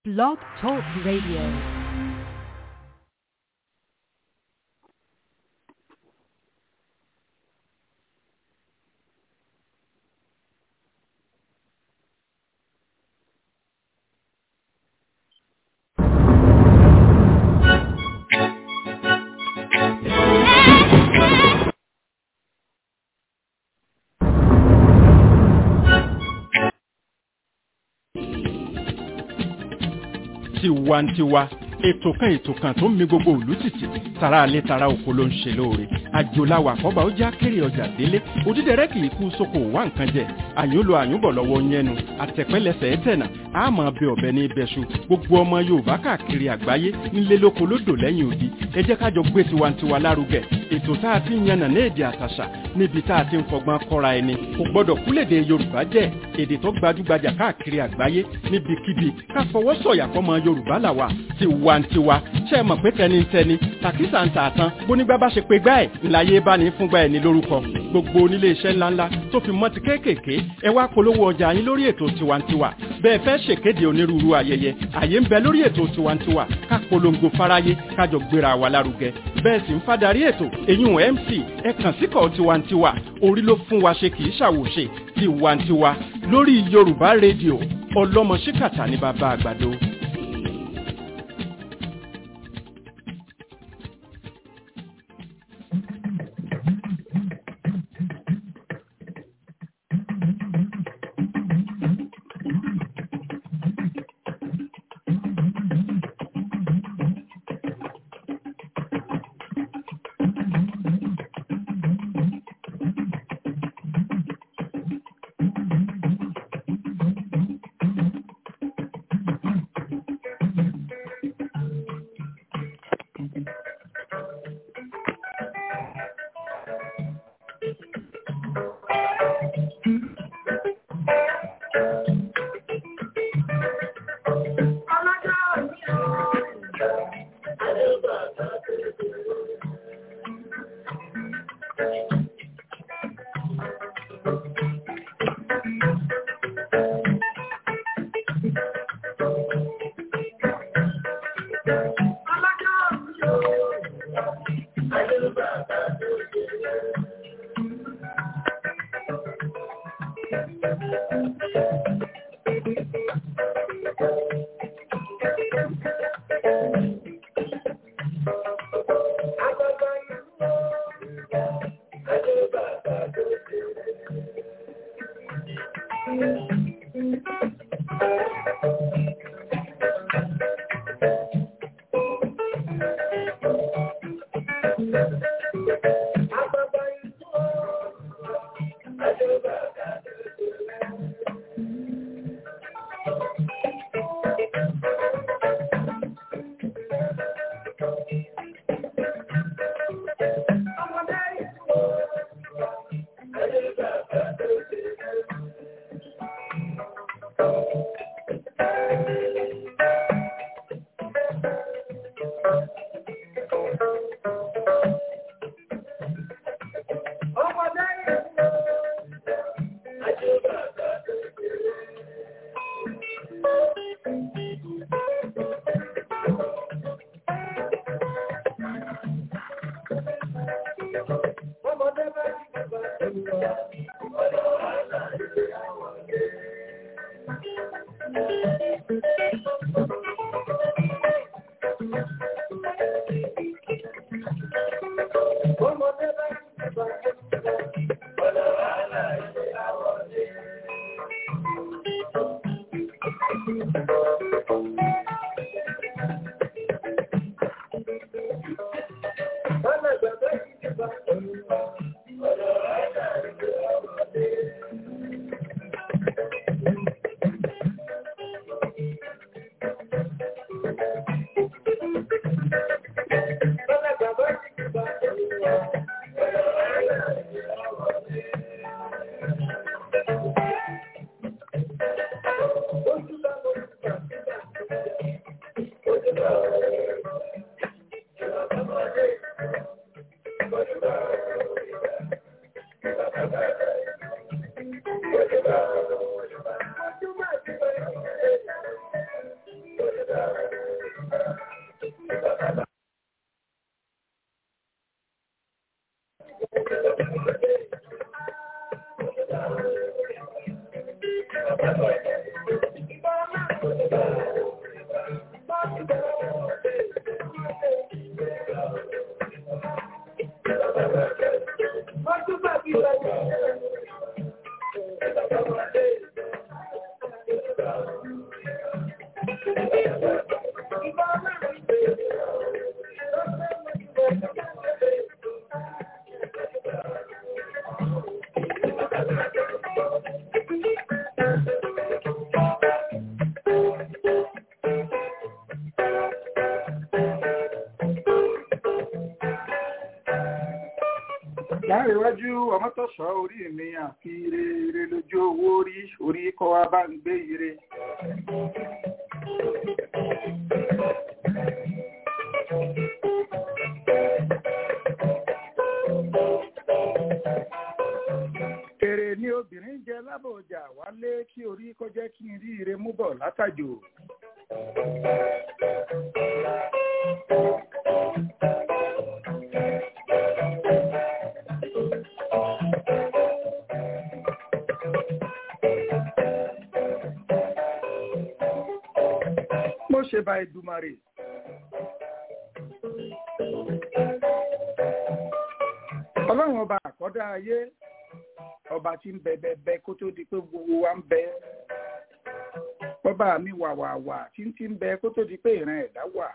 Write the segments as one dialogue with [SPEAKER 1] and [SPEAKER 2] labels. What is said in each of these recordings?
[SPEAKER 1] Blog Talk Radio.
[SPEAKER 2] Tiwantiwa ètò kan tó ń mi gbogbo ìlú tìtì tara alẹ́ tara oko ló ń ṣe lóore àjòláwà àkọ́bà ó já kéré ọjà délé òdídẹrẹ́ kì í kú sóko wá nǹkan jẹ àyúnlò àyúnbọ̀ lọ́wọ́ yẹnu àtẹ̀pẹ́lẹsẹ̀ ẹ̀tẹ̀nà àmọ́ bẹ ọ̀bẹ ní ibẹ̀ṣu gbogbo ọmọ Yorùbá káàkiri àgbáyé nílé lóko lódò lẹ́yìn odi ẹ jẹ́ kájọ gbé tiwantiwa lárugẹ ètò tá a ti ń yànnà ní èdè àtàṣà níbi tá a ti ń fọgbọ́n kọ́ra ẹni kò gbọ́dọ̀ kúlèdè Yorùbá jẹ́ èdè tó gbajúgbajà káàkiri àgbáyé níbikíbi ká fọwọ́ sọ̀yà fọmọ Yorùbá làwà tiwantiwa ṣe é mọ̀ pé tẹnitẹni tàkísà ń tààtàn bónígbà bá ṣe pé gbá ẹ̀ ńláyé bá ní fúngbà ẹ̀ ní lórúkọ gbogbo onílé iṣẹ́ ńláńlá tó fi mọ́ ti kéékèèké ẹ wá polówó ọjà yín lórí ètò tiwantiwa bẹ́ẹ̀ fẹ́ ṣèkéde onírúurú ayẹyẹ àyè ń bẹ lórí ètò tiwantiwa ká polongo fáráyé kájọ gbéra wa lárugẹ bẹ́ẹ̀ sì ń fádàrí ètò èyún MC ẹ kàn síkọ̀ tiwantiwa orí ló fún wa ṣe kì í ṣàwòṣe tiwantiwa lórí Yorùbá rédíò ọlọ́mọ ṣíkàtà ní bàbá àgbàdo.
[SPEAKER 1] Láàrẹ̀wájú ọmọtọ́ṣọ́ orí mi àfi ire lójú owó orí kọ́ wa bá ń gbé ire. Èrè ni obìnrin jẹ lábọ̀ ọjà wálé kí orí kó jẹ́ kí n rí ire mú bọ̀ látàjò. Mo ṣe bá Èdùmàrè. Ọlọ́run ọba àkọ́dá ayé, ọba tí ń bẹ kó tó di pé gbogbo wa ń bẹ. Ọba mi wà tí ń bẹ kó tó di pé ìran ẹ̀dá wà.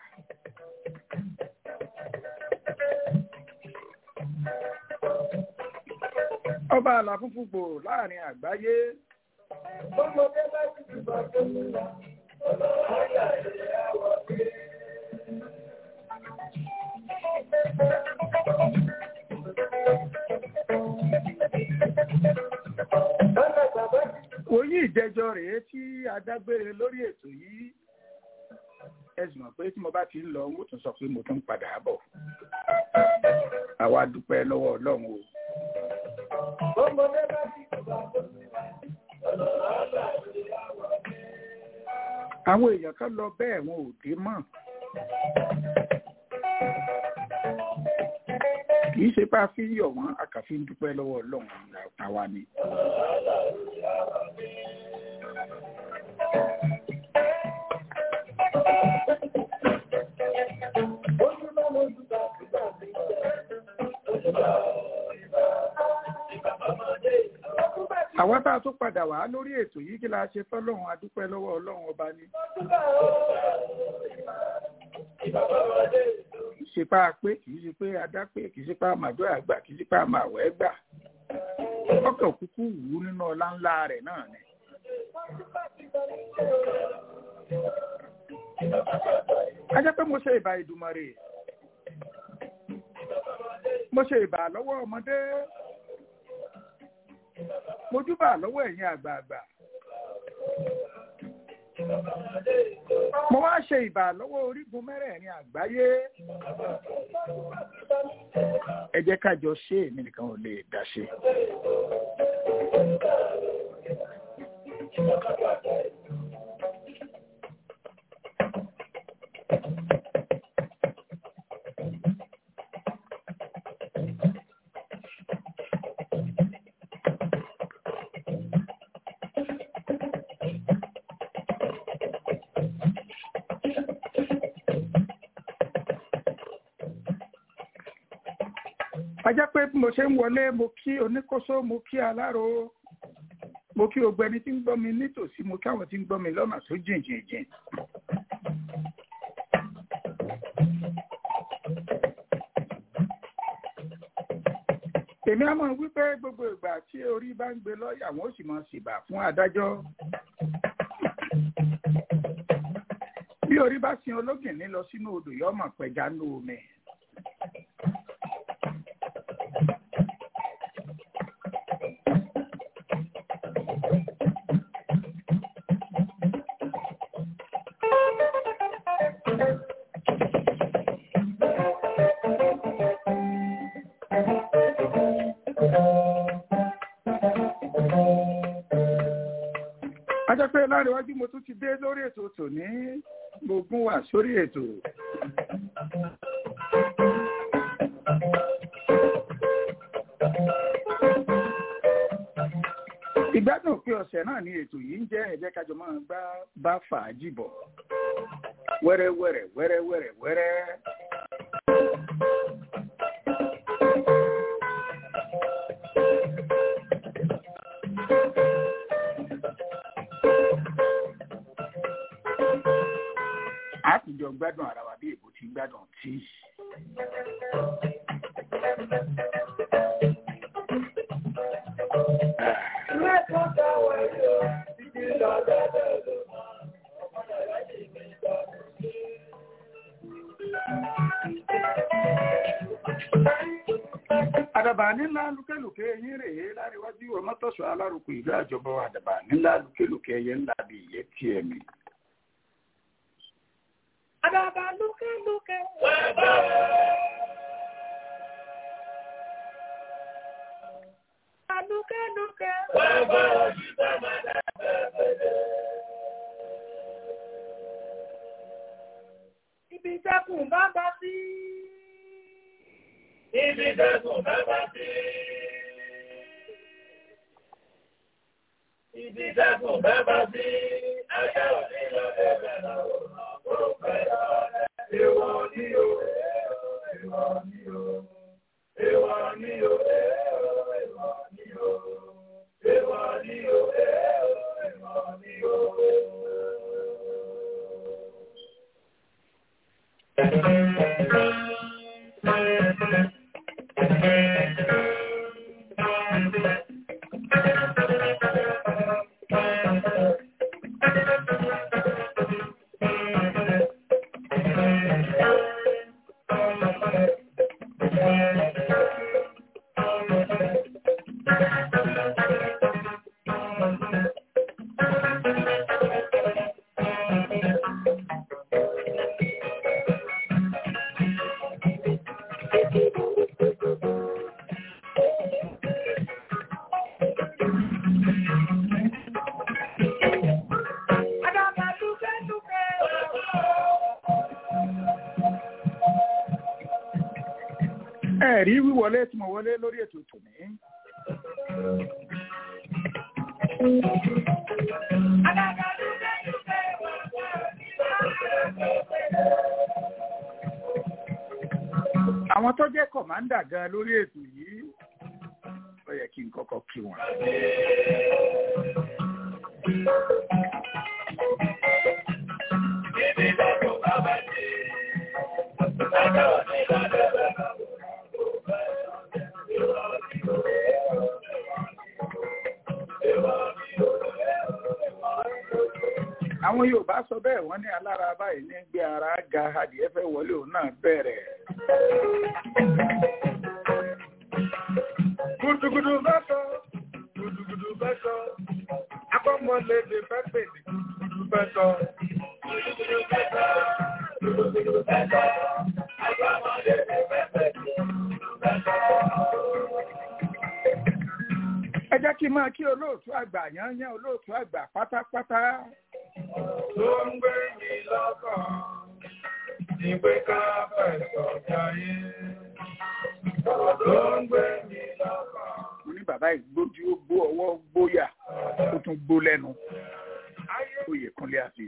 [SPEAKER 1] Ọba àlàfúnfúngbò láàrin àgbáyé. Ọmọdé láti ti bá tó ń lọ. Oyí ìjẹjọ rèé tí a dágbére lórí ètò yìí. Ẹ sì mọ̀ pé tí mo bá ti ń lọ, mo tún sọ pé mo tún padà bọ̀. Àwa dúpẹ́ lọ́wọ́ Ọlọ́run o. Ọmọdé láti bá tó ń lọ. Àwọn èèyàn kan lọ bẹ́ẹ̀ wọn ò dé mọ́. Kìí ṣe bá fi yọ̀ wọ́n, a kà fi ń dúpẹ́ lọ́wọ́ Ọlọ́run àwa ni. Àwọn tá a tó padà wá lórí ètò yìí kí la ṣe fọ́lọ́run a dúpẹ́ lọ́wọ́ Ọlọ́run ọba ni. Kìí ṣe pá pé, kìí ṣe pé adá pé, kìí ṣe pá màdó àgbà, kìí ṣe pá màwẹ́ gbà. Ọkọ̀ kúkú wù nínú ọlá ńlá rẹ̀ náà ni. A jẹ́ pé mo ṣe ìbà Èdùmàrè. Mo ṣe ìbà lọ́wọ́ ọmọdé. Mo júbà lọ́wọ́ ẹ̀yin àgbààgbà. Mo wá ṣe ìbà lọ́wọ́ orígun mẹ́rẹ̀ẹ̀rin àgbáyé. Ẹ jẹ́ ká jọ ṣe, èmi nìkan ò lè dá ṣe. Ajá pé bí mo ṣe ń wọlé, mo kí oníkóso, mo kí aláró, mo kí gbogbo ẹni tí ń gbọ́ mi nítòsí, mo kí àwọn tí ń gbọ́ mi lọ́nà tó jìn. Èmi á mọ̀ wípé gbogbo ìgbà tí orí bá ń gbé lọ́ọ̀yà wọn ó sì mọ̀ ṣìbà fún adájọ́. Bí orí bá sin ológìnní lọ sínú odò yóò mọ̀ pẹja nú omi. Ajá pé láríwájú mo tún ti dé lórí ètò tòní gbogbo wà sórí ètò. Ìgbádùn pé ọ̀sẹ̀ náà ni ètò yìí ń jẹ́ ẹ jẹ́ ká jọ máa bá fàájì bọ̀ wẹ́rẹ́wẹ́rẹ́ wẹ́rẹ́wẹ́rẹ́ wẹ́rẹ́. A ti jọ gbádùn ara wa bí èbó ti gbádùn tíì. Àdàbà nílá lúkẹ́lùkẹ́ yín rèé láríwájú ọmọtọ́sọ̀ alárùkù ìlú àjọbọ àdàbà nílá lúkẹ́lùkẹ́ yẹn ńlá bí ìyẹ́ tí ẹ̀mí. Àdàbà lúkẹ́lùkẹ́ lúkẹ́lùkẹ́ ibi ìjẹkùn bá bá sí. Ibi ìjẹkùn bá bá sí. Ibi ìjẹkùn bá bá sí. Ajá òní lọ ẹgbẹ́ náà ó mọ̀ kó pẹ́ lọ́rẹ́. Èwọ̀ ni o, èwọ̀ ni o, èwọ̀ ni o, èwọ̀ ni o, èwọ̀ ni o, èwọ̀ ni o. Ẹ̀rí wíwọlé tí mo wọlé lórí ètò tòní. Àwọn tó jẹ́ kọ̀mándà gan lórí ètò yìí, ó yẹ kí n kọ́kọ́ kí wọn. Àwọn Yorùbá sọ bẹ́ẹ̀ wọ́n ní alára báyìí ní gbé ara ga adìẹ fẹ́ wọlé òun náà bẹ̀rẹ̀. Gùdùgùdù bá sọ, gùdùgùdù bá sọ, akọ́mọlédè fẹ́ pè ní gùdùgùdù bá sọ. Gùdùgùdù bá sọ, gùdùgùdù bá sọ, akọ́mọlédè fẹ́ pè ní gùdùgùdù bá sọ. Ẹ jẹ́ kí n máa kí olóòtú àgbà yányán olóòtú àgbà pátápátá. Tó ń gbé mi lọ́kàn ní pé ká fẹ̀sọ̀ jayé. Tó ń gbé mi lọ́kàn. Mo ní bàbá ìgbójú ó gbó ọwọ́ gbóyà ó tún gbó lẹ́nu. Oyèkúnlé àfi.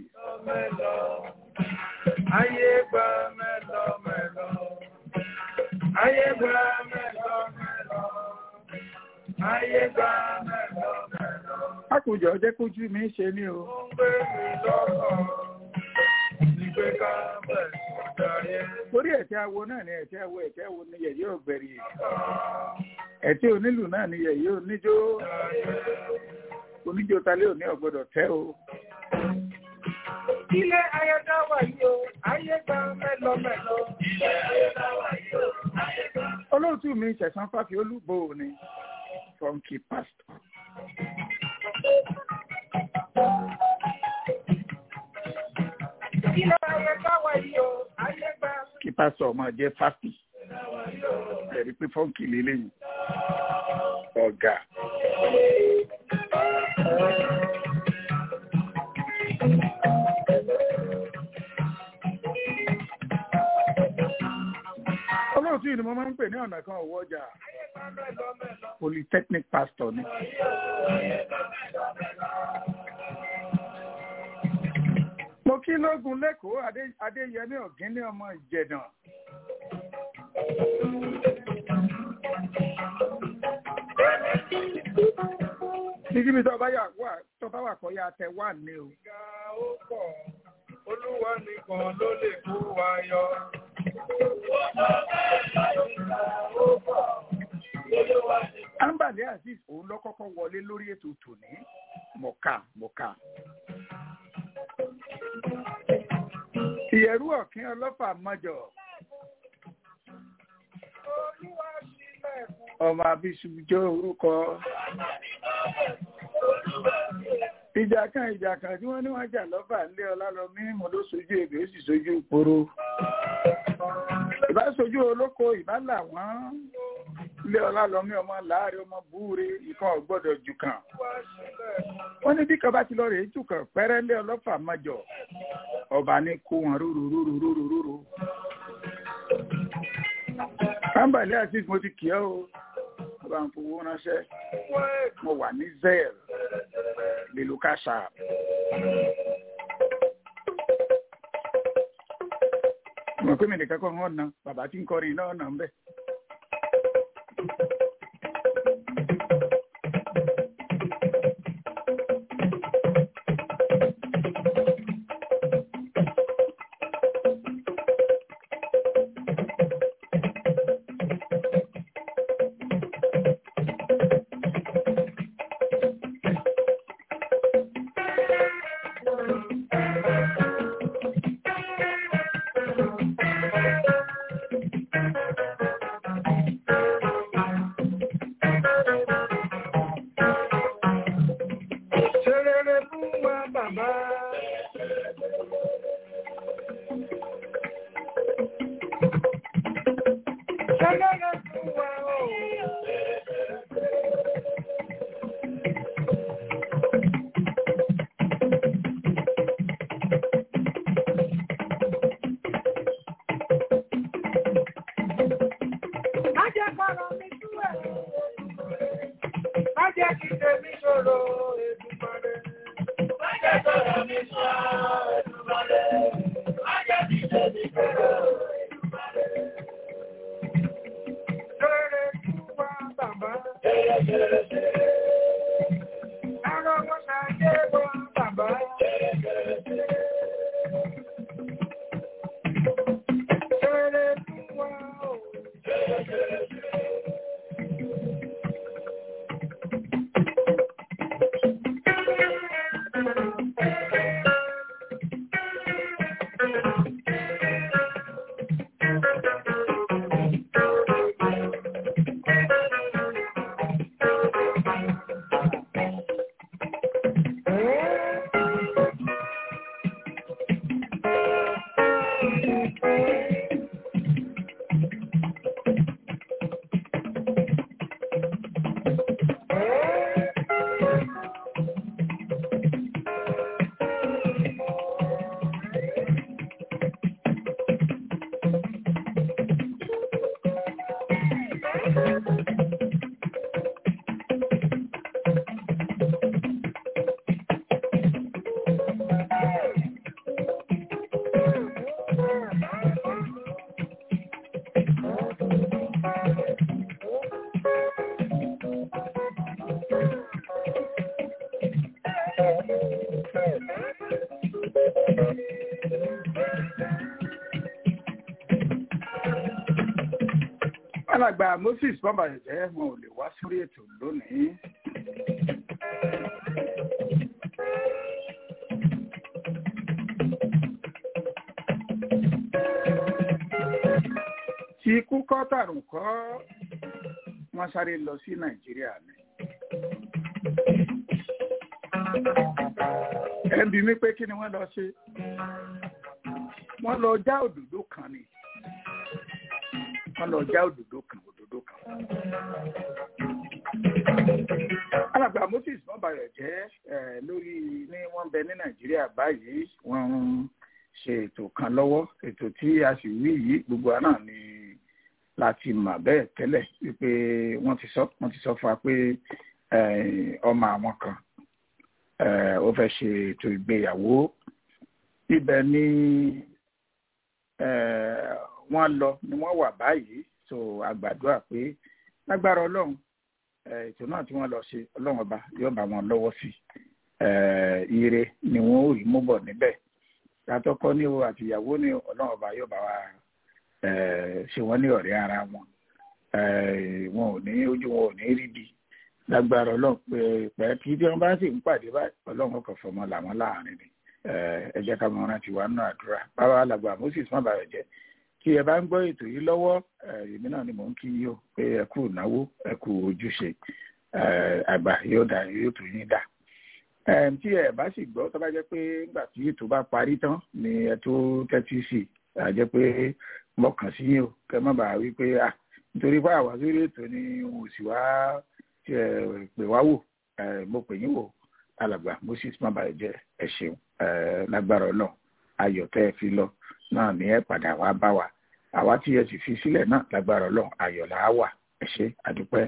[SPEAKER 1] Ayé gba mẹ́lọ mẹ́lọ. Ayé gba mẹ́lọ mẹ́lọ. Ayé gba mẹ́lọ mẹ́lọ. Àkójọ jẹ́ kójú mi ṣe ní o. Ó ń gbé mi lọ́kàn ní pé ká fẹ̀sọ̀ jayé. Torí ẹ̀tẹ́ awo náà ni ẹ̀tẹ́ awo ni yẹ̀yẹ́ ògbẹ̀rì. Ẹ̀tẹ́ onílù náà ni yẹ̀yẹ́ oníjó. Oníjó talé òní ọ̀gbọ́dọ̀ tẹ́ o. Ilé ayẹta wà yìí o, ayé gba mẹ́lọ mẹ́lọ. Ilé ayẹta wà yìí o, ayé gba. Olóòtú mi Ṣẹ̀san Fáfiolúbò ni funky pastor. Ilé ayẹta wà yìí o, ayé gba. Kí pásọ̀ máa jẹ́ fáfì. Ẹ̀rí pé funky lélẹ́yìn. Ọ̀gá. olóòtú yìí ni mo máa ń pè ní ọ̀nà kan òwò ọjà polytechnic pastor ni. mo kí lógun lẹ́kọ̀ọ́ adéyẹmí ọ̀gíní ọmọ ìjẹ̀dàn. níbi tó bá wà kọ́ ya tẹ wà ní o.
[SPEAKER 3] ìgbà ó pọ̀ olúwa nìkan ló lè kó wa yọ.
[SPEAKER 1] Ambali Aziz òun ló kọ́kọ́ wọlé lórí ètò tòní mọ̀ká. Ìyẹ̀rú ọ̀kín ọlọ́fà mọ́jọ. Ọmọ abisujọ orúkọ. Ìjà kan tí wọ́n ní wọ́n jà lọ́fà ńlé Ọlálọ́mí mo ló sojú èdè ó sì sojú ìporo. Ìbá sojú olóko ìbá làwọn ilé Ọlálọ́mí ọmọ láàrin ọmọ búure ìkan ọ̀gbọ́dọ̀ jù kan. Wọ́n ní bí kan bá ti lọ rèé jù kan pẹ́rẹ́ lé ọlọ́fà mọ́jọ. Ọba ní kó wọn rúrú. Ambali Aziz mo ti kì ọ́ o. Ọba ń fowó ránṣẹ́. Mo wà ní Zell lílo káṣá. Mo pé mi nìkan kọ́ ọ́n náà bàbá tí ń kọrin náà náà ń bẹ̀. Alàgbà Moses Bọ́mbàjẹ́ wọn ò lè wá sórí ètò lónìí. Tí ikú kọ́ tàrùn kọ́ wọ́n sáré lọ sí Nàìjíríà ni. Ẹ ń bi mí pé kí ni wọ́n lọ ṣe? Wọ́n lọ já òdòdó kan ni. Wọ́n lọ já òdòdó kan. Alàgbà Moses Bọ́mbàjẹ́ lórí ní wọ́n bẹ ní Nàìjíríà báyìí wọ́n ń ṣe ètò kan lọ́wọ́ ètò tí a sì wí yìí gbogbo àná ni láti mọ̀ bẹ́ẹ̀ tẹ́lẹ̀ wípé wọ́n ti sọ fún wa pé ọmọ àwọn kan ó fẹ́ ṣe ètò ìgbéyàwó ibẹ̀ ni wọ́n lọ ni wọ́n wà báyìí so àgbàdúrà pé lágbára ọlọ́run ètò náà tí wọ́n lọ ṣe ọlọ́run ọba yóò bá wọn lọ́wọ́ sí ire ni wọ́n ò rí mú bọ̀ níbẹ̀ àtọkọ ní o àtìyàwó ní ọlọ́run ọba yóò bá wa ṣe wọ́n ní ọ̀rẹ́ ara wọn wọn ò ní ojú wọn ò ní rí bí lágbára ọlọ́run pé kí tí wọ́n bá sì ń pàdé báyìí ọlọ́run ọkọ̀ fọmọ làwọn láàrin ni ẹ jẹ́ ká mọ rántí wa nínú àdúrà bàbá alàgbà Moses má bàa jẹ́ tí ẹ bá ń gbọ́ ètò yìí lọ́wọ́ èmi náà ni mò ń kí yín o pé ẹ kú ìnáwó ẹ kú ojúṣe àgbà yóò dà yóò tún yín dà tí ẹ bá sì gbọ́ tó bá jẹ́ pé nígbà tí ètò bá parí tán ni ẹ tó tẹ́tí sí i jẹ́ pé mọ̀kàn sí yín o kẹ́ má bàa wí pé nítorí pé àwa sórí ètò ni òun sì wá pè wá wò mo pè yín wò alàgbà Moses má bàa jẹ́ ẹ ṣeun lágbára náà ayọ̀ tẹ́ ẹ fi lọ náà ní ẹ padà wá bá wa àwa tí ẹ sì fi sílẹ̀ náà lágbára náà ayọ̀ là á wà ẹ ṣé àdúpẹ́.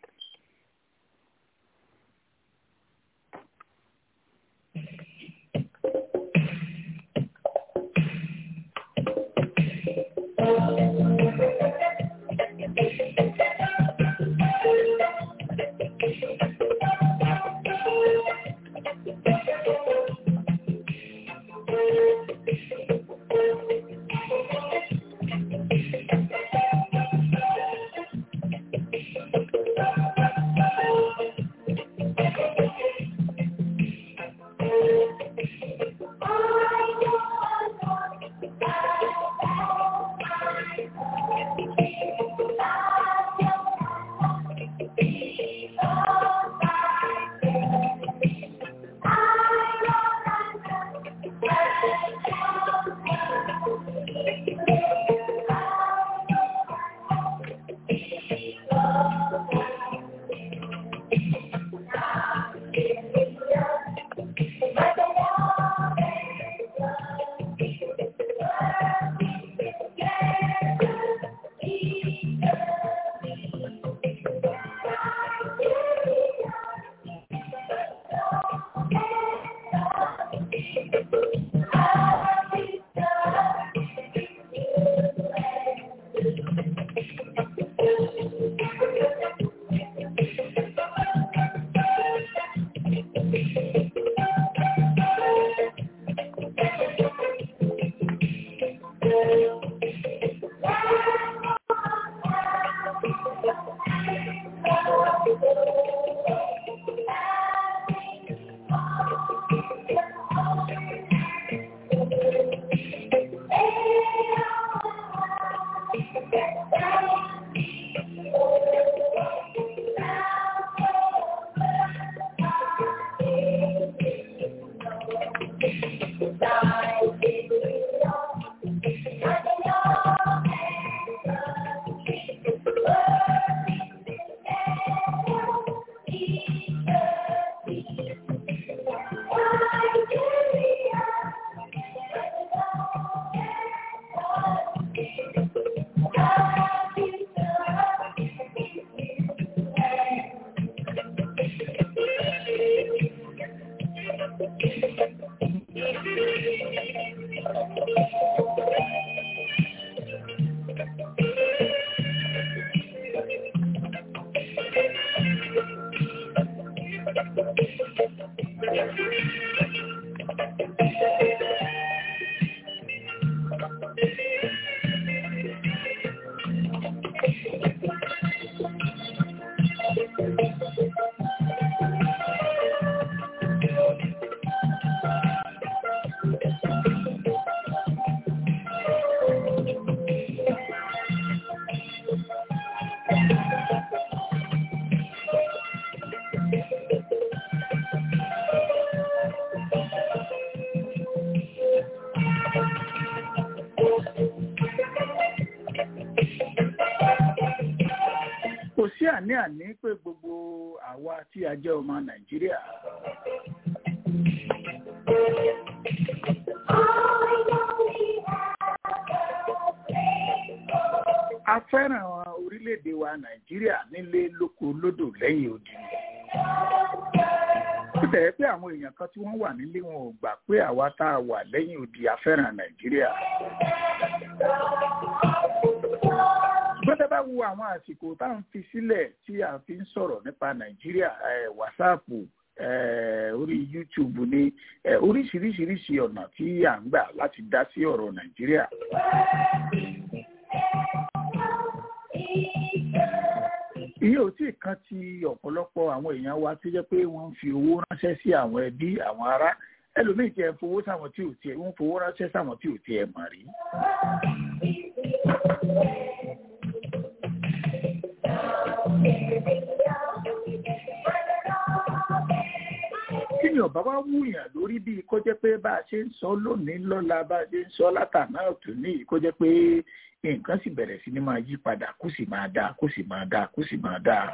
[SPEAKER 1] àní pé gbogbo àwa tí a jẹ́ ọmọ Nàìjíríà a fẹ́ràn orílẹ̀-èdè wa Nàìjíríà nílé lóko lódò lẹ́yìn odi. Ó tẹ̀ pé àwọn èèyàn kan tí wọ́n wà nílé wọn ò gbà pé àwa tá a wà lẹ́yìn odi a fẹ́ràn Nàìjíríà. Gbọ́dọ̀ bá wo àwọn àsìkò tá à ń fi sílẹ̀ tí a fi ń sọ̀rọ̀ nípa Nàìjíríà, wàsáàpù, orí YouTube ní oríṣiríṣiríṣi ọ̀nà tí à ń gbà láti dá sí ọ̀rọ̀ Nàìjíríà. Iye ò tí kan ti ọ̀pọ̀lọpọ̀ àwọn èèyàn wa tó jẹ́ pé wọ́n ń fi owó ránṣẹ́ sí àwọn ẹbí, àwọn ará. Ẹlòmíì tí ẹ fowó sáwọn tí ò tiẹ̀, wọ́n fowó ránṣẹ́ sáwọn tí ò tiẹ̀ mọ̀ rí. Kí ni ọ̀bá wá wúyàn lórí bí kó jẹ́ pé bá a ṣe ń sọ lónìí lọ́la, bá a ṣe ń sọ látàná ọ̀tún ní kó jẹ́ pé nǹkan sì bẹ̀rẹ̀ sí ní máa yí padà, kó sì máa dáa, kó sì máa dáa, kó sì máa dáa.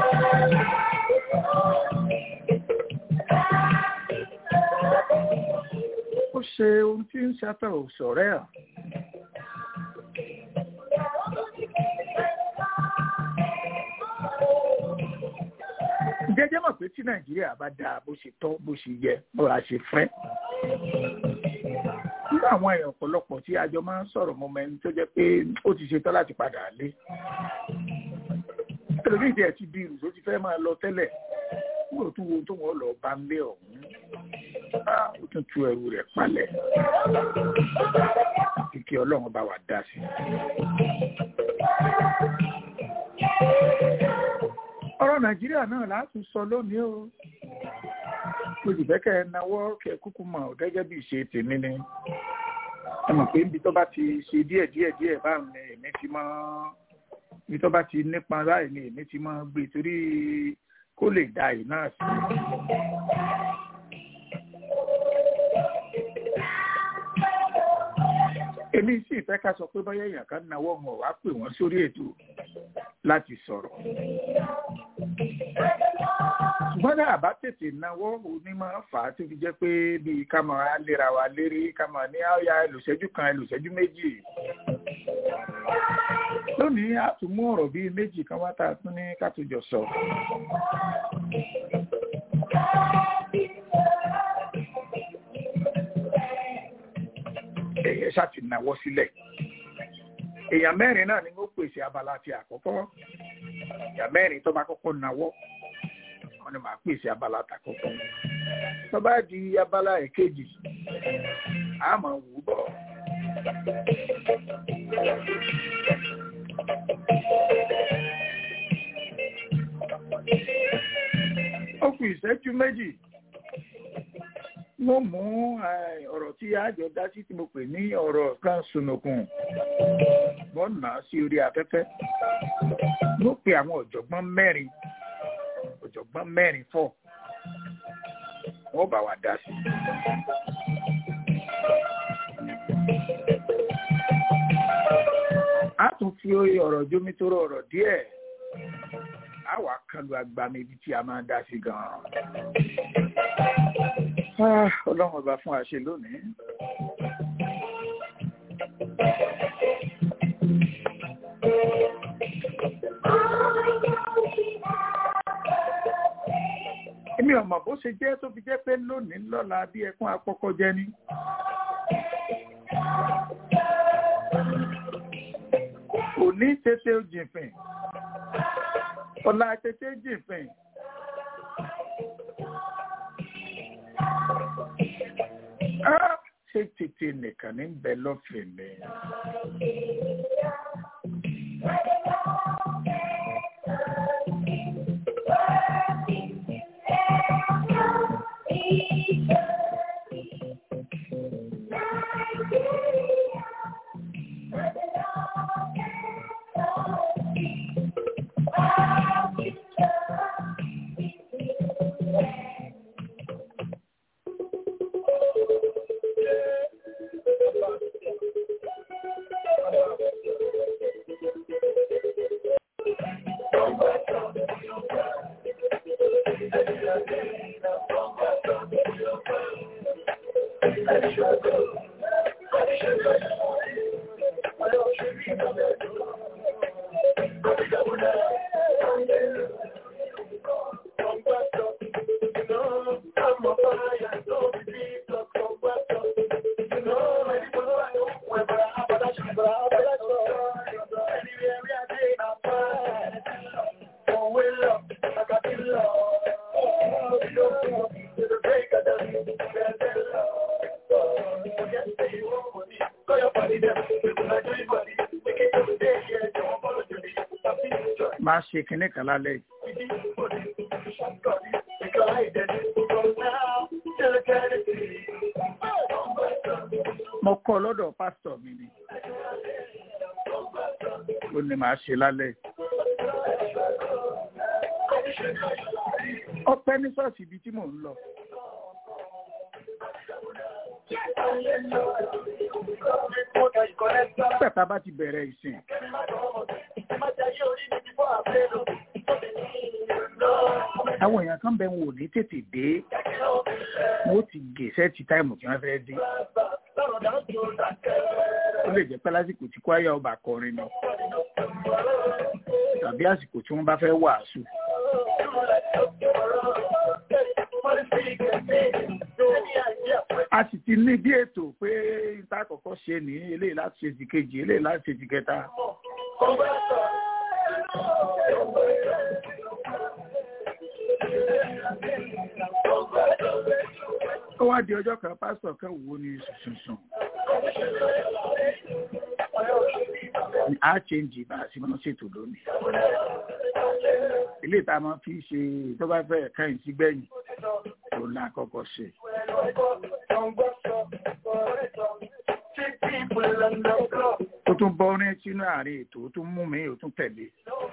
[SPEAKER 1] Ó ṣe ohun tí ń ṣàtọ̀ òṣọ̀rẹ́ ọ̀. Jẹ́jẹ́ mọ̀ pé tí Nàìjíríà bá dáa bó ṣe tọ́, bó ṣe yẹ, bó a ṣe fẹ́. Nígbà àwọn èèyàn ọ̀pọ̀lọpọ̀ tí àjọ máa ń sọ̀rọ̀ mọ́ ẹni tó jẹ́ pé ó ti ṣetán láti padà lé. Ẹlòmíì tí ẹ ti di ìrù tó ti fẹ́ máa lọ tẹ́lẹ̀, wọ́n tún wo tó wọ́n lọ bá ń lé ọ̀hún. Ó tún tú ẹrù rẹ̀ palẹ̀. Kí Ọlọ́run bá wa dá sí. Ọ̀rọ̀ Nàìjíríà náà láti sọ lónìí o. Mo sì fẹ́ kẹ́ ẹ nawọ́ kẹ́ kúkú mọ̀ gẹ́gẹ́ bí ìṣe tèmi ni. Ẹ mọ̀ pé ibi tó bá ti ṣe díẹ̀ báyìí ni èmi ti máa, ibi tó bá ti nípa báyìí ni èmi ti máa gbé torí kó lè da yìí náà sí. Èmi sì fẹ́ ká sọ pé bóyá èèyàn kan nawọ́ wọn wá pè wọ́n sórí ètò láti sọ̀rọ̀. Ṣùgbọ́n náà àbá tètè nawọ́ òní máa fà á tó fi jẹ́ pé bíi ká máa lera wa lérí, ká máa ní àyà ẹlòṣẹ́jú kan, ẹlòṣẹ́jú méjì. Lónìí a tún mú ọ̀rọ̀ bíi méjì kan wá tá a tún ní ká tó jọ sọ. Ẹ̀yẹ ṣáàtì náwó sílẹ̀. Èèyàn mẹ́rin náà ni ó pèsè abala ti àkọ́kọ́. Èèyàn mẹ́rin tó bá kọ́kọ́ náwó, wọ́n ní máa pèsè abala tàkọ́kọ́. Tó bá di abala èkejì, a máa wù ú bọ̀. Ó kù ìṣẹ́jú méjì. Wọ́n mú ọ̀rọ̀ tí àjọ dá sí tí mo pè ní ọ̀rọ̀ kan sunukun. Wọ́n nà á sí orí afẹ́fẹ́. Mo pe àwọn ọ̀jọ̀gbọ́n mẹ́rin fọ́. Wọ́n bá wa dá sí. A tún fi ọ̀rọ̀ jómitóró ọ̀rọ̀ díẹ̀. A wà kánlu agbami ibi tí a máa dá sí gan-an. Ọlọ́run ọba fún àṣẹ lónìí. Èmi ò mọ̀ bó ṣe jẹ́ tó fi jẹ́ pé lónìí lọ́la bí ẹkún apọ́kọ́ jẹ́ ní. Òní tètè jìnfìn, ọ̀la tètè jìnfìn. Ṣé tètè nìkan ní bẹ lọ́fìn ni? máa ṣe kinní kan lálẹ́ mo kọ́ lọ́dọ̀ pásítọ̀ mi ni ó ní máa ṣe lálẹ́ ọpẹ́ ní ṣọ́ọ̀ṣì ibi tí mò ń lọ pẹ̀ta bá ti bẹ̀rẹ̀ ìsìn àwọn èèyàn kan bẹ̀ wọ́n ò ní tètè dé wọ́n ti gèsẹ́ ti táìmù tí wọ́n fẹ́ dé ó lè jẹ́ pé lásìkò tí kwaya ọba kọrin ni tàbí àsìkò tí wọ́n bá fẹ́ wàásù. A sì ti ní bí ètò pé ìta àkọ́kọ́ ṣe ní eléyìí láti ṣe ti kejì eléyìí láti ṣe ti kẹta. Ó wá di ọjọ́ kan pásítọ̀ kan wò ní sùnsùn. A change bá a sì máa ṣètò lónìí. Ilé ìta máa fi ṣe tó bá fẹ́ kẹ́yìn sí gbẹ̀yìn tó ní àkọ́kọ́ ṣe. Ó tún bọ́ orin sínú àárín ètò ó tún mú mi ó tún tẹ̀lé.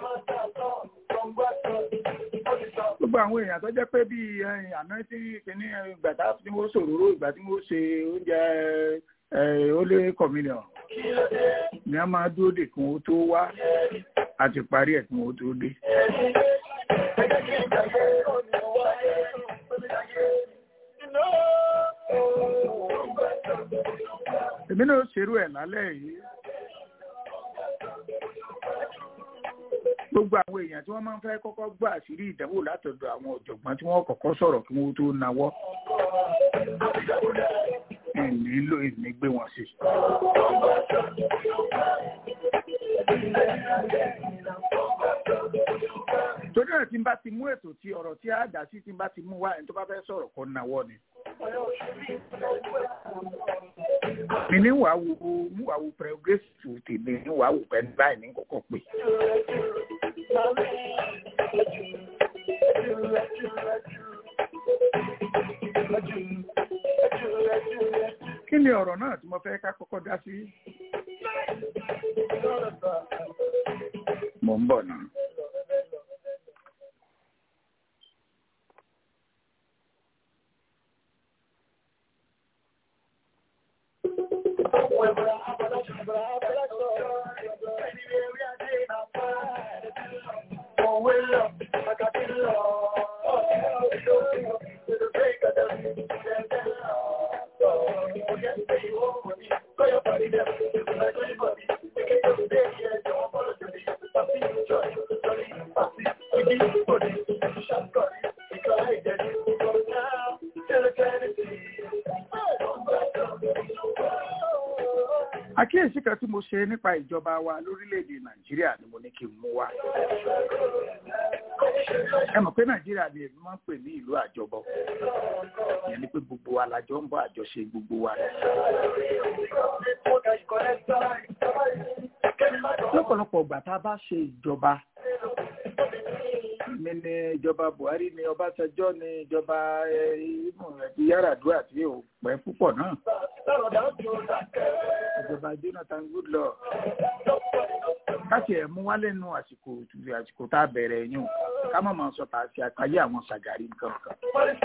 [SPEAKER 1] Gbogbo àwọn èèyàn tó jẹ́ pé bí àná tí kìíní ìgbà tí wọ́n ṣòróró ìgbà tí wọ́n ṣe oúnjẹ ó lé kọ̀mílíọ̀n ni a máa dúró dè kí wọ́n tó wá àti parí ẹ̀ kí wọ́n tó dé. Èmi náà ṣerú ẹ̀ lálẹ́ yìí. Gbogbo àwọn èèyàn tí wọ́n máa ń fẹ́ kọ́kọ́ gbọ́ àṣírí ìdánwò látọ̀dọ̀ àwọn ọ̀jọ̀gbọ́n tí wọ́n kọ́kọ́ sọ̀rọ̀ kí wọ́n tó nawọ́. Nílò ìní gbé wọn sí. Torí náà tí n bá ti mú ètò tí ọ̀rọ̀ tí a dá sí tí n bá ti mú wá ẹni tó bá fẹ́ sọ̀rọ̀ kó nawọ́ ni. Mi ní wàá wo progressive tèmi ní wàá wo pẹ̀lú báyìí ní kọ́kọ́ pé. Kí ni ọ̀rọ̀ náà tí mo fẹ́ ká kọ́kọ́ dá sí? Mo ń bọ̀ náà. Àkíyèsí kan tí mo ṣe nípa ìjọba wa lórílẹ̀-èdè Nàìjíríà ni mo ní kí n mú wá. Ẹ mọ̀ pé Nàìjíríà ni èmi máa ń pè ní ìlú àjọbọ. Ìyẹn ni pé gbogbo wa lájọ ń bọ́ àjọṣe gbogbo wa. Lọ́pọ̀lọpọ̀ ìgbà tá a bá ṣe ìjọba, mi ni ìjọba Buhari ni Ọbásanjọ́ ni ìjọba Yar'Adua tí ò pẹ́ púpọ̀ náà. Ìjọba Jonathan Goodluck. Káṣí ẹ̀ mú wá lẹ́nu àsìkò tá a bẹ̀rẹ̀ yún ká má máa sọ tàṣí àkàyé àwọn Ṣàgàrí nǹkan kan.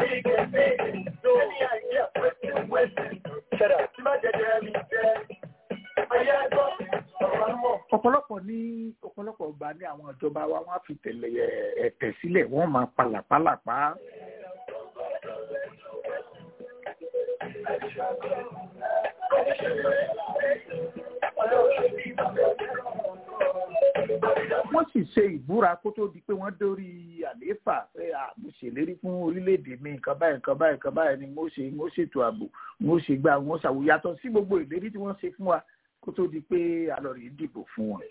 [SPEAKER 1] Ọ̀pọ̀lọpọ̀ gbà ní àwọn ìjọba wa wọ́n á fi tẹ̀lé ẹ̀tẹ̀ sílẹ̀ wọ́n máa palàpalàpá. Wọ́n sì ṣe ìbúra kó tó di pé wọ́n dórí àlééfà pé mo ṣèlérí fún orílẹ̀-èdè mi nǹkan báyìí ni mo ṣètò ààbò mo ṣe gbà wọ́n ṣàwò yàtọ̀ sí gbogbo ìlérí tí wọ́n ṣe fún wa kó tó di pé alọ́rẹ̀ dìbò fún wọn.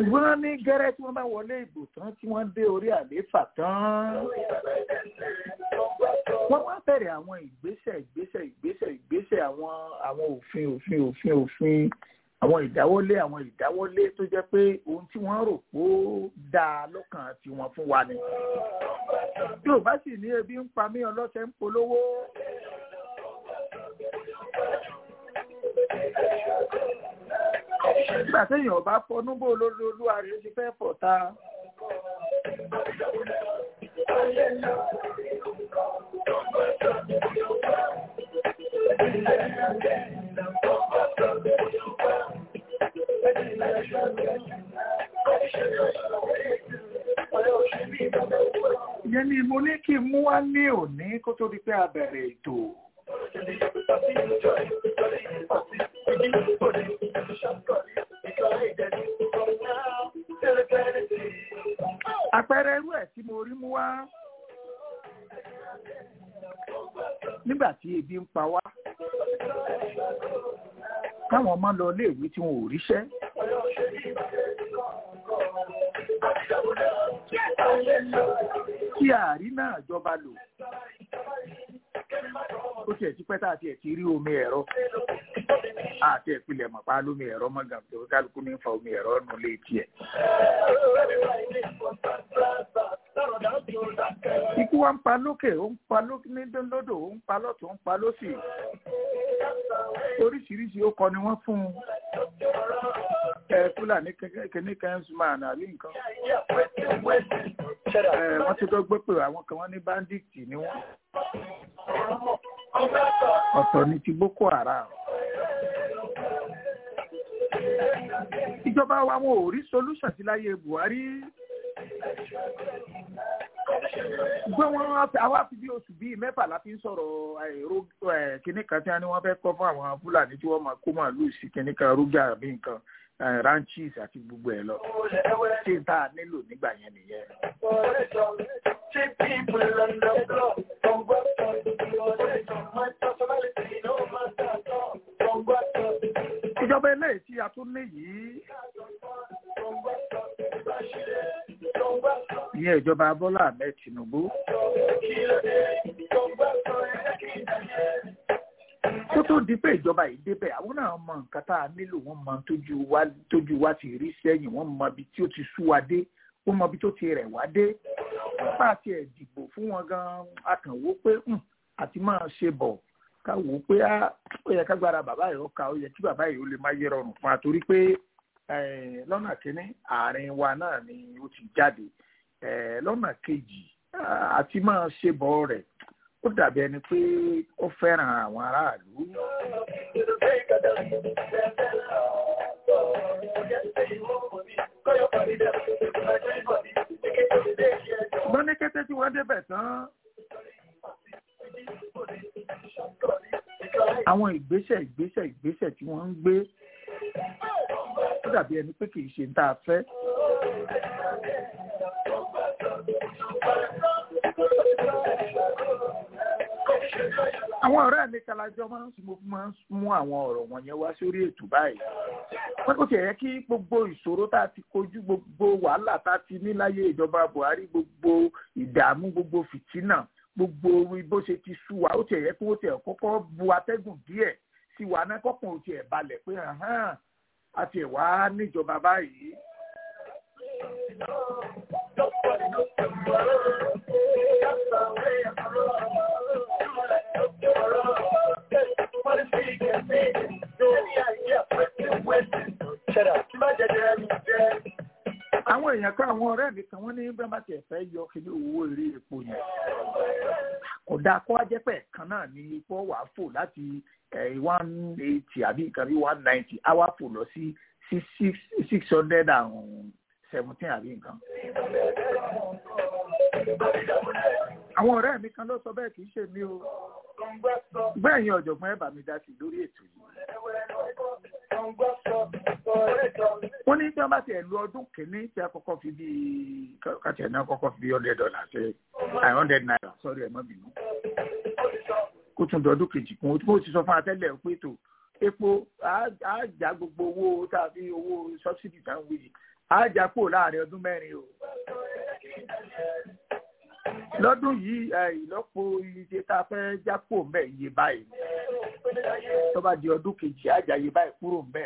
[SPEAKER 1] ṣùgbọ́n ní gẹ́rẹ́ tí wọ́n bá wọlé ìbò tán tí wọ́n dé orí àlééfà tán wọ́n wá bẹ̀rẹ̀ àwọn ìgbésẹ̀ àwọn òfin àwọn ìdáwọ́lé tó jẹ́ pé ohun tí wọ́n rò pé ó dáa lọ́kàn tiwọn fún wa ni. Tí ò bá sì ní ebi ń pa mí ọlọ́sẹ̀ ń polówó. Nígbà téèyàn bá fọnú bó olúwa rẹ̀ ṣe fẹ́ fọ̀ ta. Ìyẹn ni mo ní kí n mú wá ní òní kó tó di pé a bẹ̀rẹ̀ ètò. Àpẹẹrẹ irú ẹ̀ tí mo rí mú wá nígbà tí ebi ń pa wá káwọn ọmọ lọ iléèwé tí wọn ò ríṣẹ́. Kí àárí náà jọba lò. Ó tiẹ̀ ti pẹ́ tá àti ẹ̀ ti rí omi ẹ̀rọ. Àti ìpìlẹ̀ mọ̀pá lómi ẹ̀rọ mọ́gàn tó kálukú ní fa omi ẹ̀rọ nù lé tiẹ̀. Ikú wa ń pa lókè, ó ń pa lókè ní lódò, ó ń pa lọ́tún, ó ń pa lósì. Oríṣiríṣi ó kọ ni wọ́n fún un. Fúlàní kìíní kẹ́ńsùmán àbí nǹkan. Wọ́n ti dọ́gbé pé àwọn kan wọ́n ní báńdíìtì ni wọ́n. Ọ̀tọ̀ ni ti Boko Haram. Ìjọba wa wọn ò rí solution sí láyé Buhari. Gbọ́n wọn àwa fi bí oṣù bíi mẹ́fà la fi ń sọ̀rọ̀ kìíní kan tí wọ́n ní wọ́n fẹ́ kọ́ fún àwọn Fúlàní tí wọ́n máa kó màálù sí kìíní kan rúgà àbí nǹkan ranches àti gbogbo ẹ̀ lọ. Ṣé n tá a nílò nígbà yẹn nìyẹn? Ìjọba eléyìí tí a tún ní yìí, ìyẹn ìjọba Bọ́lá Ahmed Tinubu. Kó tó di pé ìjọba yìí débẹ̀, àwọn náà mọ nǹkan tá a nílò, wọ́n mọ tójú wa ti rí sẹ́yìn, wọ́n mọ ibi tí ó ti sú wa dé, wọ́n mọ ibi tó ti rẹ̀ wá dé. Bá a tiẹ̀ dìbò fún wọn gan-an, a kàn wó pé àti máa ṣe bọ̀ ká wò ó pé ó yẹ ká gbára bàbá yìí ó ka, ó yẹ kí bàbá yìí ó lè máa yẹ rọrùn fún wa torí pé lọ́nà kínní àárín wa náà ni ó ti jáde. Lọ́nà kejì àti máa ṣe bọ̀ rẹ̀ ó dàbí ẹni pé ó fẹ́ràn àwọn aráàlú. Ṣùgbọ́n ní kété tí wọ́n débẹ̀ tán, àwọn ìgbésẹ̀ tí wọ́n ń gbé ó dàbí ẹni pé kì í ṣe ń tá a fẹ́. Àwọn ọ̀rẹ́ mi kalajọ máa ń mú àwọn ọ̀rọ̀ wọ̀nyẹn wá sórí ètò báyìí. Wọ́n kò tiẹ̀ yẹ kí gbogbo ìṣòro tá a ti kojú, gbogbo wàhálà tá a ti ní láyé ìjọba Buhari, gbogbo ìdààmú, gbogbo fìtínà, gbogbo bó ṣe ti sú wa, ó tiẹ̀ yẹ kí wọ́n tiẹ̀ kọ́kọ́ bu atẹ́gùn díẹ̀ sí wa náà, kọ́kàn ó tiẹ̀ balẹ̀ pé a tiẹ̀ wá níjọba báyìí. Àwọn èèyàn kan, àwọn ọ̀rẹ́ mi kan, wọ́n ní bẹ́ẹ̀ bá tiẹ̀ fẹ́ yọ kí ní owó eré epo yẹn. Kò dáa kó wá jẹ́ pé ẹ̀kan náà ni epo wà fò láti 180 àbí nǹkan bí 190, á wá fò lọ sí 617 àbí nǹkan. Àwọn ọ̀rẹ́ mi kan ló sọ bẹ́ẹ̀, kì í ṣe mí o. Bẹ́ẹ̀ yẹn ọ̀jọ̀gbọ́n ẹ bá mi dá sí lórí ètò yìí. Wọ́n ní tí wọ́n bá ti ẹ̀ lu ọdún kìíní tí a kọ́kọ́ fi bí kàtí ẹ̀ náà kọ́kọ́ fi bí $100 ṣe $100 sọ́rí ẹ̀ mọ́ bínú. Kó tún dọdún kejì kún, ó ti sọ fún atẹ́lẹ̀ pé tó epo á já gbogbo owó tá a fi owó subsidy tá ń wí àjàpò láàrin ọdún 4 o. Lọ́dún yìí ìlọ́po iye tá a fẹ́ jápò mbẹ́ iye báyìí. Tó bá di ọdún kejì àjà iye báyìí kúrò mbẹ́.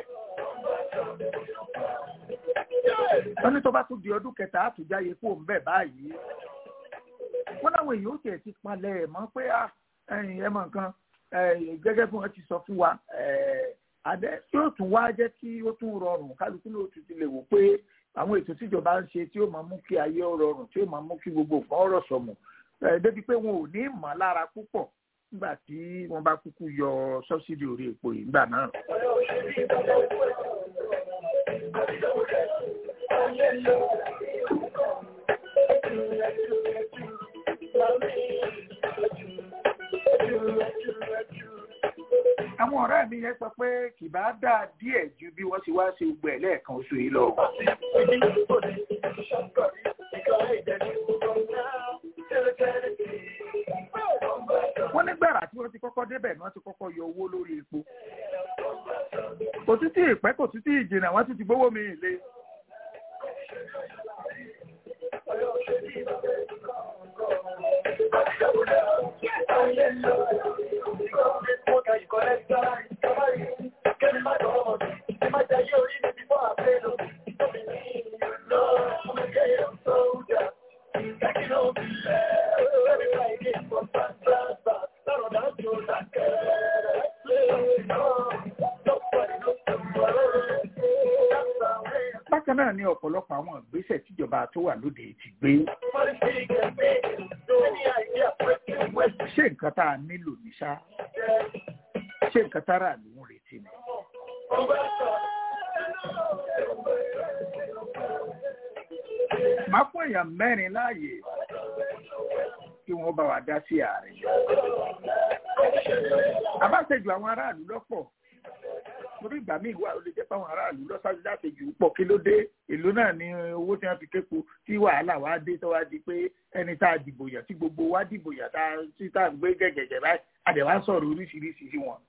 [SPEAKER 1] Wọ́n ní tó bá tún di ọdún kẹta àtúnjá iye kúrò mbẹ́ báyìí. Wọ́n láwọn èèyàn ó tiẹ̀ ti palẹ̀ ẹ̀ mọ́ pé ẹ mọ̀ nǹkan gẹ́gẹ́ bí wọ́n ti sọ fún wa àdẹ yóò tún wá jẹ́ kí ó tún rọrùn kálukú ló tún ti lè wò pé àwọn ètò tíjọba ń ṣe tí ó máa mú kí ayé ó rọrùn tí ó máa mú kí gbogbo nǹkan ọ̀rọ̀ sọ̀mù débi pé wọn ò ní mọ̀ lára púpọ̀ nígbà tí wọ́n bá kúkú yọ sọ́bsidì orí epo yìí nígbà náà. Àwọn ọ̀rẹ́ mi yẹn sọ pé kì bá dáa díẹ̀ ju bí wọ́n ti wá ṣe gbogbo ẹ̀ lẹ́ẹ̀kan oṣù yìí lọ. Wọ́n ní gbàrà tí wọ́n ti kọ́kọ́ débẹ̀ ni wọ́n ti kọ́kọ́ yọ owó lórí epo. Kò tún tí ìpẹ́ kò tún tí ìjìnà wọ́n tún ti gbówó mi lé. Bákan náà ni ọ̀pọ̀lọpọ̀ àwọn ìgbésẹ̀ tíjọba tó wà lóde ti gbé. Ṣé nǹkan tá a nílò ní ṣá? Ṣé nǹkan tára ló ń retí ni? Máa fún èèyàn 4 láàyè kí wọ́n bá wa dá sí àárín. Àbáṣejù àwọn aráàlú lọ́pọ̀. Torí ìgbà míì wà ó lè jẹ́ fáwọn aráàlú lọ́sàájú láti jù pọ̀ kí ló dé èlò náà ní owó tí wọ́n fi képo tí wàhálà wá dé tó wá di pé ẹni tá a dìbò yàn tí gbogbo wa dìbò yàn tá a gbé gẹ̀gẹ̀gẹ̀ báyìí àdẹ̀wá sọ̀rọ̀ oríṣiríṣi sí wọn.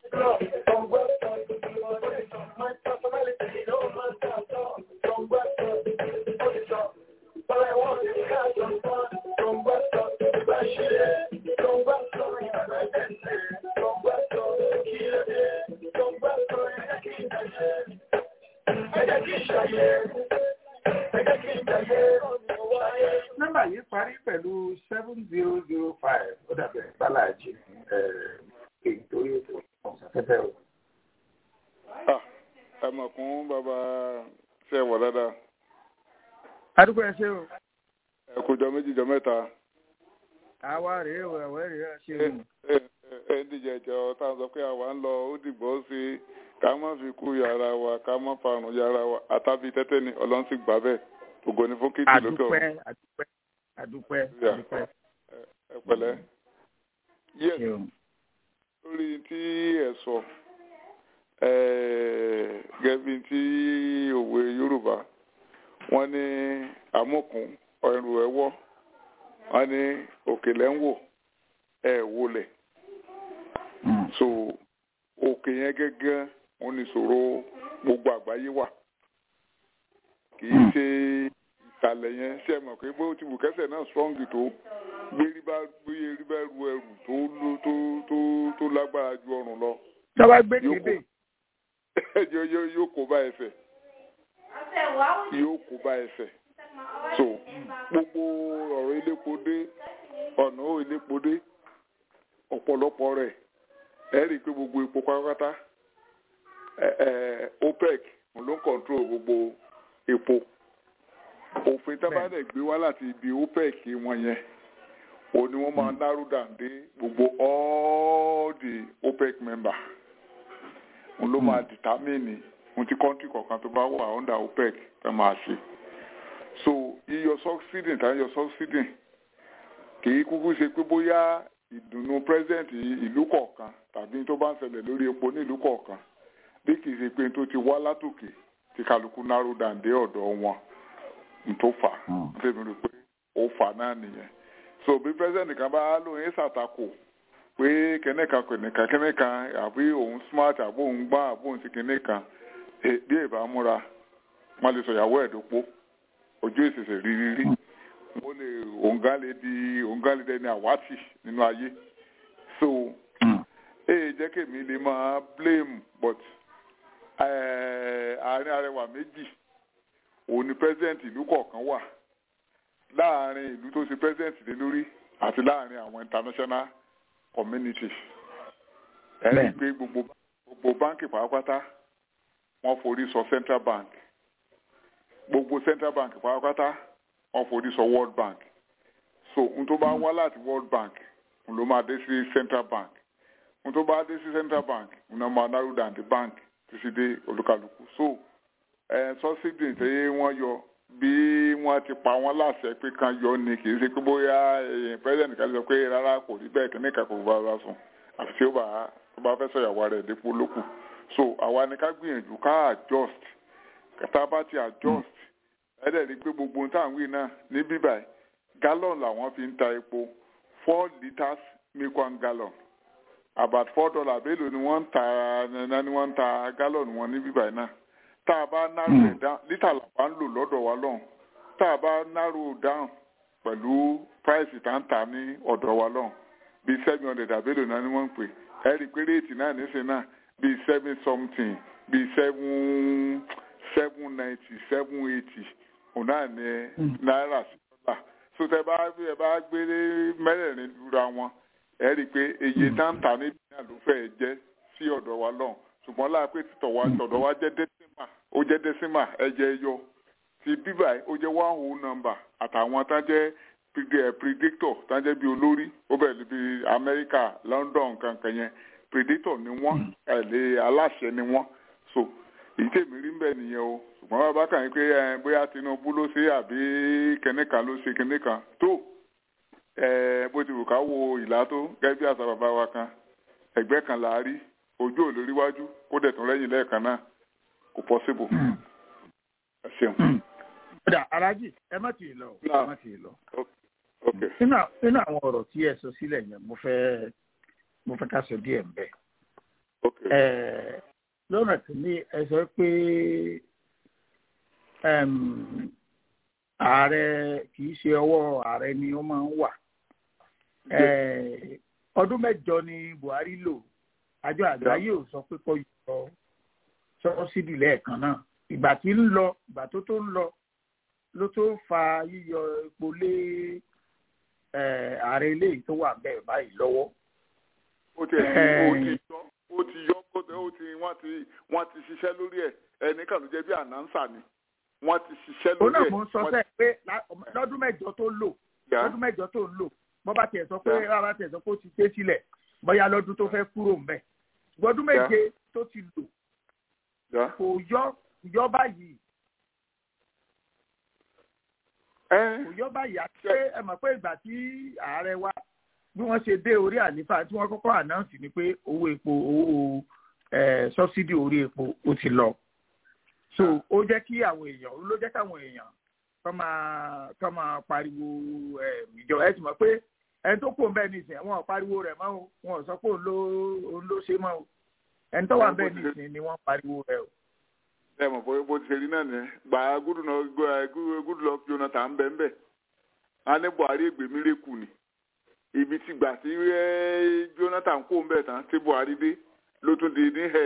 [SPEAKER 1] Nọ́mbà yìí parí pẹ̀lú 7005 ó dàbẹ̀ Bálájì èyí tó yẹ kó ọ̀sàfẹ́fẹ́ o.
[SPEAKER 3] Ẹ mọ̀ kún bàbá ṣe wọ̀ dáadáa.
[SPEAKER 1] Adúgbò ẹ ṣe o.
[SPEAKER 3] Ẹ kò jọ méjì jọ mẹ́ta.
[SPEAKER 1] Àwa rèé o, ẹ̀wẹ́ rèé ṣe o.
[SPEAKER 3] Ẹ díje jọ tá a sọ pé àwa ń lọ ó dìgbò sí ká má fi kú yàrá wa ká má farun yàrá wa àtàbí tẹ́tẹ́ ni Ọlọ́run sì gbà bẹ́ẹ̀ ògo ni fún kìtì lókè ọ̀run.
[SPEAKER 1] Àdúpẹ́.
[SPEAKER 3] Ẹ pẹ̀lẹ́. Yes. Lórí tí ẹ sọ gẹ́bí tí òwe Yorùbá wọ́n ní amókun ẹrù ẹwọ́ wọ́n ní òkèlè ń wò ẹ wọlé. So òkè yẹn gẹ́gẹ́ wọ́n ní ìṣòro gbogbo àgbáyé wà kì í ṣe ìsàlẹ̀ yẹn ṣe mọ̀ pé bó ti wù kẹ́sẹ̀ náà strong tó gbérí bá ru ẹrù tó lágbára ju ọrùn lọ.
[SPEAKER 1] Tọ́wá gbé kébé.
[SPEAKER 3] Yóò kó bá ẹsẹ̀. Yóò kó bá ẹsẹ̀. So gbogbo ọ̀rọ̀ iléepo dé ọ̀nà iléepo dé ọ̀pọ̀lọpọ̀ rẹ̀ ẹ rí i pé gbogbo epo pátápátá OPEC ló ń control gbogbo epo. Òfin tábàdẹ̀ gbé wá láti ibi OPEC wọn yẹn òun ni wọ́n máa narrow down dé gbogbo all the OPEC member òun ló máa determine ohun tí country kọ̀ọ̀kan tó bá wà under OPEC fẹ́ máa ṣe. So yíyọ subsidy kì í kúkú ṣe pé bóyá ìdùnnú president ìlú kọ̀ọ̀kan tàbí tó bá ń ṣẹlẹ̀ lórí epo ní ìlú kọ̀ọ̀kan bí kì í ṣe pé tó ti wá látòkè tí kálukú narrow down dé ọ̀dọ̀ wọn tó fà á tèmi rò pé ó fà náà nìyẹn. So bí president kan bá lóyún ṣàtakò pé kẹ́nẹ́kan àbí òun smart àbí òun gbá àbí òun ti kẹ́nẹ́kan bí ìbámúra wọ́n lè sọ ìyàwó ẹ̀dọ́pọ̀ ojú ìṣẹ̀ṣẹ̀ rírí wọ́n lè òǹgá lè dẹni àwátì nínú ayé so jẹ́ kèmí lè máa blame but àárín arẹwà méjì òun ni president ìlú kọ̀ọ̀kan wà láàárín ìlú tó ṣe president lé lórí àti láàárín àwọn international communities ẹ̀rí pé gbogbo báńkì pàápàá wọ́n forí sọ central bank gbogbo central bank pàápàá wọ́n forí sọ world bank so n tó bá wá láti world bank n ló máa dé sí central bank n tó bá dé sí central bank n náà máa narrow down the bank títí dé olúkàlùkù so subsidy tí wọ́n yọ bí wọ́n ti pa wọ́n láṣẹ pé kan yọ ni kì í ṣe pé bóyá president kan sọ pé rárá kò rí bẹ́ẹ̀ kí ní kakò bá wá sùn àfi tí ó bá fẹ́ sọ̀yàwó rẹ̀ dípò lókù so àwa ni ká gbìyànjú ká adjust kàtà bá ti adjust ẹ̀dẹ̀ rí pé gbogbo ohun táwọn wí náà ní bíbáyìí gallon làwọn fi ń ta epo 4 litres make 1 gallon about $4 bẹ́ẹ̀lò ni wọ́n ń ta gallon wọn ní bíbáyìí náà tá a bá narrow it down lítà làbá ń lò lọ́dọ̀ wa lọ́hùn tá a bá narrow down pẹ̀lú price tá ń ta ní ọ̀dọ̀ wa lọ́hùn bíi 700 àbẹ́lò náà ni wọ́n ń pè ẹ rí i pé réètì náà níṣẹ́ náà bíi 7 something bíi 790 780 òun náà ní náírà sí dọ́là so tẹ bá gbé mẹ́rẹ̀ẹ̀rin lura wọn ẹ rí i pé iye tá ń ta níbi náà ló fẹ́ jẹ́ sí ọ̀dọ̀ wa lọ́hùn ṣùgbọ́n láàpẹ́ tọ̀dọ̀ wa jẹ́ dẹ́símà ó jẹ́ dẹ́símà ẹ̀jẹ̀ yọ ti bíbà ó jẹ́ one whole number àtàwọn tá jẹ́ predictor tá jẹ́ bí olórí ó bẹ̀rẹ̀ bí Amẹ́ríkà London kankan yẹn predictor ni wọ́n ẹ̀lẹ́ aláṣẹ ni wọ́n so èyí tèmi rí mbẹ́ nìyẹn o ṣùgbọ́n bàbá kàn yín pé bóyá Tinubu ló ṣe àbí kẹ́nìkan ló ṣe kẹ́nìkan tó bó ti wù ká wo ìlà tó gẹ́gẹ́ bí àṣà bàbá wa kan ẹgbẹ́ kan là á rí ojú ò lórí wájú kó dẹ̀ tún lẹ́yìn lẹ́ẹ̀kan náà kò possible. ẹ ṣeun.
[SPEAKER 1] ọ̀dà alájì ẹ má tì í lọ ẹ má tì í lọ.
[SPEAKER 3] Okay.
[SPEAKER 1] nínú àwọn ọ̀rọ̀ tí ẹ sọ sílẹ̀ yẹn mo fẹ́ ká sọ díẹ̀ ń bẹ̀. lọ́nà tí ní ẹ sọ pé ààrẹ kì í ṣe ọwọ́ ààrẹ ni ó máa ń wà. ọdún 8 ni Buhari lò àjọ àgbáyé ò sọ pé kó yọ sọ́sídì lẹ́ẹ̀kan náà ìgbà tí ń lọ ìgbà tó ń lọ ló tó fa yíyọ epo lé ààrẹ eléyìí tó wà bẹ́ẹ̀ báyìí lọ́wọ́.
[SPEAKER 3] ó ti yọ wọ́n ti ṣiṣẹ́ lórí ẹ̀ ẹnìkan ló jẹ́ bí ànánsà ni wọ́n ti ṣiṣẹ́ lórí ẹ̀.
[SPEAKER 1] ó náà mo ń sọ sẹ́ẹ̀ pé lọ́dún 8 tó lò lọ́dún 8 tó ń lò bọ́ bá tiẹ̀ sọ pé rárá tiẹ̀ sọ pé ó ti gbé sílẹ̀ bóyá lọ́dún tó fẹ́ kúrò ńbẹ̀ gbọ́dún 7 tó ti lò kò yọ báyìí kò yọ báyìí àti pé ẹ mọ̀ pé ìgbà tí ààrẹ wa bí wọ́n ṣe dé orí àlééfà tí wọ́n kọ́kọ́ ànáùnsì ni pé owó sọ́bsidì orí epo ó ti lọ so ó jẹ́ kí àwọn èèyàn ló jẹ́ káwọn èèyàn kọ́ máa pariwo ìjọba ẹ sì mọ̀ pé ẹni tó kó ń bẹ́ẹ̀ nìsín wọn ò pariwo rẹ̀ mọ́ o wọn ò sọ pé òun ló ṣe mọ́ o ẹni tó wà bẹ́ẹ̀ nìsín ni wọ́n pariwo rẹ̀ o.
[SPEAKER 3] ẹ mọ̀ bó ti ṣe rí náà ni gbà Goodluck Jonathan bẹ́ẹ̀ á ní Buhari ègbè mírèkù ni ibi tí gbà tí Jonathan kó ń bẹ̀ tán tí Buhari dé ló tún di ní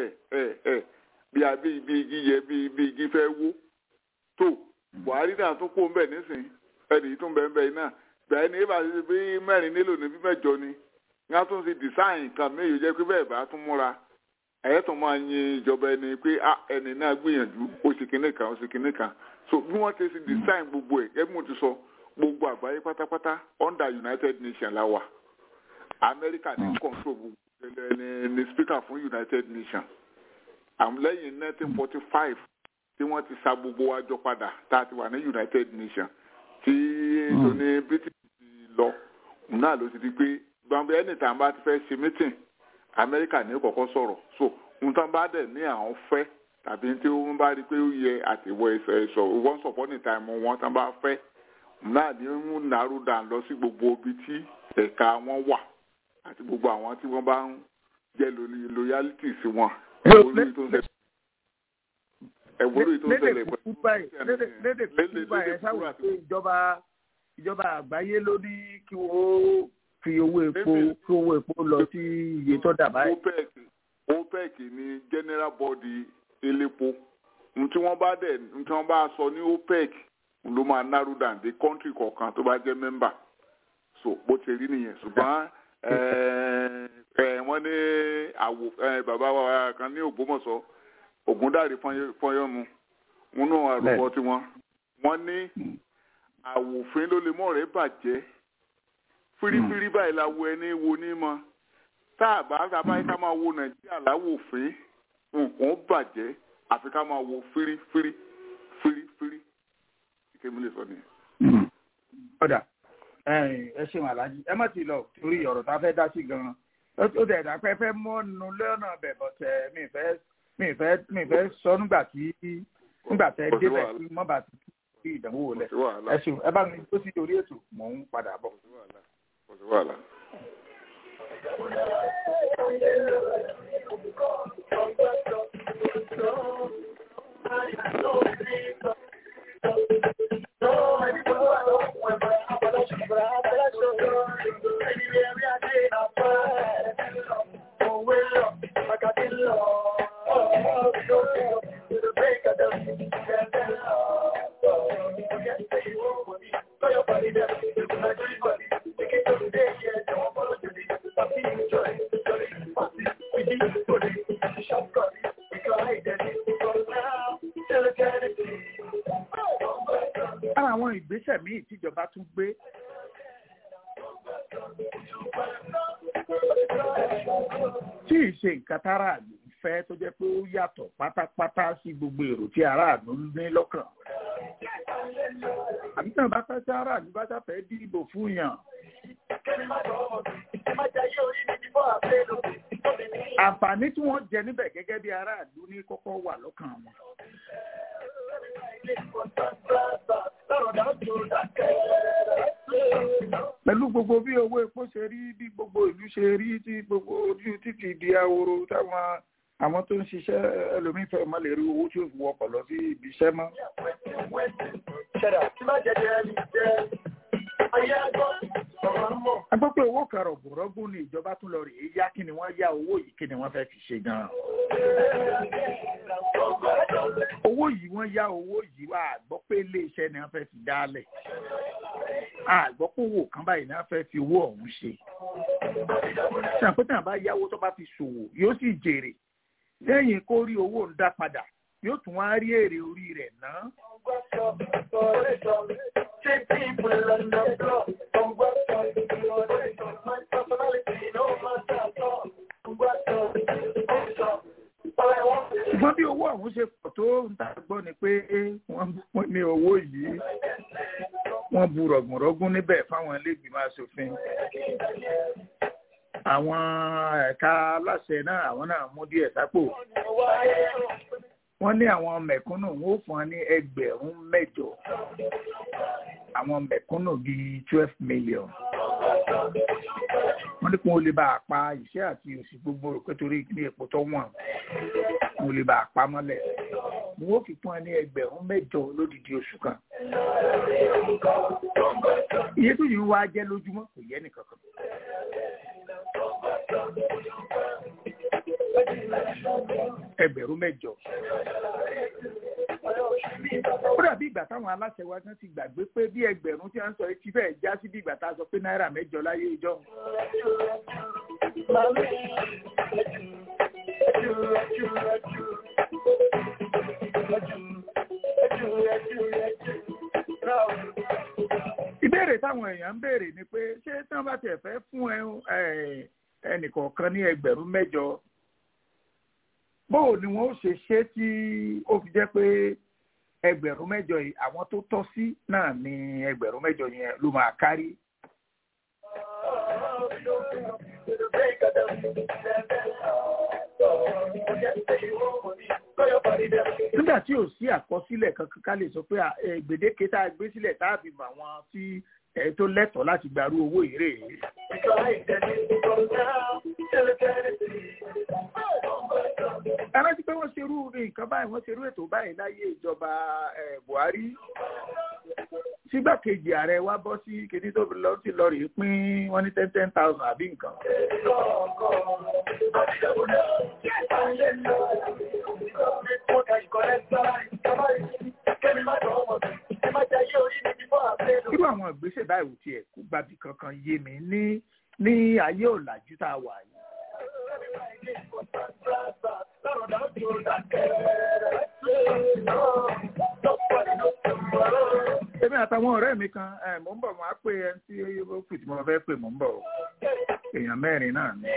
[SPEAKER 3] bí igi yẹ bí igi fẹ́ wó tó Buhari náà tún kó ń bẹ̀ nísìn ẹnì tún bẹ́ẹ̀ náà bẹ́ẹ̀ ni ìbá ti bí mẹ́rin nílò ní bí 8 ni wọ́n tún ti design kan méjì jẹ́ pé bẹ́ẹ̀ bá tún múra ẹ̀yẹ́ tó máa yin ìjọba ẹni pé ẹni náà gbìyànjú ó sì kinní kan so bí wọ́n ti design gbogbo ẹ̀ ẹ̀mí mo ti sọ gbogbo àgbáyé pátápátá under United Nations la wà Amẹ́ríkà ní control gbogbo ní speaker fún United Nations lẹ́yìn 1945 tí wọ́n ti sa gbogbo wa jọ padà tá a ti wà ní United Nations tí ètò ní British ti lọ náà ló ti di pé gbàgbé ẹni tá a bá ti fẹ́ ṣe meeting Amẹ́ríkà ní kọ́kọ́ sọ̀rọ̀ so nǹkan bá dẹ̀ ní àwọn fẹ́ tàbí tí wọ́n bá rí pé ó yẹ àtiwọ́ ẹ̀sọ̀ wọ́n sọ̀pọ̀ ní táìmù wọn tán bá fẹ́ náà ní ń nàró dà lọ sí gbogbo ibi tí ẹ̀ka wọn wà àti gbogbo àwọn tí wọ́n bá ń jẹ́ loyalty sí wọn. ẹ̀wọ́rọ̀ tó ṣẹlẹ̀
[SPEAKER 1] lédè kúkú báyìí sáwọn pé ìjọba àgbáyé ló ní kí wọ́n fi owó epo lọ sí iye tó dà báyìí.
[SPEAKER 3] OPEC ni general body elépo tí wọ́n bá sọ ní OPEC ló máa narrow down the country kọ̀ọ̀kan tó bá jẹ́ member so bó ti rí nìyẹn ṣùgbọ́n wọ́n ní bàbá wa kan ní Ògbómọ̀ṣọ́ Ògúndàrí Fọyọ́mu múnú àrùkọ tiwọn wọ́n ní àwòfin ló lè mọ̀ rẹ̀ bàjẹ́ fírífírí báyìí la wo ẹni wo ní mọ́ tá a bá yẹ ká máa wo Nàìjíríà láwòfin nǹkan bàjẹ́ àfi ká máa wo fírífírí kémi lè sọ nìyẹn.
[SPEAKER 1] ọ̀dà ẹ ṣeun Aláàjì ẹ má ti lọ torí ọ̀rọ̀ tá a fẹ́ dá sí gan-an ó dẹ̀ dá pé fẹ́ mọ́nu lọ́nà bẹ̀ bọ̀tẹ̀ mi fẹ́ sọ nígbà tẹ́ débẹ̀ kí mọ́ bá ti kí ìdánwò lẹ̀ ẹ ṣeun ẹ bá mi tó sí orí ètò mò ń padà bọ̀. Ara àwọn ìgbésẹ̀ míì tíjọba tún gbé tí ìṣe nǹkan táráàlú ń fẹ́ tó jẹ́ pé ó yàtọ̀ pátápátá sí gbogbo èrò tí aráàlú ní lọ́kàn. Àbí tí wọ́n bá fẹ́ tí aráàlú bá sáfẹ́ dìbò fún yàn. Àǹfààní tí wọ́n jẹ níbẹ̀ gẹ́gẹ́ bí aráàlú ní kọ́kọ́ wà lọ́kàn wọn. Pẹ̀lú gbogbo bí owó epo ṣe rí bí gbogbo ìlú ṣe rí tí gbogbo ojú títì di ahoro táwọn àwọn tó ń ṣiṣẹ́ ẹlòmíín fẹ́ má lè rí owó tí ó fi wọkọ̀ lọ sí ibi iṣẹ́ mọ́. A gbọ́ pé owó kan rọ̀gùnrọ̀gùn ni ìjọba tún lọ rèé yá kí ni wọ́n yá owó yìí kí ni wọ́n fẹ́ fi ṣe gan-an. Owó yìí wọ́n yá owó yìí wá àgbọ́ pé iléeṣẹ́ ni wọ́n fẹ́ fi dálẹ̀. Àgbọ́ pé owó kan báyìí ni wọ́n fẹ́ fi owó ọ̀hún ṣe. Ṣàpótàn bá yáwó tó bá fi ṣòwò yóò sì jèrè. Lẹ́yìn kó rí owó ń dá padà yóò tún wá rí èrè orí rẹ̀ ná. Ṣùgbọ́n bí owó ọ̀hún ṣe pọ̀ tó ń ta gbọ́ ni pé wọ́n ní owó yìí wọ́n bu rọ̀gùnrọ̀gùn níbẹ̀ fáwọn ilé ìgbìmọ̀ aṣòfin. Àwọn ẹ̀ka aláṣẹ náà àwọn náà mú díẹ̀ sápò. Wọ́n ní àwọn mẹ̀kúnnù wọ́n ó fún wọn ní 8,000. Àwọn mẹ̀kúnnù bíi 12 million. Wọ́n ní kí wọ́n lè bá a pa ìṣẹ́ àti òṣì gbogbo rò pé torí ní epo tó wọ̀n wọ́n lè bá a pa mọ́lẹ̀. Wọ́n ó fi fún wọn ní 8,000 lódìdí oṣù kan. Iye tó yìí wá jẹ́ lójúmọ́ kò yẹ nìkan kan. Ẹgbẹ̀rún 8,000. Ó dàbí ìgbà táwọn aláṣẹ wa kan ti gbàgbé pé bí ẹgbẹ̀rún tí a ń sọ ti fẹ́ẹ̀ já sí bí ìgbà tá a sọ pé náírà 8 láyé ìjọ. Ìbéèrè táwọn èèyàn ń béèrè ni pé ṣé tí wọ́n bá tiẹ̀ fẹ́ fún ẹnìkọ̀ọ̀kan ní 8,000 bóò ni wọ́n ó ṣe tí ó fi jẹ́ pé 8,000 yìí àwọn tó tọ́ sí náà ni 8,000 yẹn ló máa kárí. Nígbà tí ò sí àkọsílẹ̀ kankan ká lè sọ pé gbèdéke tá a gbé sílẹ̀ tá a fi mọ àwọn tí tó lẹ́tọ̀ọ́ láti gbarú owó ìrè. Ẹ̀rọ ti pé wọ́n ṣerú nǹkan nǹkan báyìí wọ́n ṣe irú ètò báyìí láyé ìjọba Buhari sígbàkejì ààrẹ wa bọ́ sí kìíní tó lọ sí lọ rèé pín wọ́n ní 10,000 àbí nǹkan. irú àwọn ìgbésẹ̀ báyìí ò tiẹ̀ kó gbàbí kankan yé mi ní ayé ọ̀làjú tá a wà yìí. Èmi àtàwọn ọ̀rẹ́ mi kan mò ń bọ̀ wọ́n á pè ẹni tí ó kù tí mo fẹ́ pè mò ń bọ̀ èèyàn 4 náà ni.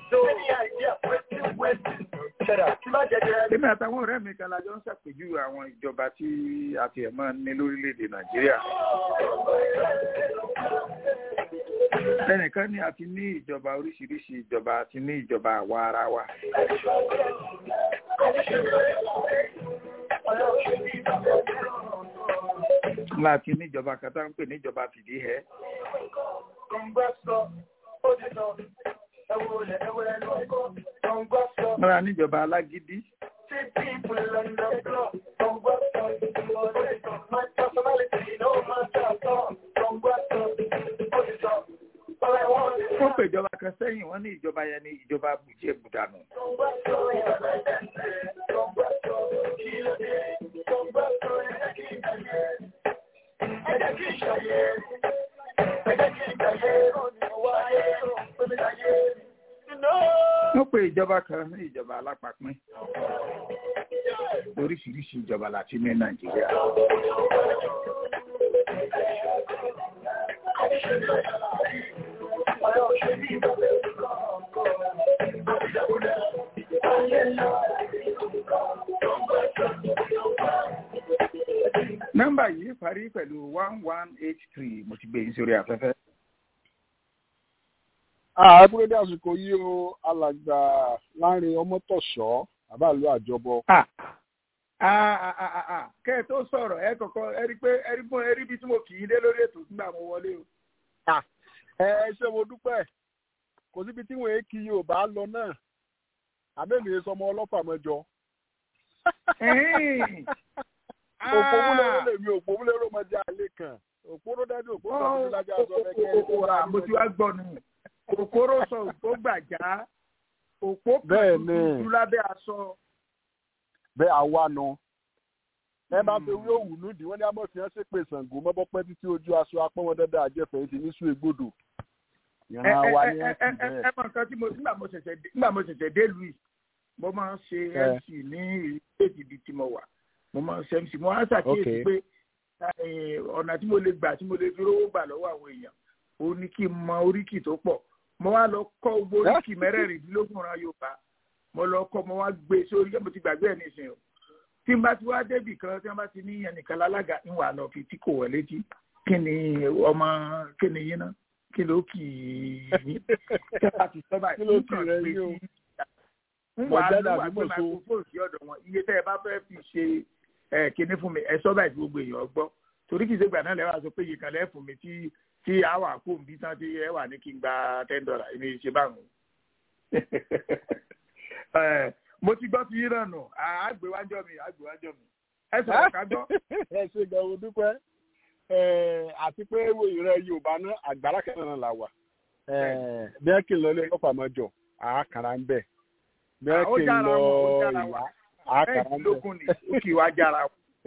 [SPEAKER 1] Èmi àtàwọn ọ̀rẹ́ mi kan la jọ ń ṣàpèjúwe àwọn ìjọba tí a ti ẹ̀ máa ń ní lórílẹ̀‐èdè Nàìjíríà. Ẹnìkan ní a ti ní ìjọba oríṣiríṣi ìjọba àti ní ìjọba àwa ara wa. Láti níjọba kan tá ń pè níjọba fìdí ẹ. Mọ́ra níjọba alágídí. Wọ́n pè ìjọba kan sẹ́yìn wọ́n ní ìjọba yẹn ní ìjọba bùjẹ́ bùdànù. Wọ́n pè ìjọba kan ní ìjọba alápapín. Oríṣiríṣi ìjọba láti ní Nàìjíríà. Nọ́mbà yìí parí pẹ̀lú 1183 mo ti gbé yín sórí afẹ́fẹ́.
[SPEAKER 4] Àbúrédé àsìkò yìí o alàgbà Láńre Ọmọ́tọ̀ṣọ́ àbálù àjọbọ.
[SPEAKER 1] Kẹ́ ẹ tó sọ̀rọ̀ ẹ kọ̀kọ́ ẹ rí bí tí mo kì í dé lórí ètò nígbà mo wọlé o.
[SPEAKER 4] Ẹ ṣé mo dúpẹ́ kò síbi tí wọ́n kí Yorùbá lọ náà àbẹ́mi sọmọ ọlọ́pàá mẹ́jọ. Òpómúlérò lèmi òpómúlérò mọ́jà àlè kan òpóró dájú òpóró dájú lájà sọ
[SPEAKER 1] mẹ́kẹ́. Mo ti wá gbọ́ nù òpóró sọ òpó gbàjá òpó kan dúdú lábẹ́ aṣọ.
[SPEAKER 4] Bẹ́ẹ̀ àwa nù. Ẹ bá fi wí òwú nídìí wọ́n ní amọ̀fin ṣe pé Ṣàngó mọ́bọ́ pẹ́ títí ojú aṣọ apọ́n wọn dandan àjẹfẹ́ ti ní sùn ègbodò. Ìran wa ni wọ́n ti bẹ́ẹ̀.
[SPEAKER 1] Ẹ mọ̀ nǹkan tí nígbà mo ṣẹ̀ṣẹ̀ dé Louis mo máa ń ṣe MC ní ìlú tí mo wà mo máa ń ṣe MC mo á ṣàkíyèsí pé ọ̀nà tí mo lè gbà tí mo lè fi rówó gbà lọ́wọ́ àwọn èèyàn ó ní kí n mọ oríkì tó pọ̀ mo wá lọ kọ́ gbogbo oríkì 16 ran Yorùbá mo lọ kọ́ mo wá gbé sórí mo ti gbàgbé ẹ̀ nísìnyí o tí n bá ti wá débì kan tí wọ́n bá ti ní ẹnìkan lálága ń wà lọ fi tí kò wọ̀ létí kí ni ọmọ kí ni yín náà kí ló kì í yín tí wọ́n bá ti sọ báyìí
[SPEAKER 4] kí ló kì í rẹ yín o.
[SPEAKER 1] ń wà á gbé microphone sí ọ̀dọ̀ wọn iye tẹ́ ẹ bá fẹ́ fi ṣe kinní fún mi ẹ sọ báyìí gbogbo èèyàn gbọ́ torí kì í ṣe gbà náà lẹ́wà sọ pé iye kan lẹ́ fún mi tí àwa kò ń bí tán tí ẹ wà ní kí n gba $10 èmi ṣe báwọn. Mo ti gbọ́ ti yín náà nù àgbéwájọ́ mi ẹ sọ̀rọ̀ ká gbọ́.
[SPEAKER 4] Ẹ ṣe gbọ̀wọ́ dúpẹ́ àti pé ìrẹ́ Yorùbá náà àgbàrá kẹrin náà là wà bí ẹ kì í lọ ilé ọlọ́pàá mọ́jọ àákàrà ń bẹ̀ bí ẹ kì í lọ ìwà àákàrà ń bẹ̀.
[SPEAKER 1] Ó kì í wá jára.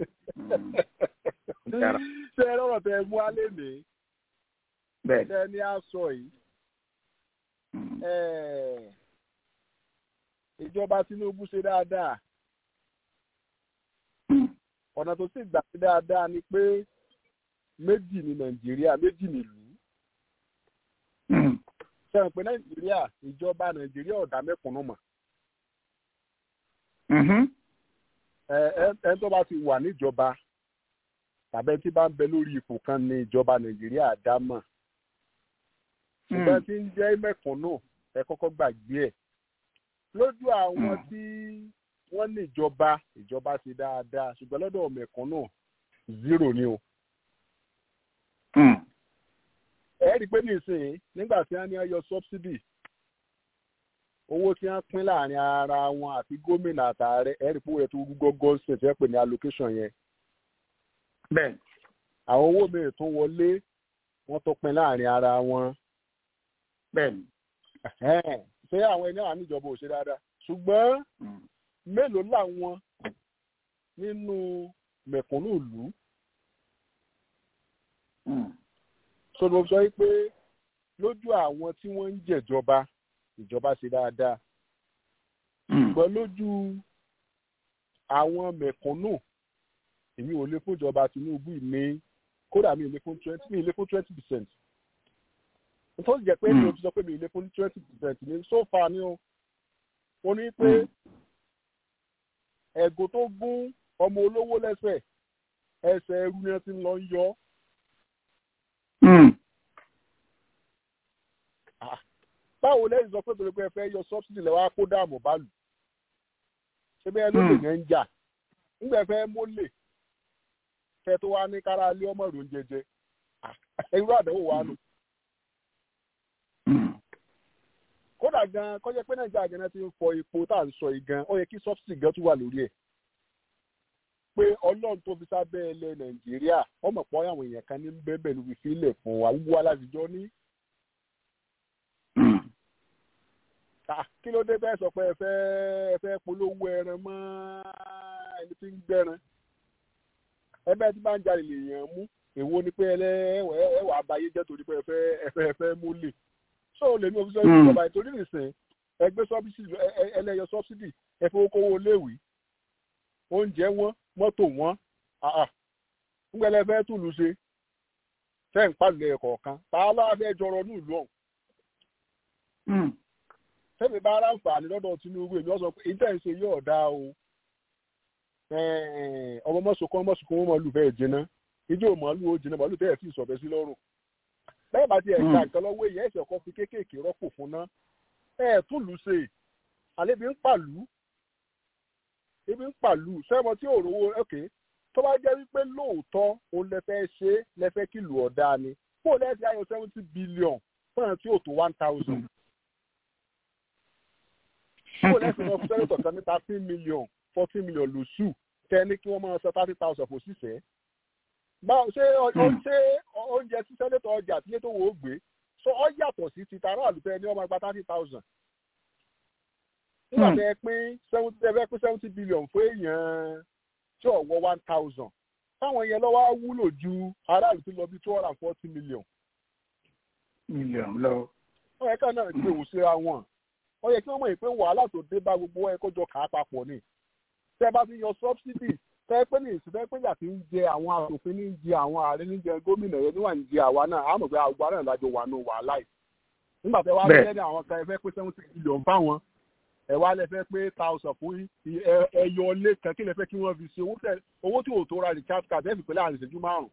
[SPEAKER 4] Ṣé ẹ lọ́rọ̀ tẹ mú alẹ́ mi? Ṣé ní a sọ yìí? Ìjọba Tinubu ṣe dáadáa. Ọ̀nà tó sì gbà sí dáadáa ni pé méjì ní Nàìjíríà méjì nílùú. Sọ̀rọ̀ pé Nàìjíríà ìjọba Nàìjíríà ọ̀dà mẹ́kùnún mọ̀. Ẹ tó bá ti wà níjọba tàbí tí bá ń bẹ lórí ipò kan ní ìjọba Nàìjíríà dá mọ̀. Ṣùgbọ́n tí ń jẹ́ mẹ́kùnún ẹ kọ́kọ́ gbàgbé ẹ̀. Lójú àwọn tí wọ́n ní ìjọba ṣe dáadáa ṣùgbọ́n lọ́dọ̀ mẹ̀kúnnù 0 ni o. Ẹ rí i pé nísìnyí nígbà tí wọ́n ní ọyọ subsidy owó tí wọ́n pín láàrin ara wọn àti gómìnà àtààrẹ ẹ̀rí pé owó tó gọ́gọ́ ṣe fẹ́ pè ní allocation yẹn.
[SPEAKER 1] bẹ́ẹ̀
[SPEAKER 4] àwọn owó mìíràn tó wọlé wọ́n tó pín láàrin ara wọn.
[SPEAKER 1] bẹ́ẹ̀
[SPEAKER 4] ṣé àwọn ẹni àwọn níjọba ò ṣe dáadáa ṣùgbọ́n mélòó làwọn nínú mẹ̀kúnnù ìlú. sọ ló sọ pé lójú àwọn tí wọ́n ń jẹ̀jọba ìjọba ṣe dáadáa ṣùgbọ́n lójú àwọn mẹ̀kúnnù èmi ò lè fún ìjọba Tinubu ní kódà mi ò lè fún 20%. nítorí jẹ́ pé mi ò ti sọ pé mi ò lè fún 20% ní so far ni ó ní pé ẹ̀gùn tó gún ọmọ olówó lẹ́sẹ̀ ẹsẹ̀ ẹrú ni wọ́n ti ń lọ yọ. báwo lẹ́yìn sọ pé torí pé ẹ fẹ́ yọ subsidy lẹ́wọ́ kó dààmú bá lù ṣé bẹ́ẹ̀ ló lè yẹn ń jà nígbà fẹ́ mólè fẹ́ tó wá ní kára lé ọmọ ìròyìn jẹjẹ irú àdánwò wa nù. kódà gan kọjá pé nàìjíríà gan ti ń fọ epo tá à ń sọ yìí gan ó yẹ kí subsidy gan tún wà lórí ẹ̀ pé ọlọ́run tó fi sábẹ́ ilẹ̀ nàìjíríà ọmọ pọ̀ àwọn èèyàn kan ní bẹ́ẹ̀ ló fi sílẹ̀ fún wa wúwo alájijọ́ ní. kí ló dé bẹ́ẹ̀ sọ pé ẹ fẹ́ polówó ẹran mọ́ ẹni tí ń gbẹ́ran ẹbẹ́ tí bá ń jalè lèèyàn mú èwo ni pé ẹwà àbáyé jẹ́ torí pé ẹ fẹ́ múlẹ̀ so lè ní òfìsọ́ ìjọba ìtorí nìsín ẹgbẹ́ subsidy ẹlẹ́yọ subsidy ẹ fowó kówó léèwé oúnjẹ wọn mọ́tò wọn ńgbẹ́lẹ́ fẹ́ túlù ṣe fẹ́ ń pàlẹ́ ẹ̀kọ́ kan tá a bá fẹ́ jọrọ ní ìlú ọ̀hún. sẹ́mi bá ara ń fà ní lọ́dọ̀ Tinubu èmi ọ̀sán pé ìtẹ̀ ń ṣe yóò dá o ọmọ mọ́sùnkún wọn mọ̀ lù fẹ́ jìnnà ijó màálù ó jìnnà màálù tẹ́ ẹ̀ fi ìsọ̀bẹ sí lọ́rùn bẹ́ẹ̀ bá ti ẹ̀ gba nǹkan lọ́wọ́ èyí ẹ̀sẹ̀ kan fi kéékèèké rọ́pò fún ná ẹ̀ tún lù ṣe àlébi ń pàlù sẹ́mọ tí ò rówó ẹ̀kẹ́ tó bá jẹ́ wípé lóòótọ́ òun lẹ́fẹ́ ṣe lẹ́fẹ́ kí lù ọ̀dà ni kó o lẹ́sẹ̀ ayọ̀ 70 billion fún ẹ̀ tí ò tó 1,000 kó o lẹ́sẹ̀ lọ fún sẹ́nitọ̀ kan ní 13 million 14 million lóṣù tẹ́ni kí wọ́n máa sọ 30,000 fò síṣẹ́. báwo ṣé oúnjẹ tí sẹ́nitọ̀ ọjà tí létò wò ó gbé so ọ yàtọ̀ sí ti tààrà àlùfẹ́ ní ọmọ gba 30,000. nígbà tẹ́ ẹ pín 70 billion fún èèyàn tí ò wọ 1,000 táwọn yẹn lọ́wọ́ á wúlò ju aráàlú tó lọ bí 240 million.
[SPEAKER 1] mílíọ̀nù lọ.
[SPEAKER 4] ó yẹ ká náà gbé òṣèré àwọn ó yẹ kí wọ́n mọ̀ pé wàhálà tó dé bá gbogbo ẹ̀ kó jọ kà á papọ̀ ni. tẹ́ bá fi yan subsidy tẹ́ pé ní ìsìnkú pé yàtí ń jẹ àwọn aṣòfin ní jẹ àwọn ààrẹ ní jẹ gómìnà yẹn níwà ń jẹ àwa náà àmọ̀ pé àgbà náà lájọ wà nù wàhálà yìí. nígbà tẹ́ wá lé ní àwọn kan ẹ fẹ́ pé 70 billion fáwọn ẹ wá lẹ fẹ́ pé 1,000 fún ẹyọ ilé kan kí lẹ fẹ́ kí wọ́n fi ṣe owó tí ò tó ra recharge card ẹ fi pé láàrin ìṣẹ́jú 5.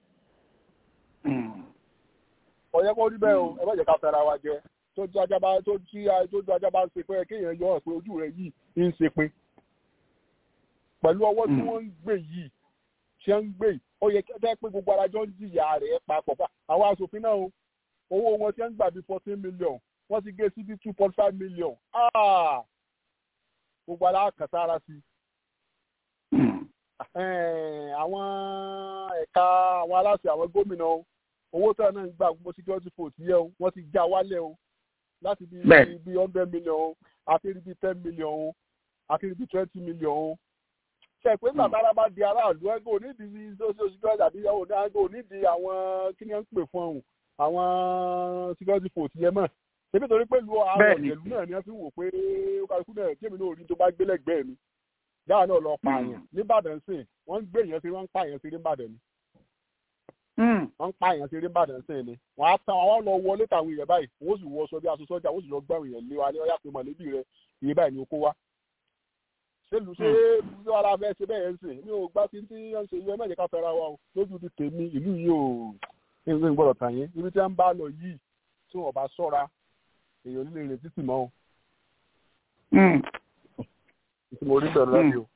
[SPEAKER 4] ọ̀yẹ́ kó rí bẹ́ẹ̀ o ẹ má jẹ́ ká fẹ́ra wa jẹ tójú ajá bá ń ṣe pé kéèyàn yọ ọ̀ pé ojú rẹ̀ yìí ń ṣe pé pẹ̀lú ọwọ́ tí wọ́n ń gbé yìí ṣe ń gbé ó yẹ kí ẹ pé gbogbo arájọ́ ń jìyà rẹ̀ papọ̀ fà àwọn aṣòfin náà o owó wọn ti ń gbà bí 14 million wọ́n ti gé sí bí 2.5 million gbogbo alákàtà ara sí àwọn ẹ̀ka àwọn aláṣẹ àwọn gómìnà owó tó náà ń gbà gbogbo security force yẹ o wọ́n ti já wálẹ̀ o láti bí 100 million àti bí 10 million àti bí 20 million ṣe pé bàbá bá di aráàlú ẹgbẹ́ onídìí social security àbí ẹgbẹ́ onídìí àwọn kí ni wọ́n ń pè fún ọ̀hún àwọn security force yẹn mọ̀ ṣebí torí pé lu àwọn ìlú náà ni wọ́n fi wò pé kálukú náà jẹ́mi náà orí tó bá gbé lẹ́gbẹ̀ẹ́ mi dáhà náà lọ pààyàn nìbàdàn sí wọ́n ń gbé èèyàn sí wọ́n ń pààyàn sí nìbàdàn ni wọ́n ń pààyàn sí nìbàdàn sí ni wọ́n á tán àwọn lọ wọlé tàwọn èèyàn báyìí wọ́n sì wọ sọ bí aṣọ sọ́jà wọ́n sì lọ gbá èèyàn lé wa ní ọyá pé mọ̀lẹ́bí rẹ ìyẹn báyìí ni ó kó wá ṣé ara fẹ́ ṣe bẹ́ẹ̀ ń sìn ní o gbá sí tí wọ́n ṣe ìwé mẹ́jẹ̀ ká fẹ́ra wa o lójú ti tèmi ìlú yìí ò ń gbọ́dọ̀ tàn yín ibi tí wọ́n bá lọ yìí tí wọ́n bá ṣọ́ra èèyàn nílé rẹ̀ títì mọ́ o. mo rí bẹ̀rù láti o.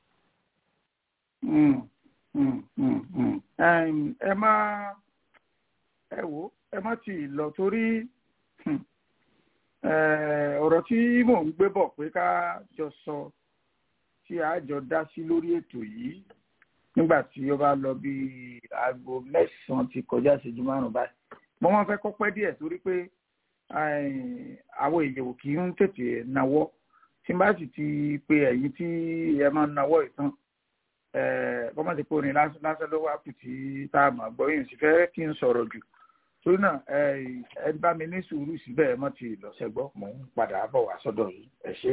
[SPEAKER 1] ẹ má ti lọ torí ọ̀rọ̀ tí mò ń gbé bọ̀ pé ká jọ sọ tí a jọ dá sí lórí ètò yìí nígbà tí ó bá lọ bí aago 9 ti kọjá ìṣẹ́jú 5 báyìí mo máa fẹ́ kó pẹ́ díẹ̀ torí pé àwọn èèyàn kì í ń tètè náwó tí n bá sì ti pe ẹ̀yin tí ẹ máa ń náwó ìtàn bọ́mọ̀ ti pé orin lásán ló wá kù tí tá a mọ̀ gbọ́ yìí sì fẹ́ kí n sọ̀rọ̀ jù torí náà ẹ bá mi ní sùúrù síbẹ̀ ẹ mọ̀ ti lọ́sẹ̀ gbọ́ mò ń padà bọ̀ wá sọ́dọ̀ yìí ẹ ṣé.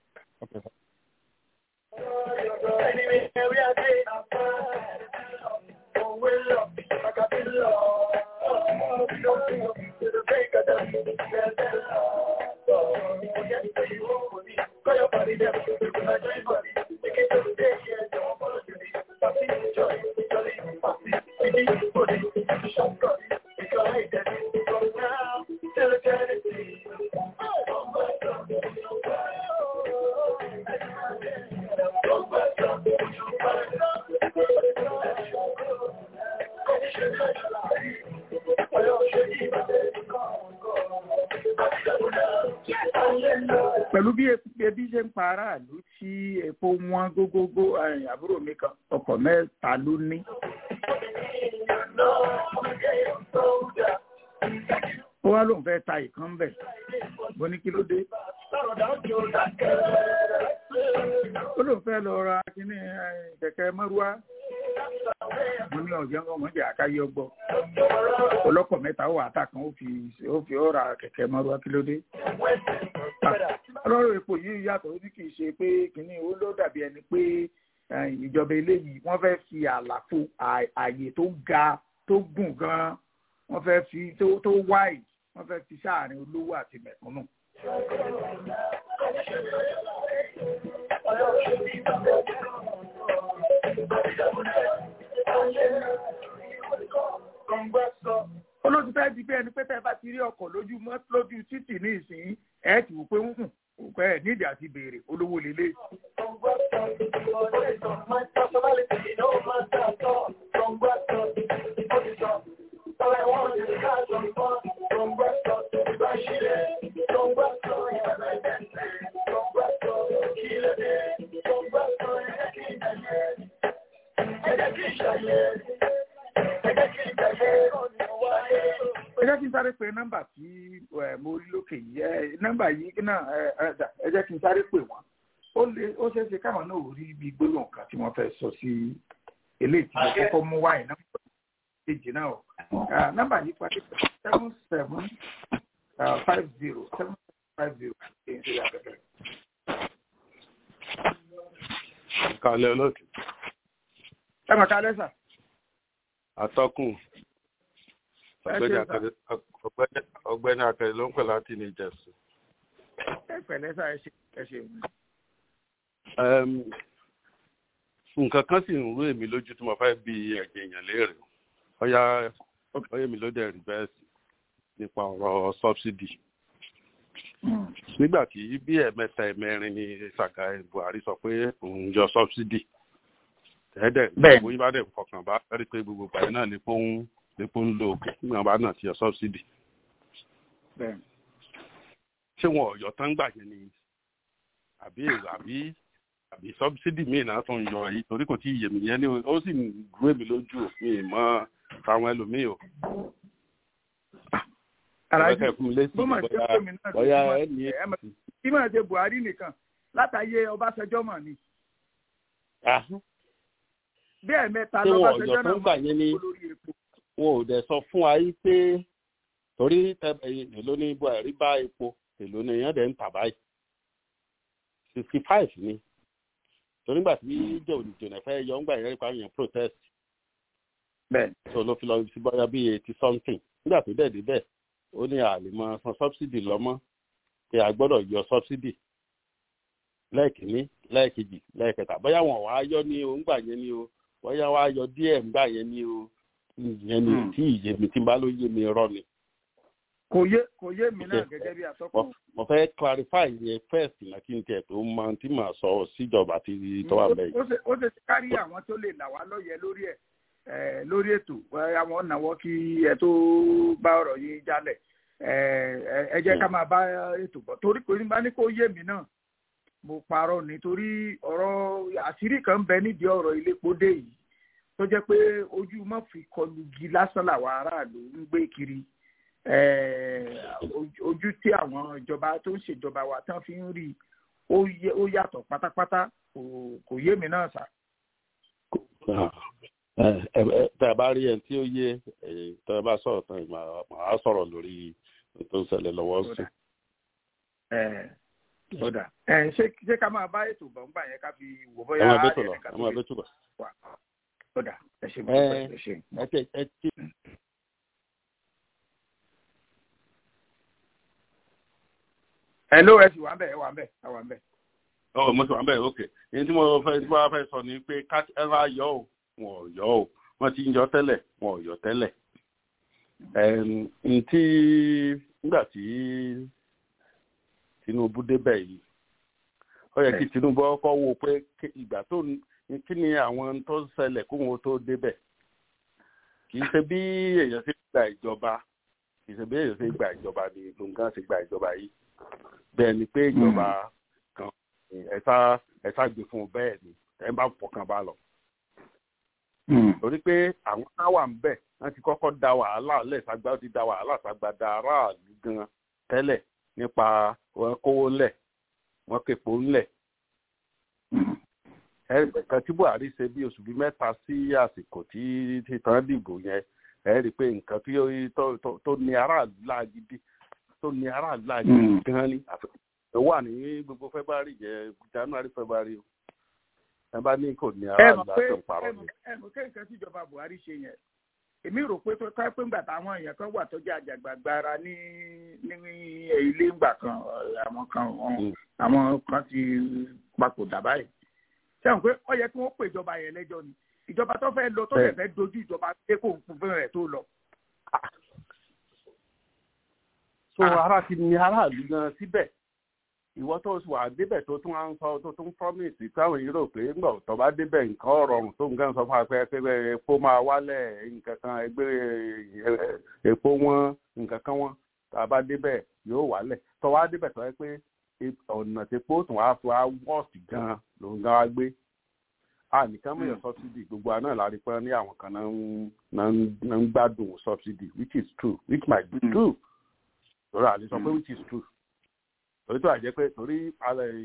[SPEAKER 1] Pẹ̀lú bí ebi ṣe ń pa aráàlú tí epo wọn gógógó àbúrò mi kan ọkọ̀ 3 ló ní. Ó wá lóun fẹ́ ta ìkan bẹ̀ bó ní kí ló dé. Ó lóun fẹ́ lọ ra kíní kẹ̀kẹ́ mọ́rúwá. Mo ní ọ̀jẹ̀ ọmọ jẹ́ àkáyé ọgbọ́. Ọlọ́kọ̀ 3 ó wà àtàkùn ó fi ra kẹ̀kẹ́ mọ́rúwá kí ló dé. Ọlọ́rọ̀ epo yìí yàtọ̀ ó ní kì í ṣe pé kìíní ó ló dàbí ẹni pé ìjọba eléyìí wọ́n fẹ́ fi àlàfo ààyè tó ga tó gùn gan-an wọ́n fẹ́ fi tó wide wọ́n fẹ́ fi sáàrin olówó àti mẹ̀kúnnù. Olóòtú fẹ́ di pé ẹni pé tẹ́ bá ti rí ọkọ̀ lójú títì ní ìsìn ẹ̀ ti wò pé ń hùn òkú ẹ̀ nídìí àti béèrè olówó lélẹ̀. Ẹ jẹ́ kí n sáré pé nọ́mbà tí mo rí lókè yìí nọ́mbà yìí náà ẹ jẹ́ kí n sáré pè wọ́n ó ṣeé ṣe káwọn náà ò rí ibi gbólóhùn kan tí wọ́n fẹ́ sọ sí eléyìí tí mo kọ́kọ́ mú wáyé náà kejì náà nọ́mbà yìí parí 7750
[SPEAKER 5] Kálẹ̀ olóòtú.
[SPEAKER 1] Ẹ mọ̀ kálẹ̀ sà.
[SPEAKER 5] Atọ́kùn. Ọ̀gbẹ́ni Akẹ́rẹ́ ló ń pè láti ní Jésù.
[SPEAKER 1] Ẹ pẹ̀lẹ́ sà ẹ ṣe.
[SPEAKER 5] Nǹkan kan sì ń rú èmi lójú tí mo fẹ́ bi ẹ̀jẹ̀ èèyàn léèrè. Ọyá mi ló dẹ̀ rí bẹ́ẹ̀ sí nípa ọ̀rọ̀ sọ́bsidì. Nígbà tí bí ẹ̀mẹ́ta ẹ̀mẹ́rin ni Sàgá Buhari sọ pé òun yọ sọ́bsidì. Ẹ̀ẹ́dẹ̀ bóyá bá dẹ̀ fọkàn bá rí pé gbogbo ìgbà náà lépo ń lo òkè nígbà bá náà ti yọ sọ́bsidì. Ṣé wọn ọ̀yọ́ tán gbà yẹn ni àbí sọ́bsidì míì náà tún yọ yìí torí kò tí ì yèmí yẹn ni ó sì gbé mi lójú òfin ìmọ̀ táwọn ẹlòmíì o.
[SPEAKER 1] Àràjù bó máa jẹ́ pé mi náà kí máa ṣe Buhari nìkan látàyè Ọbásanjọ́ mọ̀ ni. Bí ẹ̀mẹ́ta lọ́básanjọ́ náà máa ń lórí epo.
[SPEAKER 5] Wọn ò dẹ̀ sọ fún wa yìí pé torí èlò ní Buhari bá epo èlò ní èèyàn dẹ̀ ń tà báyìí 55 ni torí nígbà tí jòǹdè fẹ́ yọ ń gbà yẹn nípa yẹn protest
[SPEAKER 1] bẹ́ẹ̀
[SPEAKER 5] tó ló fi lọ sí bọ́yá bí 80 something nígbà tó dẹ̀ débẹ̀ ó ní àlèmọ́ san subsidy lọ́mọ́ pé a gbọ́dọ̀ yọ subsidy lẹ́ẹ̀kìíní lẹ́ẹ̀kejì lẹ́ẹ̀kẹta bóyá wọn wàá yọ ní o ńgbà yẹn ni o bóyá wàá yọ díẹ̀ ńgbà yẹn ni o ìyẹn ni tí ìyè mi tí n bá ló yé mi rọ ni.
[SPEAKER 1] kò yé mi náà gẹ́gẹ́ bí atọ́kùn.
[SPEAKER 5] mo fẹ́ clarify yẹn first na kí n tẹ̀ tó máa tí màá sọ síjọba tí tọ́wà bẹ́ẹ̀.
[SPEAKER 1] ó ṣe kárí àwọn tó lè là wá lóye lórí ẹ̀ lórí ètò àwọn ọ̀nàwọ́ kí ẹ tó bá ọ̀rọ̀ yìí jálẹ̀ ẹ jẹ́ ká máa bá ètò bọ̀ torí pé nígbà ní kó yé mi náà mo parọ́ nítorí ọ̀rọ̀ àṣírí kan bẹ nídìí ọ̀rọ̀ iléepo dé yìí tó jẹ́ pé ojú má fi kọlu gi lásán làwọn aráàlú ń gbé kiri ojú tí àwọn ìjọba tó ń ṣèjọba wa tán fi ń rí ó yàtọ̀ pátápátá kò yé mi náà sà.
[SPEAKER 5] tẹ́ ẹ bá rí ẹni tí ó yé tẹ́ ẹ bá sọ̀rọ̀ tán màá sọ̀rọ̀ lórí tó ń ṣẹlẹ̀ lọ́wọ́ sí.
[SPEAKER 1] Ọ̀dà ṣé ká máa bá ètò bọ̀ ńgbà yẹn ká fi wò bóyá ẹ̀ẹ́dẹ̀ká tó lè wà. Ọ̀dà ẹ ṣe mọ̀ ẹ ṣe. Hello, ẹ sì wà ń bẹ̀ ẹ wà ń bẹ̀ ẹ wà ń bẹ̀.
[SPEAKER 5] Mo ti wà ń bẹ̀ ok. Èyí tí mo fẹ́ sọ ni pé ẹ bá yọ ọ́ wọn ò yọ ọ́ wọ́n ti ń yọ tẹ́lẹ̀ wọn ò yọ tẹ́lẹ̀. Nígbà tí Tinubu débẹ̀ yìí ó yẹ kí Tinubu kọ́ wo pé ìgbà tó kí ni àwọn tó ń ṣẹlẹ̀ kó wọn tó débẹ̀ kì í ṣe bí èèyàn ṣe gba ìjọba kì í ṣe bí èèyàn ṣe gba ìjọba ni gbòǹgàn ṣe gba ìjọba yìí bẹ́ẹ̀ ni pé ìjọba kan ẹ̀sà gbé fún un bẹ́ẹ̀ ni ẹ̀ bá fọkàn bá lọ. torí pé àwọn táwà ń bẹ̀ wọ́n ti kọ́kọ́ da wàhálà lẹ́sàgbá ti da wàhálà sàgbàdà aráàlú gan tẹ́lẹ̀ nípa wọn kówó ńlẹ̀ wọn képo ńlẹ̀. ẹ̀ẹ́dẹ̀kan tí Buhari ṣe bí oṣù bíi mẹ́ta sí àsìkò tí tán dìbò yẹn ẹ̀ rí i pé nǹkan tó ní aráàlú lágídí gan ni ó wà ní gbogbo February jẹ́ January February o ẹ bá ní kò ní aráàlú láti ń parọ́ ni.
[SPEAKER 1] ẹ mọ̀ pé nǹkan tí ìjọba Buhari ṣe yẹn èmi rò pé tó ká pé ńgbà táwọn èèyàn kan wà tó jẹ́ àjàgbàgbara ní ilé ńgbà kan àwọn kan ti papòdà báyìí sẹ́wọ̀n pé ó yẹ kí wọ́n pè ìjọba yẹn lẹ́jọ́ ni ìjọba tó fẹ́ lọ tó lè fẹ́ dojú ìjọba pé kò ń kún fún rẹ̀ tó lọ.
[SPEAKER 5] so ara ti ní aráàlú gan síbẹ̀ ìwọ tó wà débẹ̀ tó tún ń sọ tó tún promise táwọn èèyàn rò pé ńgbà tó bá débẹ̀ nǹkan rọrùn tó nǹkan sọ fún wa pé epo máa wálẹ̀ nǹkan kan ẹgbẹ́ epo wọn nǹkan kan wọn tá a bá débẹ̀ yóò wálẹ̀ tó wá débẹ̀ tó yẹ pé ọ̀nà tí epo tún wá fún wa wọ́ọ̀sì gan ló ń gan wá gbé nìkan mọ̀ yọ subsidy gbogbo àná láti pẹ́ ní àwọn kan náà ń gbádùn subsidy which is true which might be true lórí àlè sọ pé which is true torí tó àjẹ́ pé torí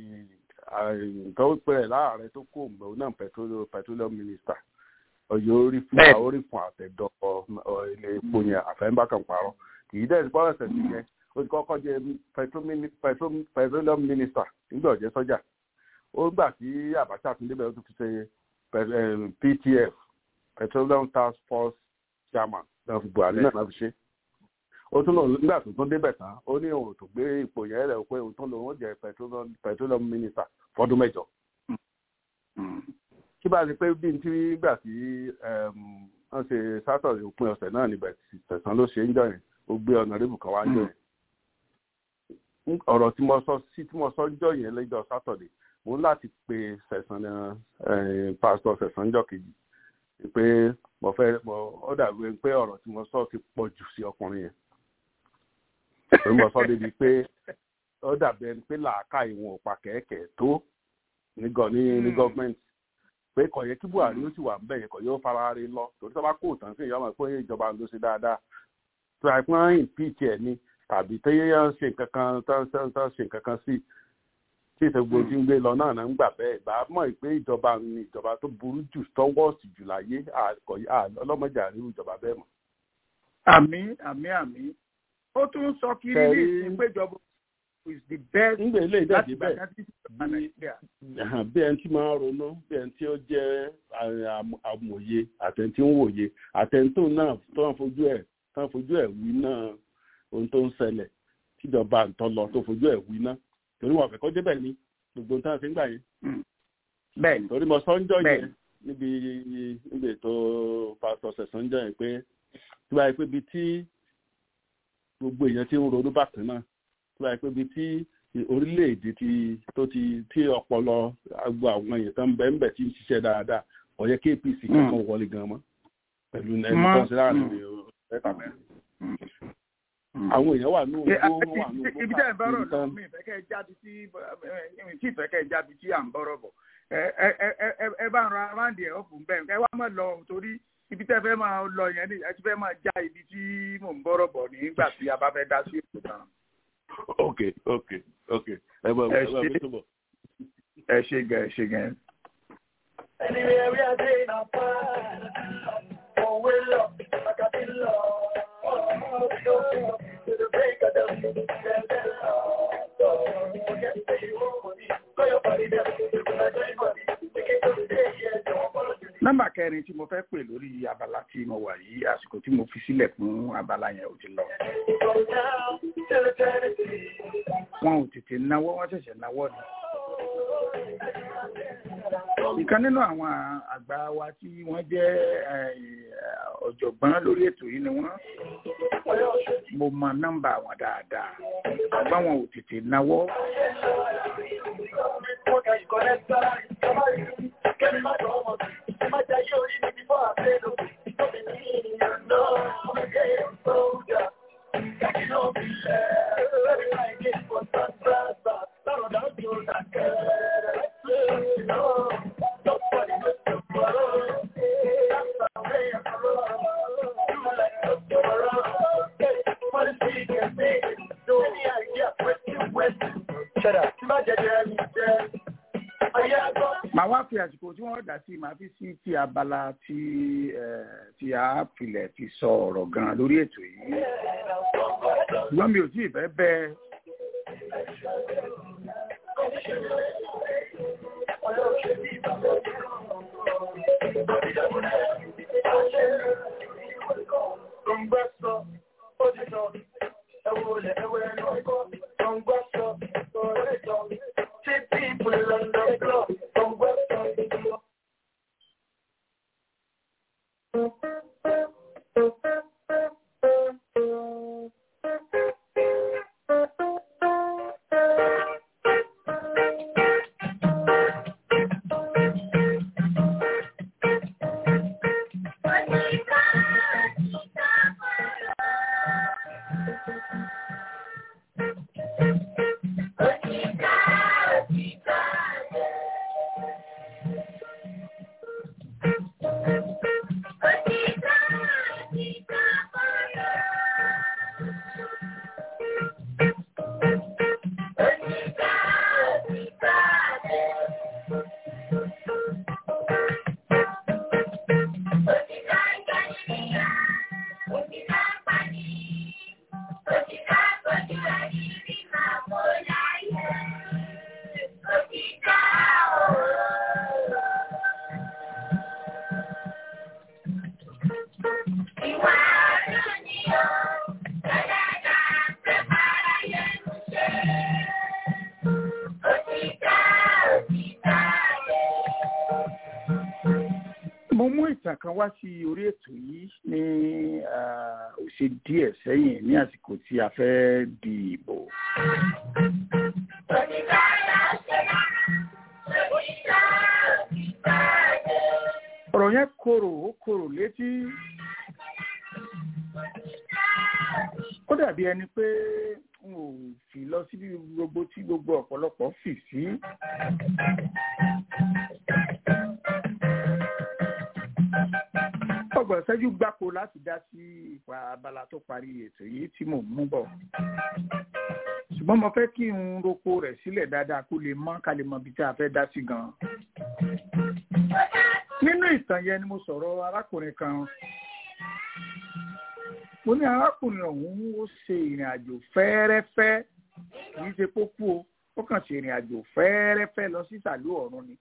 [SPEAKER 5] tó pẹ́ láàárẹ̀ tó kó òmùgbẹ́ náà petroleum minister ọ̀yọ́ orí fún àtẹ̀dọ̀ ilé epo yẹn àfẹ́ńbákan parọ́ kì í dẹ́sí bọ́ọ̀lù ẹ̀sẹ̀ sí yẹn ó ti kọ́kọ́ jẹ́ petroleum minister nígbà ọ̀jẹ́ sọ́jà ó gbà tí Abacha tún débẹ̀ ó tún fi ṣe PTF petroleum task force chairman náà fi Buhari náà fi ṣe ó tún lòun nígbà tó tún débẹ̀ tán ó ní òun tó gbé ipò yẹn rẹ̀ pé òun tún lòun ó jẹ́ petroleum minister fọ́dún mẹ́jọ. kí bá a ṣe pé bí n tí gbà tí wọ́n ṣe sátọ̀dẹ̀ òpin ọ̀sẹ̀ náà níbẹ̀ tẹ̀sán ló ṣe ń jọ yẹn ó gbé ọ̀nàrẹ́bù kan wá jọ yẹn. ọ̀rọ̀ tí mo sọ ń jọ yẹn lẹ́jọ́ sátọ̀dẹ̀ mo ń láti pe sẹ̀sán pásítọ̀ sẹ̀sán jọ kejì pé ó dàbí pé ọ̀rọ̀ tí mo sọ ti pọ̀ jù sí ọkùnrin yẹn. èyí mo sọ débi pé ó dàbí ẹni pé làákà ìwọ̀n òpà kẹ̀kẹ́ tó ní gọ́ọ̀mẹ̀ntì pé kò yẹ kí Buhari ó sì wà bẹ́ẹ̀ yẹn kò yóò fara rí lọ torí tó bá kó tán sí ìyá ọmọ pé ìjọba ló ṣe dáadáa tó àìpọ́n impeach ẹ̀ ni tàbí tẹ́yẹ́ ṣe nǹkan kan sí tí ìṣègùn tí ń gbé lọ náà ń gbà bẹ́ẹ̀ bá mọ̀ pé ìjọba ni ìjọba tó burú jù tọ́wọ́sì jù láyé ọlọ́mọdé àríwú ìjọba bẹ́ẹ̀ mọ̀.
[SPEAKER 1] àmín ó tún sọ kiri ní ìpéjọba is the best láti gbàgbé
[SPEAKER 5] bí ẹni tí máa ń ronú bí ẹni tí ó jẹ́ amòye àtẹni tí ń wòye àtẹni tó náà tó ń fojú ẹ̀ wí náà ohun tó ń ṣẹlẹ̀ tíjọba ń tọ́ lọ tó fojú ẹ̀ wí náà torí wọn fẹ́ kọ́ débẹ̀ ní gbogbo nǹkan àti ńgbà yẹn.
[SPEAKER 1] bẹ́ẹ̀ni
[SPEAKER 5] torí mo sọ́njọ́ yẹn níbi ètò pásítọ̀ sẹ̀sánjọ́ yẹn pé tí wàá pé bíi tí gbogbo èèyàn ti ń ronú bákan náà tí wàá pé bíi tí orílẹ̀-èdè tí ọpọlọ agbo àwọn èèyàn tó ń bẹ ń bẹ tí ń ṣiṣẹ́ dáadáa ó yẹ kí APC kankan wọlé gan mọ́ pẹ̀lú ẹni tó ń ṣe láàrin ẹ̀ka mẹ́rin.
[SPEAKER 4] àwọn èèyàn wà ní ogbó wà ní ogbó
[SPEAKER 1] ibi tẹ́ ẹ̀ ń bọ́rọ̀ lọ mi ìfẹ́kẹ́ jáde tí à ń bọ́rọ̀ bọ̀ ẹ bá ń ra aráàndì ẹ̀ ọ̀fun bẹ́ẹ̀ ẹ wá mọ̀ lọ torí ibi tẹ́ fẹ́ máa lọ yẹn ẹ ti fẹ́ máa já ibi tí mò ń bọ́rọ̀ bọ̀ nígbà tí a bá fẹ́ dá sí ètò náà.
[SPEAKER 5] ok ẹ bọ̀ mi tó bọ̀.
[SPEAKER 1] ẹ ṣe gan.
[SPEAKER 6] Anywhere we are doing our part, oh we love, like I feel love, we go to the break of the
[SPEAKER 1] nọ́mbà kẹrin tí mo fẹ́ pè lórí abala tí mo wà yìí àsìkò tí mo fi sílẹ̀ fún abala yẹn ò ti lọ. Wọn ò tètè náwó, wọ́n ṣẹ̀ṣẹ̀ náwó ni. Ìkan nínú àwọn àgbà wa tí wọ́n jẹ́ ọ̀jọ̀gbọ́n lórí ètò yìí ni wọ́n. Mo mọ nọ́mbà wọn dáadáa, àgbà wọn ò tètè náwó. Màá wá fi àsìkò tí wọ́n dá sí màá fi sí ti abala tí a filẹ̀ fi sọ ọ̀rọ̀ gan lórí ètò yìí. Ṣùgbọ́n mi ò tí ì fẹ́ bẹ́ẹ̀. Kan wá sí orí ètò yìí ní òṣè díẹ̀ sẹ́yìn ní àsìkò tí a fẹ́ di ìbò. Ọ̀rọ̀ yẹn korò létí. Ó dàbí ẹni pé n ò fi lọ síbi gbogbo tí gbogbo ọ̀pọ̀lọpọ̀ fì sí. Ọgbọ̀n ìṣẹ́jú gbáko láti dá sí ipa abala tó parí ètò yìí tí mò ń mú bọ̀. Ṣùgbọ́n mo fẹ́ kí n roko rẹ̀ sílẹ̀ dáadáa kó lè mọ́ ká lè mọ ibi tí a fẹ́ dá sí gan. Nínú ìtàn yẹn ni mo sọ̀rọ̀ arákùnrin kan. Mo ní arákùnrin ọ̀hún ó ṣe ìrìn àjò fẹ́ẹ́rẹ́fẹ́ kì í ṣe pópó o, ó kàn ṣe ìrìn àjò fẹ́ẹ́rẹ́fẹ́ lọ sí ìsàlú ọ̀run ni.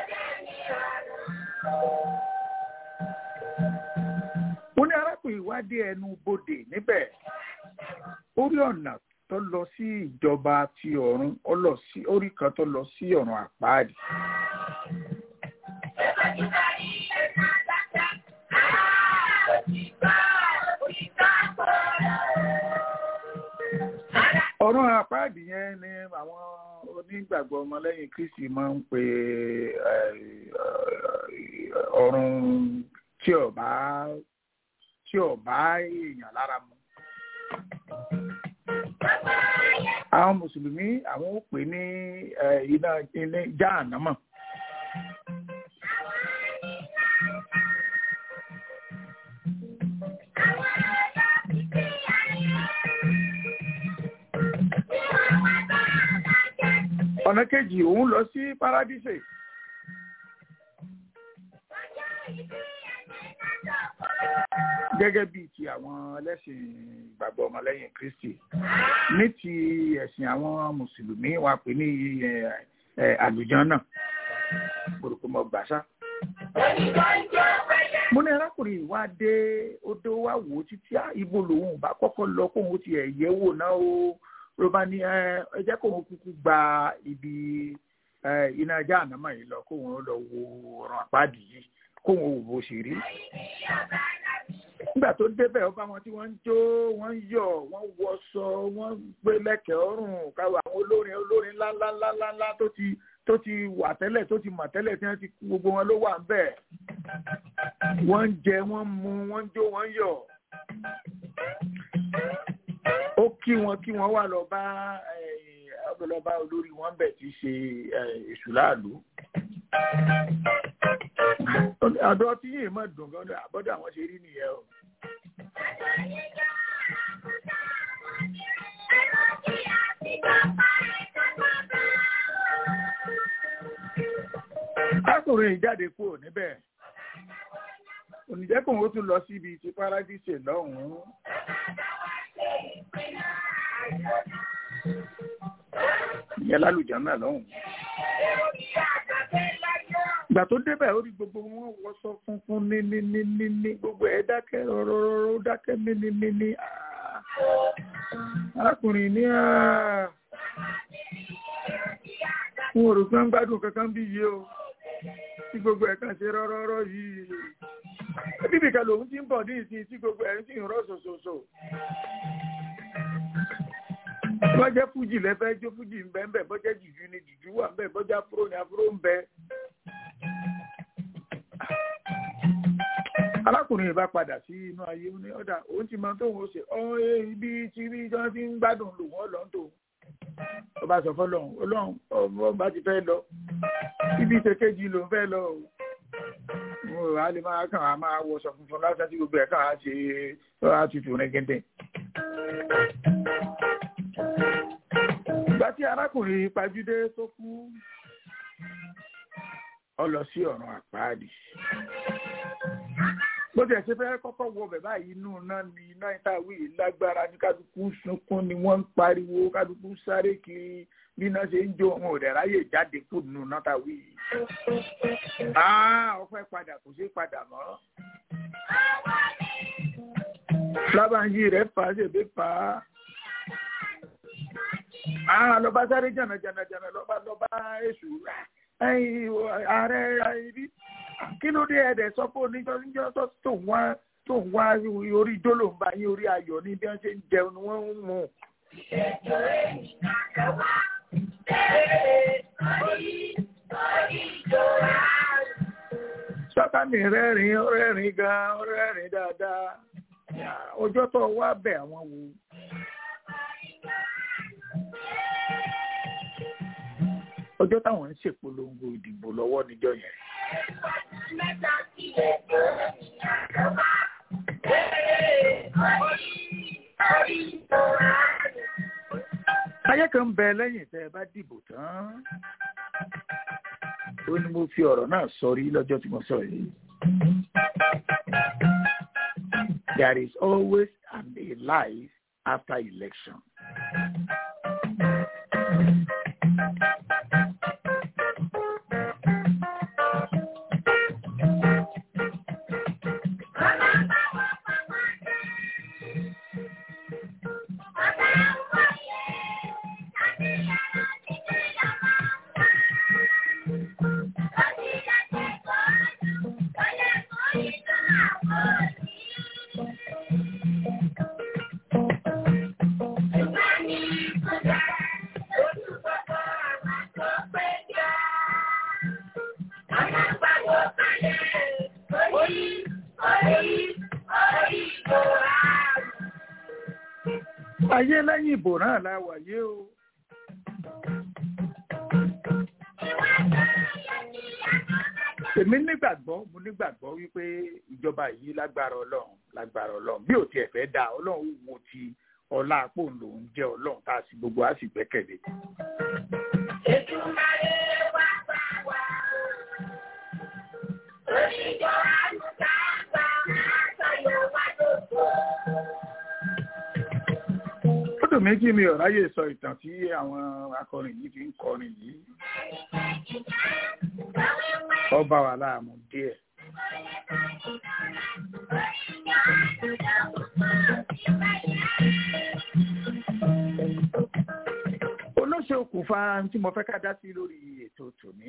[SPEAKER 1] Mo ní arákùnrin ìwádìí ẹnu bodè níbẹ̀. Orí ọ̀nà tó lọ sí ìjọba ti ọ̀run, orí kan tó lọ sí ọ̀run àpáàdì. Ọ̀run àpáàdì yẹn ni àwọn onígbàgbọ́ ọmọlẹ́yìn Kristi máa ń pè ọ̀run tí ó bá èèyàn lára mu. àwọn mùsùlùmí àwọn ó pè ní iná Jahannama. ọ̀nà kejì òun lọ sí Paradíṣe. Gẹ́gẹ́ bíi ti àwọn ẹlẹ́sìn ìgbàgbọ́ ọmọlẹ́yìn Kristi ní ti ẹ̀sìn àwọn mùsùlùmí wà pé ní àlùjànnà gbòdògbò mọ̀ gbàṣá. mo ní arákùnrin wá dé odò wá wò ó títí ibo lòun bá kọ́kọ́ lọ kóun ti ẹ̀yẹ́ wò náà ó ló bá ní ẹ jẹ́ kóun kúkú gba ibi iná Jahannama yìí lọ kóun lọ wo ọ̀ràn àpáàdì yìí kóun wò bó ṣe rí. nígbà tó débẹ̀ ó bá wọn tí wọ́n ń jó wọ́n ń yọ̀ wọ́n wọṣọ wọ́n gbé lẹ́kẹ̀ẹ́ ọrùn káwọ́ àwọn olórin ńláńláńláńlá tó ti wà tẹ́lẹ̀ tó ti mọ̀ tẹ́lẹ̀ tí wọ́n ti kú gbogbo wọn ló wà ń bẹ̀. wọ́n ń jẹ wọ́n ń mu wọ́n ń jó wọ́n ń yọ̀. ó kí wọn wá lọ bá olórí wọn bẹ̀ tí í ṣe èṣù láàlú. àdó tí yìí mọ̀ dùn gan àbọ̀dọ̀ àwọn ṣe rí nìyẹn o. arákùnrin jáde kúrò níbẹ̀ oníjẹ́kùn ó tún lọ síbi ti Paradíṣe lọ́hùn-ún. ìyẹn lálùjánnà lọ́hùn-ún. ìgbà tó débẹ̀ ó rí gbogbo wọn wọṣọ funfun ní gbogbo ẹ̀ dákẹ́ rọ̀rọ̀rọ̀ dákẹ́ ní. arákùnrin ní wọn ò rò pé ń gbádùn kankan bí yìí o tí gbogbo ẹ̀ kàn ṣe rọ́rọ́rọ́ yìí bíbí kan lòun ti ń bọ̀ ní ìsìn tí gbogbo ẹ̀ ń sì ń rọ́ ṣoṣoṣo. bọ́ jẹ́ fújì lẹ́fẹ́ jó fújì ń bẹ ń bẹ bọ́ jẹ́ jùjú ni jùjú wà ń bẹ bọ́ jẹ́ afúró ni afúró ń bẹ. alákùnrin bá padà sí inú ayé ní ọ̀dà òun ti máa tóun ó ṣe ibi tí wọ́n ti ń gbádùn lò wọ́n lọ́n tó ó bá sọ fọ́lọ́run Ọlọ́run ọmọ bá ti fẹ́ lọ ibi ìṣèkejì ló ń fẹ́ lọ o a lè máa kàn á máa wọṣọ funfun lásán tí gbogbo ẹ̀ kàn á ṣe àtútù rẹ̀ gẹ́gẹ́. ìgbà tí arákùnrin pajúdé tó kú ó lọ sí ọ̀run àpáàdì. bó ti ẹ̀ ṣe fẹ́ kọ́kọ́ wọ bẹ̀ báyìí inú náà ni iná ìtàwé lágbára ní kálukú sunkún ni wọ́n ń pariwo kálukú sáré kiri bí iná ṣe ń jó wọn ò dẹ̀ ráyè jáde kó nínú náà tàwé. ọpẹ́ padà kò sí padà mọ́. lábàáyí rẹ̀ fà á ṣèbí fà á. lọ́ba sáré jànàjànà lọ́ba èṣù ààrẹ ibi kí ló dé ẹ̀dẹ̀ sọ pé oníjọ́ tó ń wá orí ijó ló ń bá yín orí ayọ̀ ní bí wọ́n ṣe ń jẹun ni wọ́n ń mú. sátánì rẹ́rìn gan rẹ́rìn dáadáa ọjọ́ tó wá bẹ̀ àwọn wò. ọjọ́ táwọn ń ṣèpolongo ìdìbò lọ́wọ́ níjọ́ yẹn. ayé kan bẹ lẹ́yìn tẹ́ ẹ bá dìbò tán ó ní mo fi ọ̀rọ̀ náà sọrí lọ́jọ́ tí mo sọ yìí. There is always a life after election. ayé lẹ́yìn ìbò náà la wáyé o. Èmi mo nígbàgbọ́ wípé ìjọba yìí lágbára Ọlọ́run bí ò tiẹ̀ fẹ́ dá Ọlọ́run wo ti ọlá àpò lòun jẹ́ Ọlọ́run tá a sì gbogbo á sì gbẹ́kẹ̀lé. Fọ́tò méjì mi ò ráyè sọ ìtàn tí àwọn akọrin yìí fi ń kọrin yìí. Ọba wà láàmú díẹ̀. Olóṣè okùnfà tí mo fẹ́ ká dá sí lórí ètò tòní.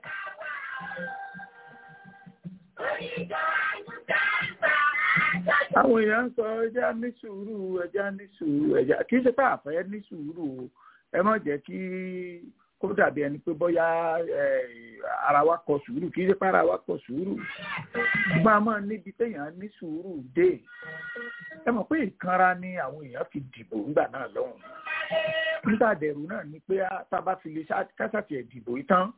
[SPEAKER 1] Àwọn èèyàn ń sọ ẹja ní sùúrù kì í ṣe pé àfẹ́ ní sùúrù ẹ má jẹ́ kí kó dàbí ẹni pé bóyá ara wa kọ sùúrù kì í ṣe pé ara wa kọ sùúrù ṣùgbọ́n a máa níbi téèyàn ní sùúrù dé ẹ mọ̀ pé ìkanra ni àwọn èèyàn fi dìbò nígbà náà lọ́hùn nígbà dẹ̀rù náà ni pé tá a bá fi lè kásàtì ẹ̀ dìbò yìí tán.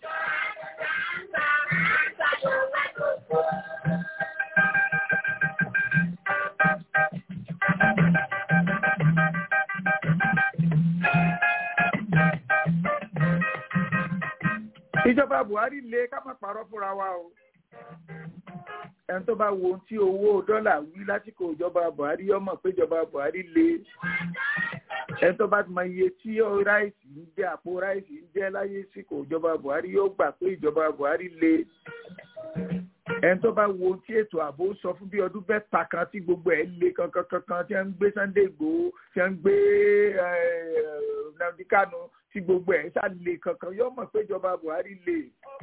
[SPEAKER 1] Ìjọba Buhari lé ká má parọ́ fúnra wa o. Ẹni tó bá wo ohun tí owó dọ́là wí lásìkò ìjọba Buhari yó mọ̀ pé ìjọba Buhari lé. Ẹni tó bá mọ iye tí ráìsì ń jẹ́ àpò ráìsì ń jẹ́ láyé síkò ìjọba Buhari yóò gbà pé ìjọba Buhari lé. Ẹni tó bá wo ohun tí ètò ààbò sọ fún bí ọdún mẹ́ta kan tí gbogbo ẹ̀ lé kankan tí wọ́n ń gbé Sunday Igboho tí wọ́n ń gbé Nnamdi Kanu tí gbogbo ẹ̀ ṣá lè kankan yóò mọ̀ pé ìjọba Buhari lè.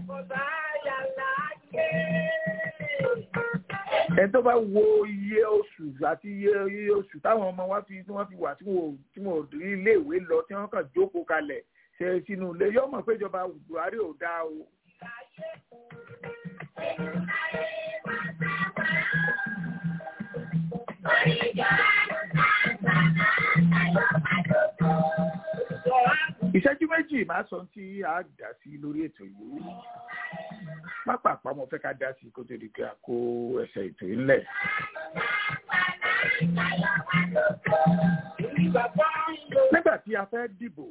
[SPEAKER 1] Ẹni tó bá wo iye oṣù àti iye oṣù táwọn ọmọ wa tí wọ́n fi wà tí wọ́n rí iléèwé lọ tí wọ́n kàn jókòó kalẹ̀ ṣe sínú ilé yóò mọ̀ pé ìjọba Buhari ò dáa o. Ìṣẹ́jú méjì máa sọ tí a dá sí lórí ètò yìí. Pápápá mo fẹ́ ká dá sí kó tó di pé a kó ẹsẹ̀ ètò yìí ńlẹ̀. Nígbà tí a fẹ́ dìbò,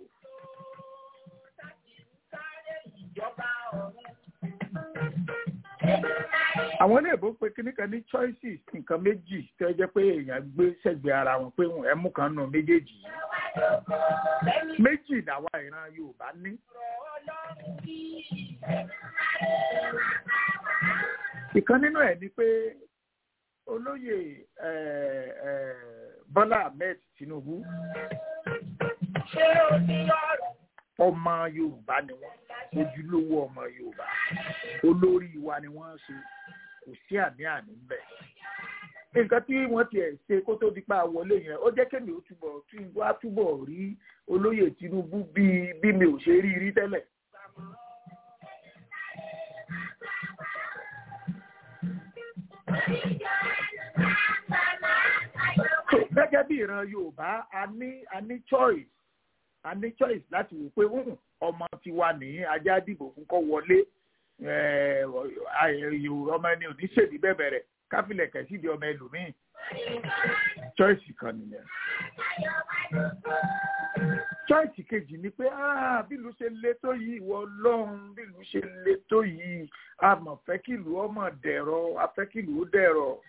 [SPEAKER 1] àwọn iléèbó pé kíní kan ní choices nǹkan méjì tí ó jẹ́ pé èèyàn gbé sẹ́gbẹ̀ẹ́ ara wọn pé ẹmú kan nù méjèèjì méjì làwa ìran Yorùbá ní. Ìkan nínú ẹ̀ ni pé olóyè Bọ́lá Ahmed Tinubu ọmọ Yorùbá ni wọ́n ojúlówó ọmọ Yorùbá olórí wa ni wọ́n ṣe kò sí àní-àní ń bẹ̀. Nǹkan tí wọ́n tiẹ̀ ṣe kó tó di pa wọlé yẹn ó jẹ́ kémi ó túbọ̀ rí olóyè Tinubu bí mi ò ṣe rí tẹ́lẹ̀. Gẹ́gẹ́ bí ìran Yorùbá a ní choice láti wò pé ọmọ tiwa ní ajá dìbò fún kó wọlé ọmọ ẹni ò ní ṣèdí bẹ̀bẹ̀rẹ̀ káfílẹ̀ kẹ̀sídì ọmọ ẹlòmíì choice kan nìyẹn. Choice kejì ni pé bílù ṣe le tó yìí ìwọ Ọlọ́run bílù ṣe le tó yìí a mọ̀ fẹ́ kílù ọmọ dẹ̀rọ a fẹ́ kílù ó dẹ̀rọ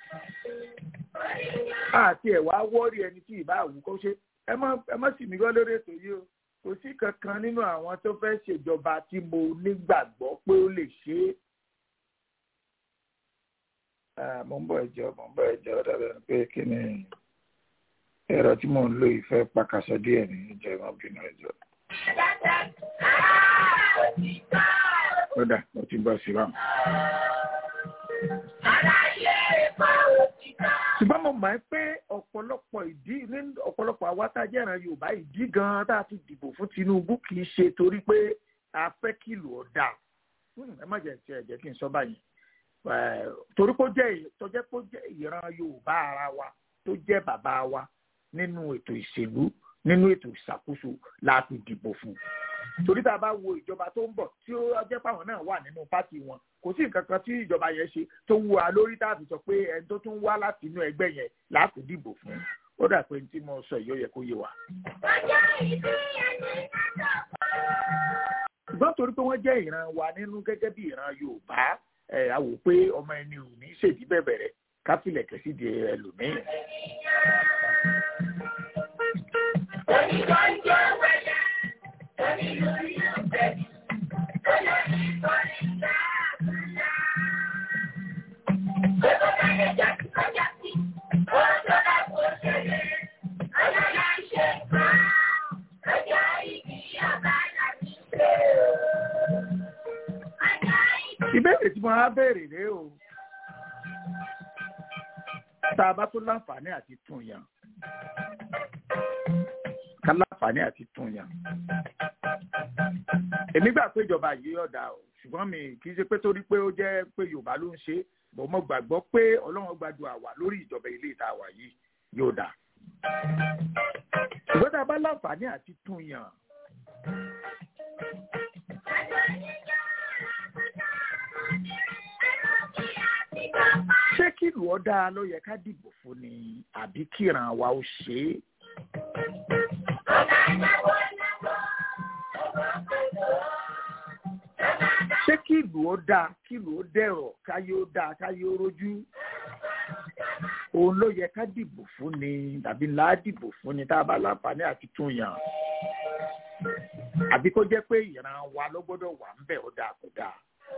[SPEAKER 1] àti ẹ̀wà wọ́ọ̀rì ẹni tí ìbá àwù kó ṣe ẹ má sì mí gbọ́ lórí ètò yìí o kò sí kankan nínú àwọn tó fẹ́ ṣèjọba tí mo nígbàgbọ́ pé ó lè ṣe é. Mo ń bọ̀ ẹ̀jọ̀ dábẹ́ pé kí ni ẹ̀rọ tí mò ń lò yìí fẹ́ pàkàṣọ díẹ̀ ní ìjọ ìmọ̀bìnrin ẹ̀jọ̀. Kódà mo ti bọ́ sí báwọn. Ṣùgbọ́n mo mọ̀ pé ọ̀pọ̀lọpọ̀ àwa tá a jẹ́ ìran Yorùbá ìdí gan-an tá a fi dìbò fún Tinubu kì í ṣe torí pé a fẹ́ kìlù ọ̀dà. Ẹ má jẹ́ kí n sọ báyìí. Torí kó jẹ́ ìran Yorùbá ara wa tó jẹ́ bàbá wa nínú ètò ìṣèlú nínú ètò ìṣàkóso láti dìbò fún torí tá a bá wo ìjọba tó ń bọ̀ tí ó jẹ́ pàwọn náà wà nínú pátì wọn kò sí nǹkan kan tí ìjọba yẹn ṣe tó wù wá lórí tá a fi sọ pé ẹni tó tún wá láti inú ẹgbẹ́ yẹn láti dìbò fún ó dà pé tí mo sọ yìí ó yẹ kó yé wa. ṣùgbọ́n torí pé wọ́n jẹ́ ìran wa nínú gẹ́gẹ́ bí ìran Yorùbá a wò pé ọmọ ẹni ò ní ṣèdí bẹ̀bẹ̀rẹ̀ káfílẹ̀ kẹ́sì di ẹlòmíì. Ìbéèrè tí mo á béèrè rèé o tá a bá tó láǹfààní àti tún yàn ká láǹfààní àti tún yàn èmi gbà pé ìjọba yìí ọ̀dà o ṣùgbọ́n mi kì í ṣe pé torí pé ó jẹ́ pé Yorùbá ló ń ṣe bò mo gbàgbọ́ pé Ọlọ́run gbàdúrà wà lórí ìjọba ilé ìta wà yìí yóò dà ṣùgbọ́n tá a bá láǹfààní àti tún yàn. Ṣé kí ìlú ọ̀dà ló yẹ ká dìbò fún ni àbí kíran wa ó ṣe é? Ṣé kí ìlú ọ̀dà kí ìlú ó dẹ̀rọ̀ káyé ó dáa káyé ó rójú? Òun ló yẹ ká dìbò fún ni tàbí ńlá dìbò fún ni tá a bá láǹfààní àti tún yàn. Àbí kó jẹ́ pé ìran wa ló gbọ́dọ̀ wà ń bẹ̀ ó dáa kó dáa.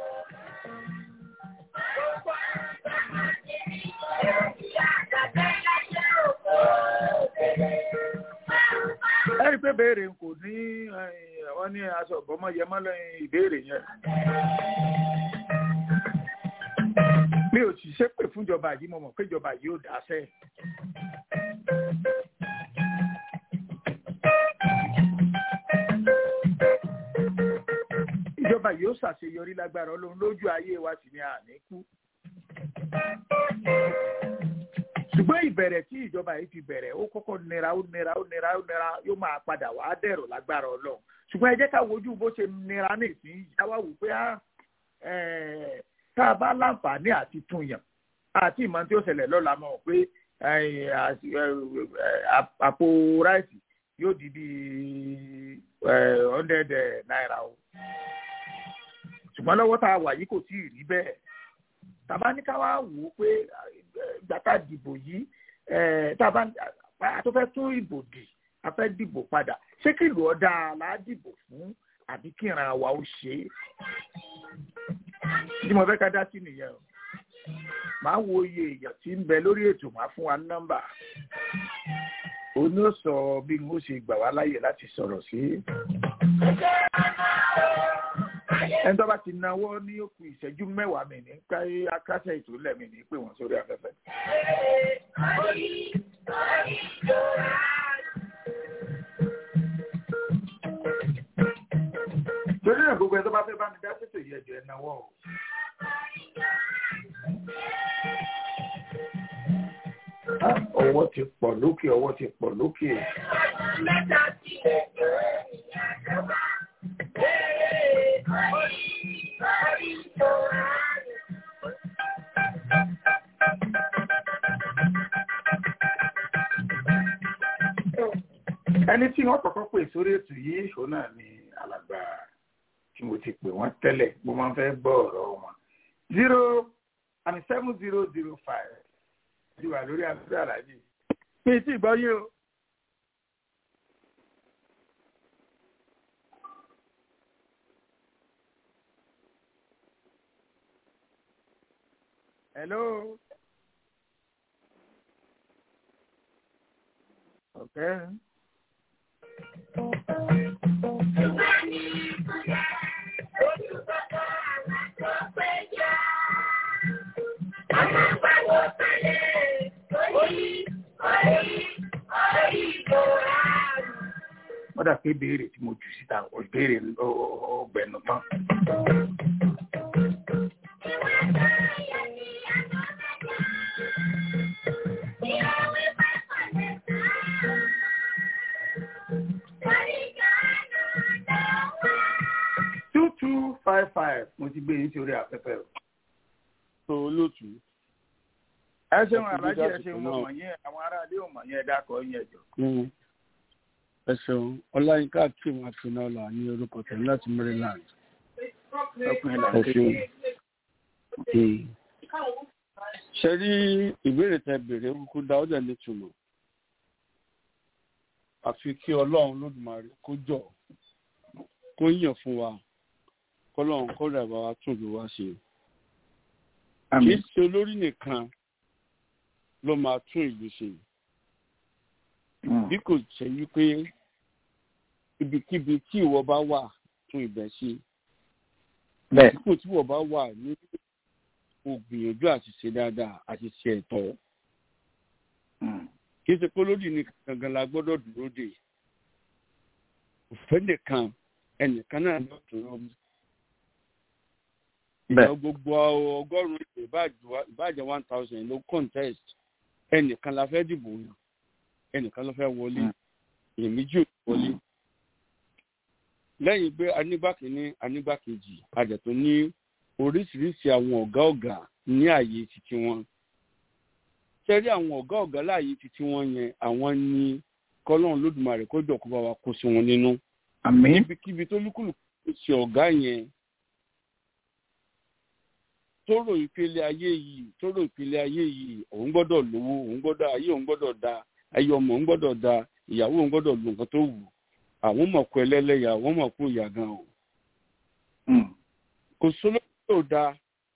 [SPEAKER 1] Ẹ rí i pé béèrè kò ní wọ́n ní aṣọ ọ̀bọ̀mọ yẹmọ́ lẹ́yìn ìbéèrè yẹn. Mi ò sì ṣépè fún ìjọba yìí mo mọ̀ pé ìjọba yìí ò dáṣẹ́. Ìjọba yìí ó ṣàṣeyọrí lágbára Ọlọ́run lójú ayé wa sì ni àní kú. Ṣùgbọ́n ìbẹ̀rẹ̀ tí ìjọba yìí fi bẹ̀rẹ̀ ó kọ́kọ́ nira yóò máa padà wá dẹ̀rọ̀ lágbára Ọlọ́run. Ṣùgbọ́n ẹ jẹ́ ká wojú bó ṣe nira ní ìsìn yàwá wò pé tá a bá láǹfààní àti tún yàn àti ìmọ̀ tí ó ṣẹlẹ̀ lọ́la mọ̀ pé àpò ráìsì yóò di bíi 100 náírà o. Ṣùgbọ́n lọ́wọ́ tá a wà yìí kò tí ì rí bẹ́ẹ̀. Tàbá ní ká wá wò ó pé gbàtà dìbò yìí tàbá tó fẹ́ tún ìbò dì a fẹ́ dìbò padà ṣé kí ìlú ọ̀dà la dìbò fún àbí kí ìran wa ó ṣe é. Bí mo fẹ́ ká dá sí nìyẹn o màá wo iye èèyàn tí ń bẹ lórí ètò màá fún wa nọ́mbà òun ó sọ bí n ó ṣe gbà wá láyè láti sọ̀rọ̀ sí. Ẹni tó bá ti náwó ní òkú ìṣẹ́jú 10 mi ní káyé akásẹ̀ ìtòlẹ̀ mi ní pé wọ́n sórí afẹ́fẹ́. Torí náà gbogbo ẹ tó bá fẹ́ bá mi dá sètò ìyẹ̀jọ̀ ẹ̀ náwó o. Ọwọ́ ti pọ̀ lókè ọwọ́ ti pọ̀ lókè. Ẹni tí wọ́n kọ́kọ́ pè sórí ètò yìí ìṣó náà ni alàgbà tí mo ti pè wọ́n tẹ́lẹ̀ mo máa ń fẹ́ gbọ́ ọ̀rọ̀ wọn 7005 ti wà lórí afẹ́fẹ́ àlàjì pé tí ìgbọ́ yé o. Hello. Okay. Wọ́n dà pé béèrè tí mo jù síta ìbéèrè ọgbẹ̀nu tán. ti gbé yín sí orí afẹ́fẹ́ o.
[SPEAKER 7] tó olóòtú.
[SPEAKER 1] ẹ ṣeun alájí ẹ ṣeun mo mọ̀ yín àwọn aráalé ò mọ̀ yín ẹ dákọ̀ yín ẹjọ́.
[SPEAKER 7] ẹ ṣeun ọláyínká akeem akínọlá ní orúkọ tẹ̀lé láti Maryland. ẹ ṣeun. ṣe rí ìbéèrè tẹ béèrè kúkú dá ó dẹ̀ nítumọ̀. àfi kí ọlọ́run lódùmarè kó jọ kó yàn fún wa kọ́lọ́run kó rẹ̀ bá wa tún lù wá ṣe. kì í ṣe olórí nìkan ló máa tún ìlú ṣe. bí kò ṣe wípé ibikíbi tí ìwọ bá wà tún ibẹ̀ ṣe. dípò tí ìwọ bá wà ní ògbìyànjú àti ṣe dáadáa àti ṣe ẹ̀tọ́. kì í ṣe pé olórí nìkan gangan la gbọ́dọ̀ dúró dè. òfin nìkan ẹnìkan náà ló dúró. ìyá gbogbo ọgọ́rùn-ún ìbàjẹ́ 1000 ló contest ẹnìkan la fẹ́ dìbò yàn ẹnìkan ló fẹ́ wọlé èèyàn méjì ò wọlé. lẹ́yìn pé anígbàkíní anígbàkejì àjẹ̀tò ní oríṣiríṣi àwọn ọ̀gá ní ààyè títí wọn. sẹ́rí àwọn ọ̀gá láàyè títí wọn yẹn àwọn ní kọ́lọ́run lódùmarè kó jọ kó bá wa kó sí wọn nínú.
[SPEAKER 1] àmín.
[SPEAKER 7] níbikíbi tó lúkúlùkù ṣe ọ̀gá yẹn tóró ìpele ayé yìí òun gbọ́dọ̀ lówó òun gbọ́dọ̀ ayé òun gbọ́dọ̀ da ayé ọmọ òun gbọ́dọ̀ da ìyàwó òun gbọ́dọ̀ lo nǹkan tó wù àwọn mọ̀ kó ẹlẹ́lẹ́yà àwọn mọ̀ kó ìyà gan o. kò sólórí tó da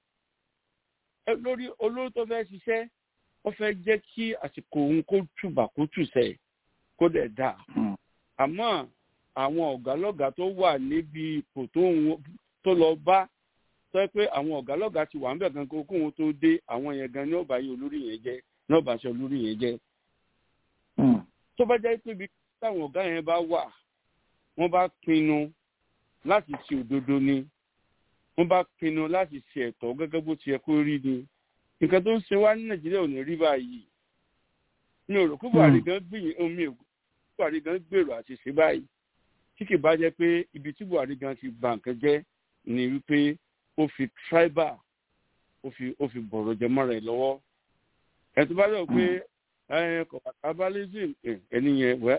[SPEAKER 7] lórí olórí tó fẹ́ ṣiṣẹ́ ó fẹ́ jẹ́ kí àsìkò òun kó tùbà kó tùsẹ̀ kó dẹ̀ dà. àmọ́ àwọn ọ̀gá tó wà níbi ipò tó lọ bá sọ pé àwọn ọ̀gá ti wà ń bẹ̀ gan kó wọn tó dé àwọn yẹn gan ní ọ̀bà yìí olórí yẹn jẹ́ ní ọ̀bà ṣe olórí yẹn jẹ́. tó bá jẹ́ pé ibi táwọn ọ̀gá yẹn bá wà wọ́n bá pinnu láti ṣe òdodo ni wọ́n bá pinnu láti ṣe ẹ̀tọ́ gẹ́gẹ́ bó ti yẹ kó rí ni nǹkan tó ń ṣe wá ní Nàìjíríà ò ní rí báyìí. mi ò rò pé Buhari gan gbèrò àti ṣe báyìí tí kì bá jẹ́ pé ibi tí Buhari gan ti bà nǹkan jẹ́ ni wípé ó fi tribal ó fi bọ̀rọ̀ jẹ mọ́ra ẹ̀ lọ́wọ́. ẹ̀ tó bá lọ pé kọ̀ọ̀kábálẹ́sìm ẹni yẹn wẹ́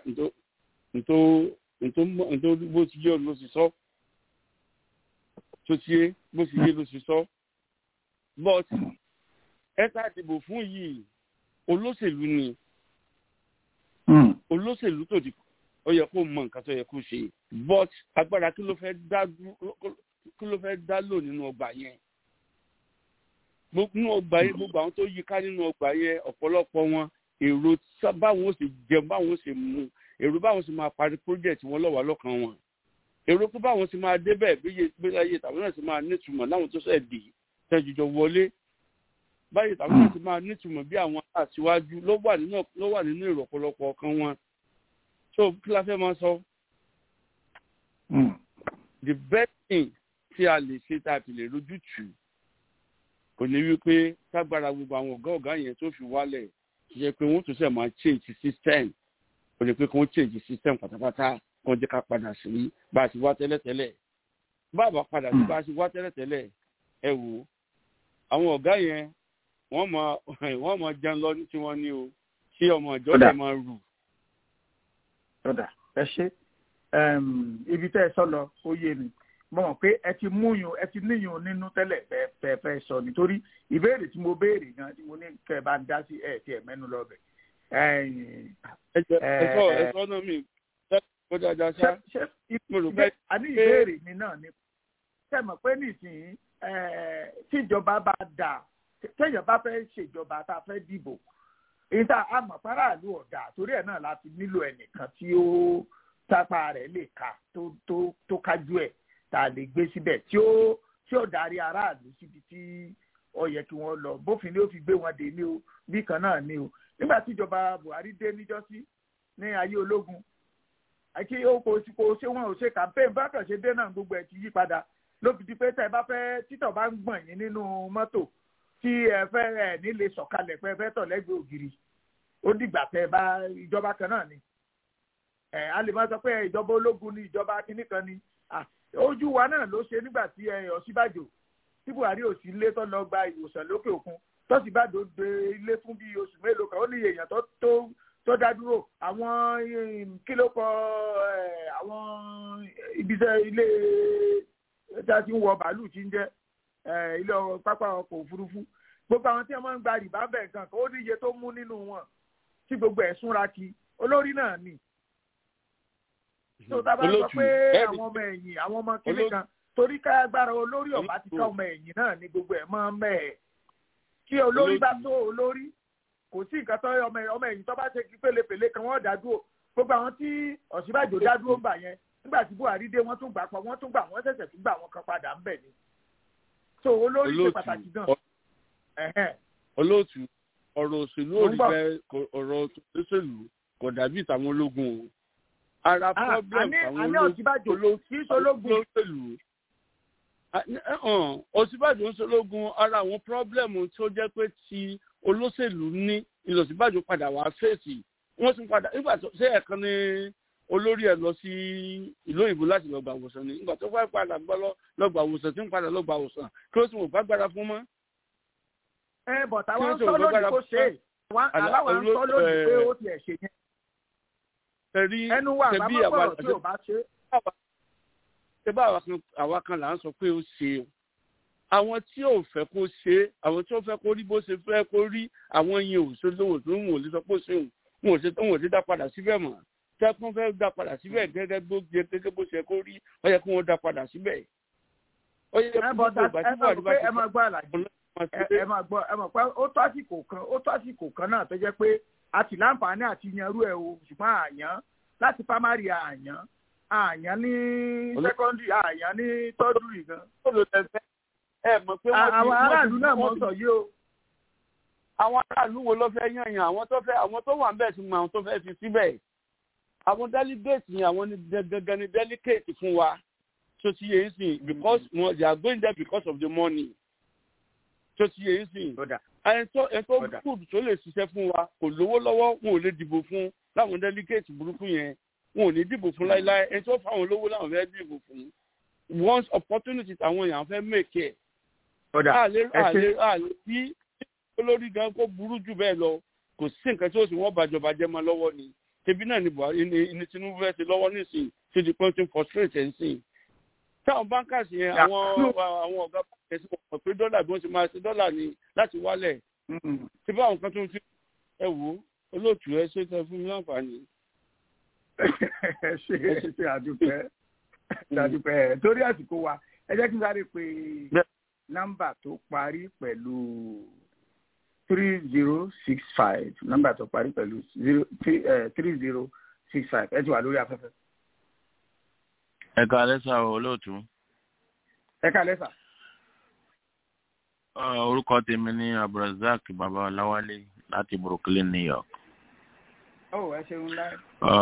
[SPEAKER 7] ntó bó ti yé ló ti sọ tó ti yé bó ti yé ló ti sọ. but ẹ̀ka àdìbò fún yìí olóṣèlú ni olóṣèlú tó ti ó yẹ kó mọ nǹkan tó yẹ kó ṣe but agbára kí ló fẹ́ dá lò nínú ọgbà yẹn nínú ọgbà yẹn gbogbo àwọn tó yí ká nínú ọgbà yẹn ọ̀pọ̀lọpọ̀ wọn èrò báwọn ó ṣe jẹun báwọn ó ṣe mú èrò báwọn ṣe máa parí project wọn lọ́wọ́ lọ́kàn wọn èrò pé báwọn ṣe máa débẹ̀ bí ayé tàwọn náà ṣe máa nítumọ̀ láwọn tó ṣẹ̀ dì tẹ́jújọ wọlé báyìí tàwọn náà ṣe máa nítumọ̀ bí àwọn àtiwájú ló wà nínú èrò ọ̀pọ̀lọpọ̀ ọkàn wọn so kí la fẹ́ máa sọ. the best thing tí a lè ṣe tá a fi lè rójútùú kò ní wípé tágbára gbogbo àwọn ọ̀gá yẹn tó fi wálẹ̀ ṣe pé wọ́n tún ṣe máa change system kò ní pé kí wọ́n change system pátápátá kí wọ́n jẹ́ ká padà sí bá a ti wá tẹ́lẹ̀tẹ́lẹ̀ bá a bá padà sí bá a ti wá tẹ́lẹ̀tẹ́lẹ̀ ẹ wò àwọn ọ̀gá yẹn wọ́n máa jẹun lọ ní tiwọn ní o ṣé ọmọ ìjọ lè máa rù.
[SPEAKER 1] ọ̀dà ẹ ṣe ibi tẹ́ ẹ sọ lọ ó yé mi mo mọ̀ pé ẹ ti níyùn nínú tẹ́lẹ̀ fẹ́ sọ nítorí ìbéèrè tí mo béèrè gan tí mo ní kẹ́ ẹ bá ń dá sí ẹ̀ tí ẹ̀ mẹ́nu lọ bẹ̀.
[SPEAKER 7] ẹ̀sọ́ náà mi ó dáadáa ṣá mo rò pé.
[SPEAKER 1] a ní ìbéèrè mi náà ni ṣe mọ̀ pé nísìnyí tíjọba bá dà téèyàn bá fẹ́ ṣèjọba tá a fẹ́ dìbò ìta àmọ̀ faraàlú ọ̀dà torí ẹ̀ náà láti nílò ẹnìkan tí ó tápá rẹ̀ lè ka tó kájú ẹ̀ tá a lè gbé síbẹ̀ tí ó darí aráàlú síbi tí ó yẹ kí wọ́n lọ bófin ni ó fi gbé wọn dé ní o bí kan náà ní o nígbà tí ìjọba Buhari dé níjọ́sí ní ayé ológun àti kò ṣe wọn ò ṣe campaign bákan ṣe dé náà gbogbo ẹ̀ ti yí padà ló fi di pé tẹ́ ẹ bá fẹ́ títọ̀ bá ń gbọ̀n yín nínú mọ́tò tí ẹ fẹ́ ẹ nílé sọ̀kalẹ̀ pé ẹ fẹ́ tọ̀ lẹ́gbẹ̀ẹ́ ògiri ó dìgbà tẹ́ ẹ bá ìjọba kan náà ni a lè máa sọ pé ìjọba ológun ni ìjọba kínní kan ni ojú wa náà ló ṣe nígbà tí Ọ̀ṣínbàjò tí Buhari ò sí ilé tó lọ gba ìwòsàn lókè òkun tó sì bá dòde ilé fún bí oṣù mélòó kan ó ní èèyàn tó dá dúró àwọn kí ló kọ àwọn ibiṣẹ́ ilé tí a ti ń wọ bàálù tí ń jẹ́ ilé pápá ọkọ̀ òfurufú gbogbo àwọn tí wọ́n máa ń gba rìbá bẹ̀ gan kan ó ní iye tó mú nínú wọn tí gbogbo ẹ̀ súnra kí olórí náà ni. tó tá a bá sọ pé àwọn ọmọ ẹ̀yìn àwọn ọmọ kíní kan torí ká agbára olórí ọ̀bá ti ká ọmọ ẹ̀yìn náà ní gbogbo ẹ̀ máa ń mẹ́ẹ̀. kí olórí bá tó olórí kò sí nǹkan tó ọmọ ẹ̀yìn tó bá ṣe kí pélépèlé kan wọ́n dá dúró gbogbo àwọn tí Ọ̀ṣínbàjò dá dúró ń bà yẹn nígbà tí Buhari dé wọ́n tún gbà pọ̀ wọ́n ṣẹ̀ṣẹ̀ tún gbà wọn kan padà ń bẹ̀ ni. so olórí ṣe pàtàkì gan.
[SPEAKER 7] olóòtú ọ̀rọ̀ òṣèlú òrìṣẹ́ ọ̀rọ̀ òṣèlú kò dàbí ìtàwọn ológun o ara problem àwọn olóṣèlú Ọ̀ṣínbàjò ń ṣológun ara àwọn problem tó jẹ́ pé ti olóṣèlú ní Ọ̀ṣínbàjò padà wá fèsì wọ́n tún padà nígbà tó ṣe ẹ̀kan ní olórí ẹ̀ lọ sí ìlú òyìnbó láti lọ gba àwòsàn ni nígbà tó fẹ́ padà lọ gba àwòsàn tí ń padà lọ gba àwòsàn kí ló tún wò gbàgbára fún mọ́.
[SPEAKER 1] Bọ̀tà wọn ń sọ lónìí kó ṣe é aláwọ̀ ń sọ lónìí pé ó tiẹ̀ ṣe yẹn. Ẹnu wa bá mọ́ bọ̀rọ̀ tí ò bá ṣe.
[SPEAKER 7] Ṣé bá àwa kan là ń sọ pé ó ṣe o? Àwọn tí ò fẹ́ kó ṣe àwọn tí ó fẹ́ kó rí bó ṣe fẹ́ kó rí àwọn yẹn ò ṣe lówó tó ń wò lè sọ pé ó ṣe òun wọn ò ṣe dá padà síbẹ̀ mọ́. Tẹ́kùn fẹ́ dá padà síbẹ̀ gẹ́gẹ́ bó ṣe kó rí ó yẹ kí wọ́n dá padà síbẹ̀. Ó yẹ kí wọ́n dá padà síbẹ̀.
[SPEAKER 1] Ẹ máa gbọ́ àlàyé ẹ máa gbọ́ ẹ mọ̀ pé ó tó àsìkò kan náà tó jẹ́ pé a ti láǹfààní àti yanrú ẹ̀ o ṣùgbọ́n àyàn láti primary àyàn ní secondary àyàn ní tertiary gan. Àwọn aráàlú náà mọ̀ sọ yìí o.
[SPEAKER 7] Àwọn aráàlú wo ló fẹ́ yànyàn àwọn tó wà ń bẹ̀ sí àwọn tó fẹ́ fi síbẹ̀. Àwọn delegate ni àwọn ní gangan ní delegate fún wa tó ti yẹ sí because they are going there because of the money. Tó ti yẹ sí ẹni tó kù tó lè ṣiṣẹ́ fún wa kò lówó lọ́wọ́ wọn ò lè dìbò fún láwọn delegate burúkú yẹn wọn ò ní dìbò fún láíláí ẹni tó fáwọn lówó láwọn fẹ́ dìbò fún once opportunity àwọn èèyàn fẹ́ make ẹ̀. àlè bí olórí gan kó burú jù bẹ́ẹ̀ lọ kò sí nǹkan tí ó sì wọ́n bàjọba jẹ́ mọ́ lọ́wọ́ ni tẹ̀bí náà ni Buhari ní Tinubu fẹ́ ṣe lọ́wọ́ nísìnyí tó di pé ó ti ń frustrate ẹ̀ ń sìn. Táwọn bankers yẹn àwọn ọ̀gá báńkì sí wọ́n pé dọ́là bí wọ́n ti máa ṣe dọ́là ni láti wálẹ̀. Ṣé bá àwọn kan tó ń fi ẹ wò ó olóòtú ẹ ṣe tẹ fún mi láǹfààní.
[SPEAKER 1] ṣe àdúpẹ́ torí àsìkò wa ẹ jẹ́ kí n sáré pé nọ́mbà tó parí pẹ̀lú 3065 nọ́mbà tó parí pẹ̀lú 3065 ẹ ti wà lórí afẹ́fẹ́.
[SPEAKER 8] Ẹ káalẹ́ sà olóòtú.
[SPEAKER 1] Ẹ káalẹ́ sà.
[SPEAKER 8] Orúkọ tèmi ní Abdulrasaq Baba Ọláwálé láti Brooklyn, New York.
[SPEAKER 1] Ẹ ṣeun láì.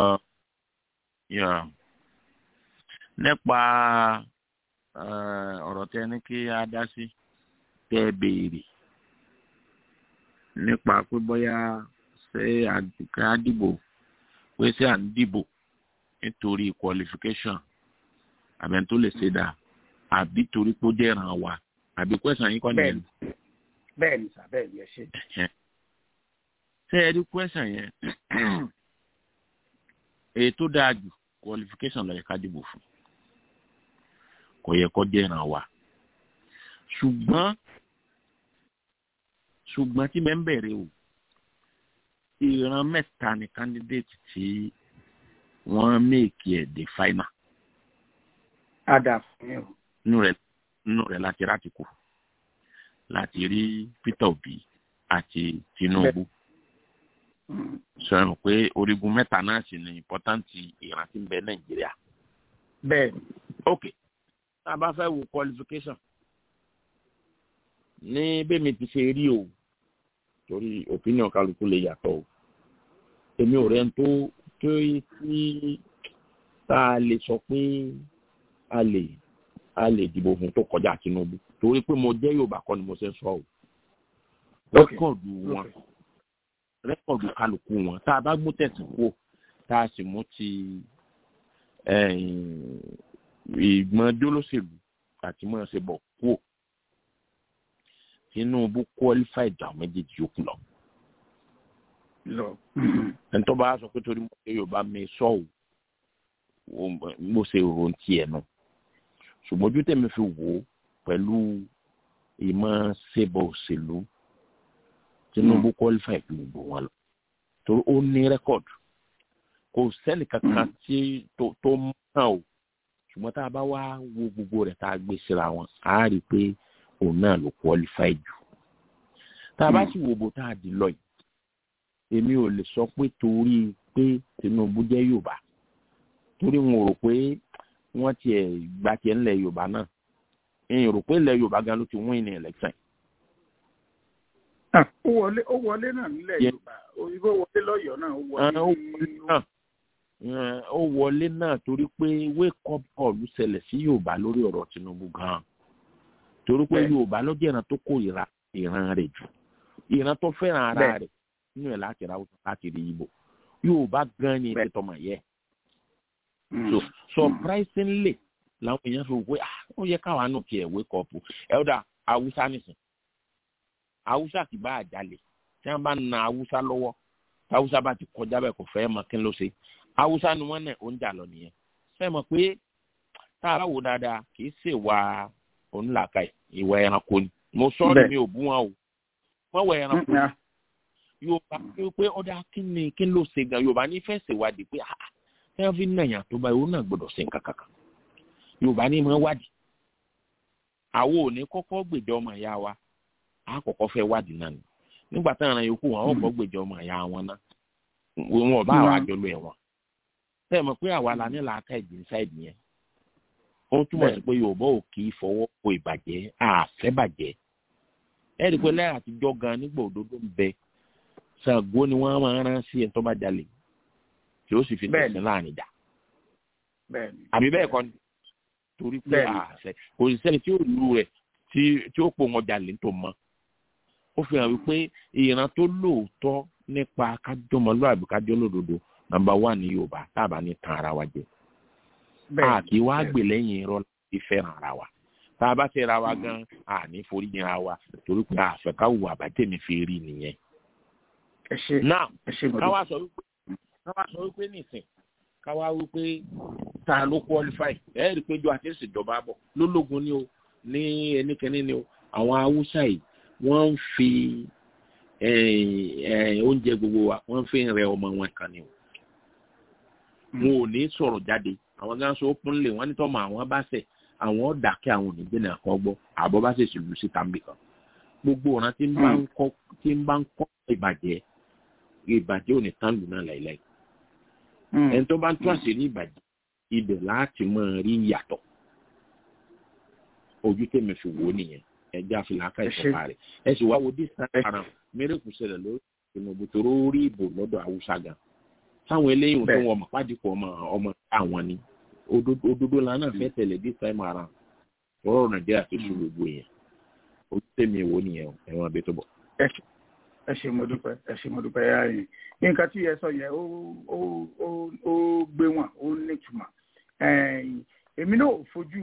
[SPEAKER 8] Nípa ọ̀rọ̀ tẹ ní kí a dá sí tẹ́ béèrè nípa pé bóyá ṣé a dìbò pé ṣé à ń dìbò nítorí qualification àbẹ̀ tó lè ṣe dà àbí torí pé ó jẹ́ ràn wá àbí question yín kọ́ nìyẹn.
[SPEAKER 1] Bẹ́ẹ̀ni sà bẹ́ẹ̀ni ẹ ṣe.
[SPEAKER 8] Ṣé ẹ rí question yẹn èyí tó dáa jù qualification ló yẹ ká dìbò fún kò yẹ kó jẹ́ ràn wá ṣùgbọ́n tí bẹ́ẹ̀ ń bẹ̀rẹ̀ o ìran mẹ́ta ni candidate tí wọ́n make ẹ̀ the final. Nínú rẹ̀ láti Rátìkù láti rí Peter Obi àti Tinubu. Sọ̀rọ̀ pé orígun mẹ́ta náà sì ní important ìran tí ń bẹ Nàìjíríà.
[SPEAKER 1] Bẹ́ẹ̀ni.
[SPEAKER 8] Ok, tá a bá fẹ́ wo qualification ní bẹ́ẹ̀ mi ti ṣe rí o torí opinion kálukú lè yàtọ̀ o. Èmi ò rẹ̀ ń tó tí tá a lè sọ pé a lè dìbò fún tó kọjá Tinubu torí pé mo jẹ́ Yorùbá kọ́ ni mo ṣe sọ o. Rẹ́kọ̀dù kálukú wọn tá a bá gbó tẹ̀sán kó tá a sì mú ti ìgbọ́n dólóṣèlú àti mọ́ ṣe bọ̀ kó Tinubu qualified àwọn méjèèjì yòókù lọ. Ẹni tó bá sọ pé torí mo ṣe Yorùbá mi sọ ò mo ṣe òrò tiẹ̀ nù. Ṣùgbọ́n ojú tèmi fi wò ó pẹ̀lú ìmọ̀ ṣẹbọ òṣèlú Tinubu qualified gbogbo wọn lọ. Torí ó ní rẹ́kọ̀dù. Kò sẹ́ni kankan tí tó mú náà o. Ṣùgbọ́n tá a bá wá wo gbogbo rẹ̀ tá a gbé síra wọn, a rí i pé òun náà ló qualified jù. Tá a bá sì wo bó tá a di lọ yìí, èmi ò lè sọ pé torí pé Tinubu jẹ́ Yorùbá. Torí wọn rò pé wọ́n tiẹ̀ gba tiẹ̀ ńlẹ̀ Yorùbá náà. Èèyàn rò pé ilẹ̀ Yorùbá gan ló ti win ní election.
[SPEAKER 1] Ó wọlé náà nílẹ̀ Yorùbá. Òyìnbó wọlé lọ́yọ̀ọ́ náà ó wọlé.
[SPEAKER 8] Ó wọlé náà torí pé wake up call ṣẹlẹ̀ sí Yorùbá lórí ọ̀rọ̀ Tinubu gan-an. Torí pé Yorùbá ló jẹ́ ìran tó kórìíra ìran rẹ̀ jù. Ìran tó fẹ́ràn ara rẹ̀ nínú ẹ̀ láti ra láti rí Ìgbò. Yorùbá gan ni ètò ọmọ yẹ. So surprisingly làwọn èèyàn fi wò pé ó yẹ káwa náà kí ẹ̀ wake up. Ẹ̀ọ́dà Haúsá nìsín. Haúsá kì bá àjálè. Tí wọ́n bá na Haúsá lọ́wọ́, Haúsá bá ti kọjá bẹ́ẹ̀ kò fẹ́ mọ kí ló ṣe. Haúsá ni wọ́n náà ó ń jà lọ nìyẹn. Ṣé mọ̀ pé tá a bá wò dáadáa kì í ṣe ìwà onílàkà ìwà ẹranko ni. Mo sọ́ọ́rì mi ò bú wọn o. Wọ́n wọ ẹranko ni. Yorùbá pé ọ̀dà kí ló ṣe gan. Yorùbá ní fẹ́ ṣèwádìí pé ẹ fi nàyàn tó bá ìwọ náà gbọ́dọ̀ ṣe nǹkan kankan. Yorùbá ní máa wádìí. Àwọn ò ní kọ́kọ́ gbèjọ ọmọ ìyá wa. A kọ́kọ́ fẹ́ wádìí náà ni. Nígbà táwọn ará yòókù wọn ó kọ́ gbèjọ ọmọ ìyá wọn náà. Wọn ò bá àwọn àjọlò ẹ̀wọ̀n. Ṣé ẹ mọ̀ pé àwa la ní làákà ìdí ṣáìdì yẹn? Ó túmọ̀ sí pé Yorùbá ò kì í fọwọ́ po ìbàjẹ́, àfẹ́ bàjẹ́. Ẹ rí i pé lẹ́yìn àtijọ́ gan nígbà òdodo ń bẹ, Ṣàngó ni wọ́n máa rán sí ẹ̀ tó bá jalè, tí ó sì fi tẹ̀sí láàrin ìjà. Àbí bẹ́ẹ̀ kọ́ ni? Torí pé àṣẹ kò sí sẹ́ni tí ó lù rẹ̀ tí ó pò wọn jalè tó mọ́. Ó fi hàn wípé ìran tó lóòótọ́ nípa kájọmọlúàbí kájọlódodo number 1 ní Yorùbá tábà ní tan ara wa jẹ. A kì í wá gbè lẹ́yìn irọ́ láti fẹ́ràn ara wa. Tá a bá fẹ́ ra wa gan, a ní forí jìn ara wa torí pé àfẹ́ ká wù àbájẹ́ mi fi rí nìyẹn. Náà káwá sọ wípé nìsín káwá wípé ta ló qualify. Ẹ rí i pé jọ àti ìṣèjọba bọ̀ lólógun ni o ní ẹnikẹ́ni ni o. Àwọn Haúsá yìí wọ́n ń fi oúnjẹ gbogbo wa wọ́n fi ń rẹ ọmọ wọn kan ni o. Wọn ò ní sọ̀rọ̀ jáde àwọn gan so open lè wọ́n ní tọ́mọ àwọn bá ṣẹ̀ àwọn dàkẹ́ àwọn onígbé náà kọ́ gbọ́ àbọ̀ bá ṣe ṣèlú sí tàbí kan. Gbogbo ọ̀ràn tí ń bá ń kọ́ ìbàjẹ́ ò ní tán lù náà láìláì. Ẹni tó bá ń tú àṣírí ìbàjẹ́ ibẹ̀ láti máa rí ìyàtọ̀. Ojú tèmi fi wò ó nìyẹn. Ẹja fìlàkà ìfọ̀pá rẹ̀. Ẹ sì wá wo dísà ara mẹ́rẹ̀kù ṣẹlẹ̀ lórí Tinubu tó rí ìbò lọ́dọ̀ Haúsá gan. Táwọn eléyìí tó wọ́n mọ̀ pàdípọ̀ ọmọ àwọn ni. Òdodo la náà fẹ́ tẹ̀lé dísà ara ọ̀rọ̀ Nàìjíríà tó sùn gbogbo yẹn. Ojú tèmi wò nìyẹn ẹ̀wọ̀n abẹ́ tó bọ̀.
[SPEAKER 1] Ẹ ṣé mo dúpẹ́ yá yìí. Nǹkan tí ẹ sọ yẹn ó gbé wọn ó nítumọ̀. Èmi náà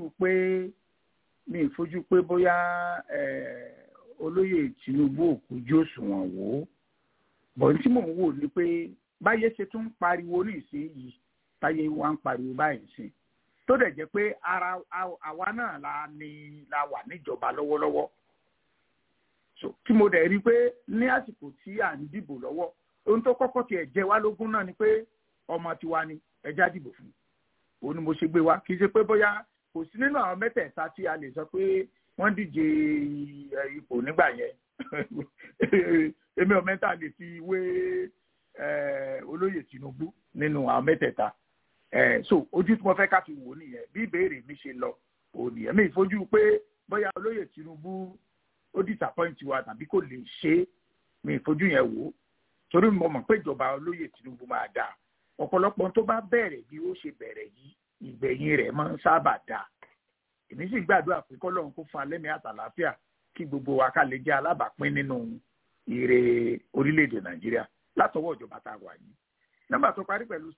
[SPEAKER 1] mi fojú pé bóyá olóyè Tinubu òkújú òṣùwọ̀n wò ó bọ̀ tí mò ń wò ni pé báyé ṣe tún pariwo ní ìsinyìí táyé wa ń pariwo báyìí sí tó dẹ̀ jẹ́ pé àwa náà la wà níjọba lọ́wọ́lọ́wọ́ so tí mo dẹ̀ rí i pé ní àsìkò tí à ń dìbò lọ́wọ́ ohun tó kọ́kọ́ tiẹ̀ jẹ wá lógún náà ni pé ọmọ tiwa ni ẹja dìbò fún òun ni mo ṣe gbé wa kì í ṣe pé bóyá kò sí nínú àwọn mẹ́tẹ̀ẹ̀ta tí a lè sọ pé wọ́n díje ipò nígbà yẹn èmi ò mẹ́ta lè fi wé olóyè Tinubu nínú àwọn mẹ́tẹ̀ẹ̀ta so ojú tí mo fẹ́ ká fi wò nìyẹn bí ìbéèrè mi ṣe lọ òun nìyẹn mi ìfojú pé bóyá olóyè Tinubu ó disappoint wa tàbí kò lè ṣe mi ìfojú yẹn wò ó torí mo mọ̀ pé ìjọba olóyè Tinubu máa dáa ọ̀pọ̀lọpọ̀ tó bá bẹ̀rẹ̀ bí ó ṣe bẹ̀rẹ̀ yìí ìgbẹ̀yìn rẹ̀ máa ń sábà dáa èmi sì gbàdúrà pé kọ́lọ́run kó fún alẹ́mí àtàlàáfíà kí gbogbo wa ká lè jẹ́ alábàápín nínú ire orílẹ̀-èdè Nàìjíríà látọwọ́ ìjọba tá a wà yìí nọ́mbà tó parí pẹ̀lú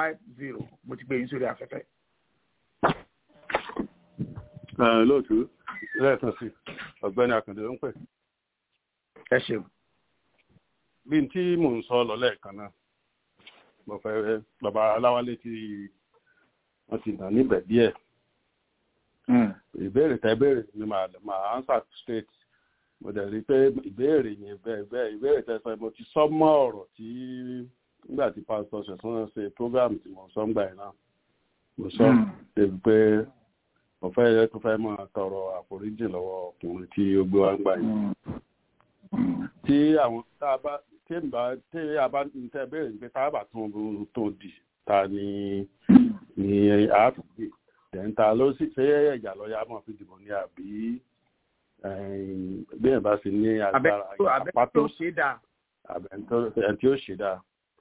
[SPEAKER 1] 7750 mo ti gbé yín sórí afẹ́fẹ́.
[SPEAKER 9] lóòtú
[SPEAKER 5] lẹ́ẹ̀kan sí ọ̀gbẹ́ni Àkàndé ló ń pè.
[SPEAKER 1] ẹ ṣeun.
[SPEAKER 5] bí n tí mò ń sọ lọ lẹ́ẹ̀kan náà mo fẹ́ bàbá Aláwálé tí wọ́n ti dàn níbẹ̀ díẹ̀. ìbéèrè tẹ́ béèrè ni màá answer straight. mo dẹ̀ rí i pé ìbéèrè yẹn bẹ́ẹ̀ ìbéèrè tẹ́ sọ mo ti sọ mọ́ ọ̀rọ̀ tí nígbà tí pásítọ̀ Ṣẹ̀san ṣe program tí mo sọ ń gbà yẹn náà mo sọ débi pé mo fẹ́ tó fẹ́ máa tọrọ àforíjì lọ́wọ́ ọkùnrin tí ó gbé wá ń gbà yẹn. tí àwọn tá a bá tí a bá ń tẹ́ béèrè pé tá a bá tún tó di ta ni àátúndì tẹ̀ǹta ló sì ṣe ẹ̀yà lọ́yà máa fi dìbò ní àbí bí ẹ̀ bá sì ní agbára àpátó àbẹ̀ tí ó ṣe dáa.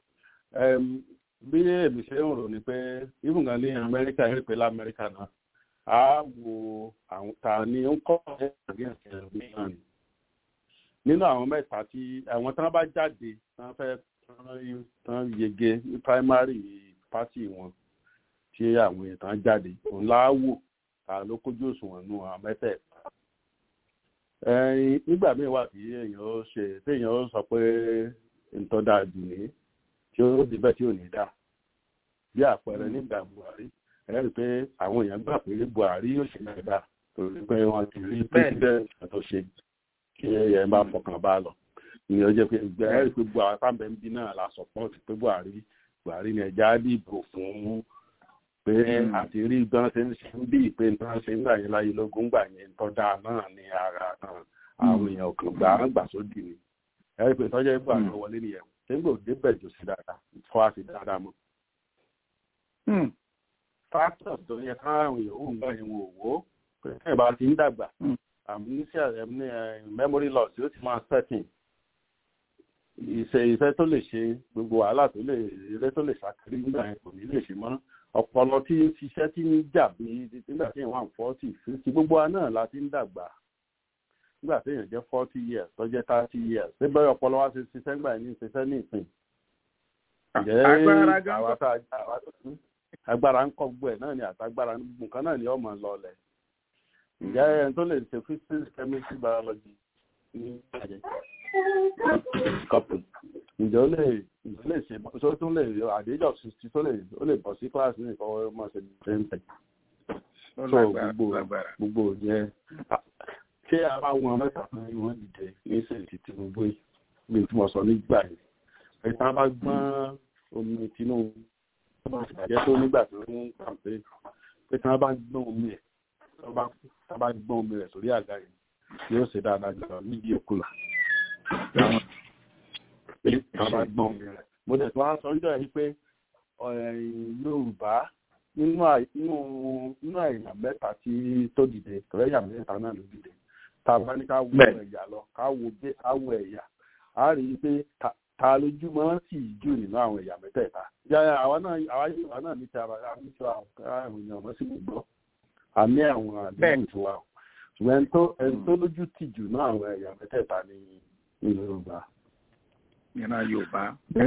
[SPEAKER 5] bí èmi ṣe ń rò ní pé even gan ní Amẹ́ríkà yẹn pé l'Amẹ́ríkà náà a wo àwọn ta ni ó ń kọ́ ẹ̀ẹ́dẹ́gbẹ̀rún mìíràn ni nínú àwọn mẹ́ta tí àwọn tán bá jáde tán fẹ́ tán yege ní primary party wọn tí àwọn èèyàn jáde òun láwò ta ló kójú òṣùwọ̀n nù àwọn mẹ́tẹ̀ẹ̀ta. nígbà míì wà tí èèyàn ó sọ pé nǹkan dáa jù ní tí ó débẹ̀ tí ò ní dá bí àpẹẹrẹ nígbà Buhari ẹ rí i pé àwọn èèyàn gbà pé Buhari yóò ṣe dáadáa torí pé wọ́n ti rí president tó ṣe kí ẹ bá fọkàn bá lọ ìyẹn jẹ́ pé ìgbà ẹ rí i pé Buhari tábẹ̀ ń bí náà la sọpọ́ọ̀tì pé Buhari ni ẹja dìbò fún pé àti rí gbọ́n ṣe ń ṣe ń bí ìpè nǹkan ṣe ń gbà yẹn láyé lógún gbà yẹn tọ́jà náà ní ara kan àwọn èèyàn kan gbà sódì ni ẹ rí i pé tọ́jà ìgbà tó wọlé nìyẹn ṣé ń gbòdì bẹ̀jọ sí dáadáa fọ́ àti dáadáa mọ́. factors tó yẹ káwọn èèyàn ò ń gbà yẹn wò wó pé ẹ bá ti ń dàgbà amnesia memory loss yóò ti máa setting ìfẹ́ tó lè ṣe gbogbo wàhálà tó lè eré tó lè ṣàkiri nígbà yẹn kò ní lè ṣe mọ́ ọpọlọ tí ń ṣiṣẹ́ tí ń jà bí nígbà tí èèyàn wà 40 50 gbogbo wa náà la ti ń dàgbà nígbà tí èèyàn jẹ́ 40 years tó jẹ́ 30 years ṣé bẹ́ẹ̀ ọpọlọ wa ṣe ṣiṣẹ́ nígbà yẹn ní ṣiṣẹ́ ní ìsìn. agbára ń kọ́ gbọ́ ẹ̀ náà ni àtagbára nǹkan náà ni ọmọ lọlẹ̀. ǹjẹ́ ẹni tó lè ṣe physics chemistry biology ní ìbàjẹ́ couple ǹjẹ́ ó lè ṣe tó tún lè àdéjọ́ 60 tó lè bọ̀ sí kíláàsì ní ìfọwọ́ mọ̀ ṣe tẹ́ǹtẹ̀. so gbogbo yẹn ṣé ara wọn mẹ́ta náà wọ́n dìde ní sèǹtì Tinubu bí tí mo sọ nígbà yìí ẹ̀ka bá gbọ́n omi Tinubu tó bá ṣàjẹ́ tó nígbà tó ń kàmpé pé tí wọ́n bá gbọ́n omi ẹ̀ tó bá gbọ́n omi rẹ̀ sórí àga yìí yóò ṣe dáadáa jọ níbi òkúlà pé tí wọ́n bá gbọ́n omi rẹ̀. mo dẹ̀ tó wá sọ níjọ́ yìí pé Yorùbá nínú àyà mẹ́ta tó dìde tọ́lẹ́yà mẹ́ta náà ló dìde tàbá ní ká wo ẹ̀yà lọ ká wo ẹ̀yà a rí i pé ta lójú máa ń sì jù nínú àwọn ẹ̀yà mẹ́tẹ̀ẹ̀ta yáyà àwa náà ní ti ara ní ti àwọn èèyàn ọmọ sí gbogbo àmì àwọn àdéhùn tó wà ṣùgbọ́n ẹni tó lójú tì jù náà àwọn ẹ̀yà mẹ́tẹ̀ẹ̀ta ní Yorùbá.
[SPEAKER 1] ìran Yorùbá.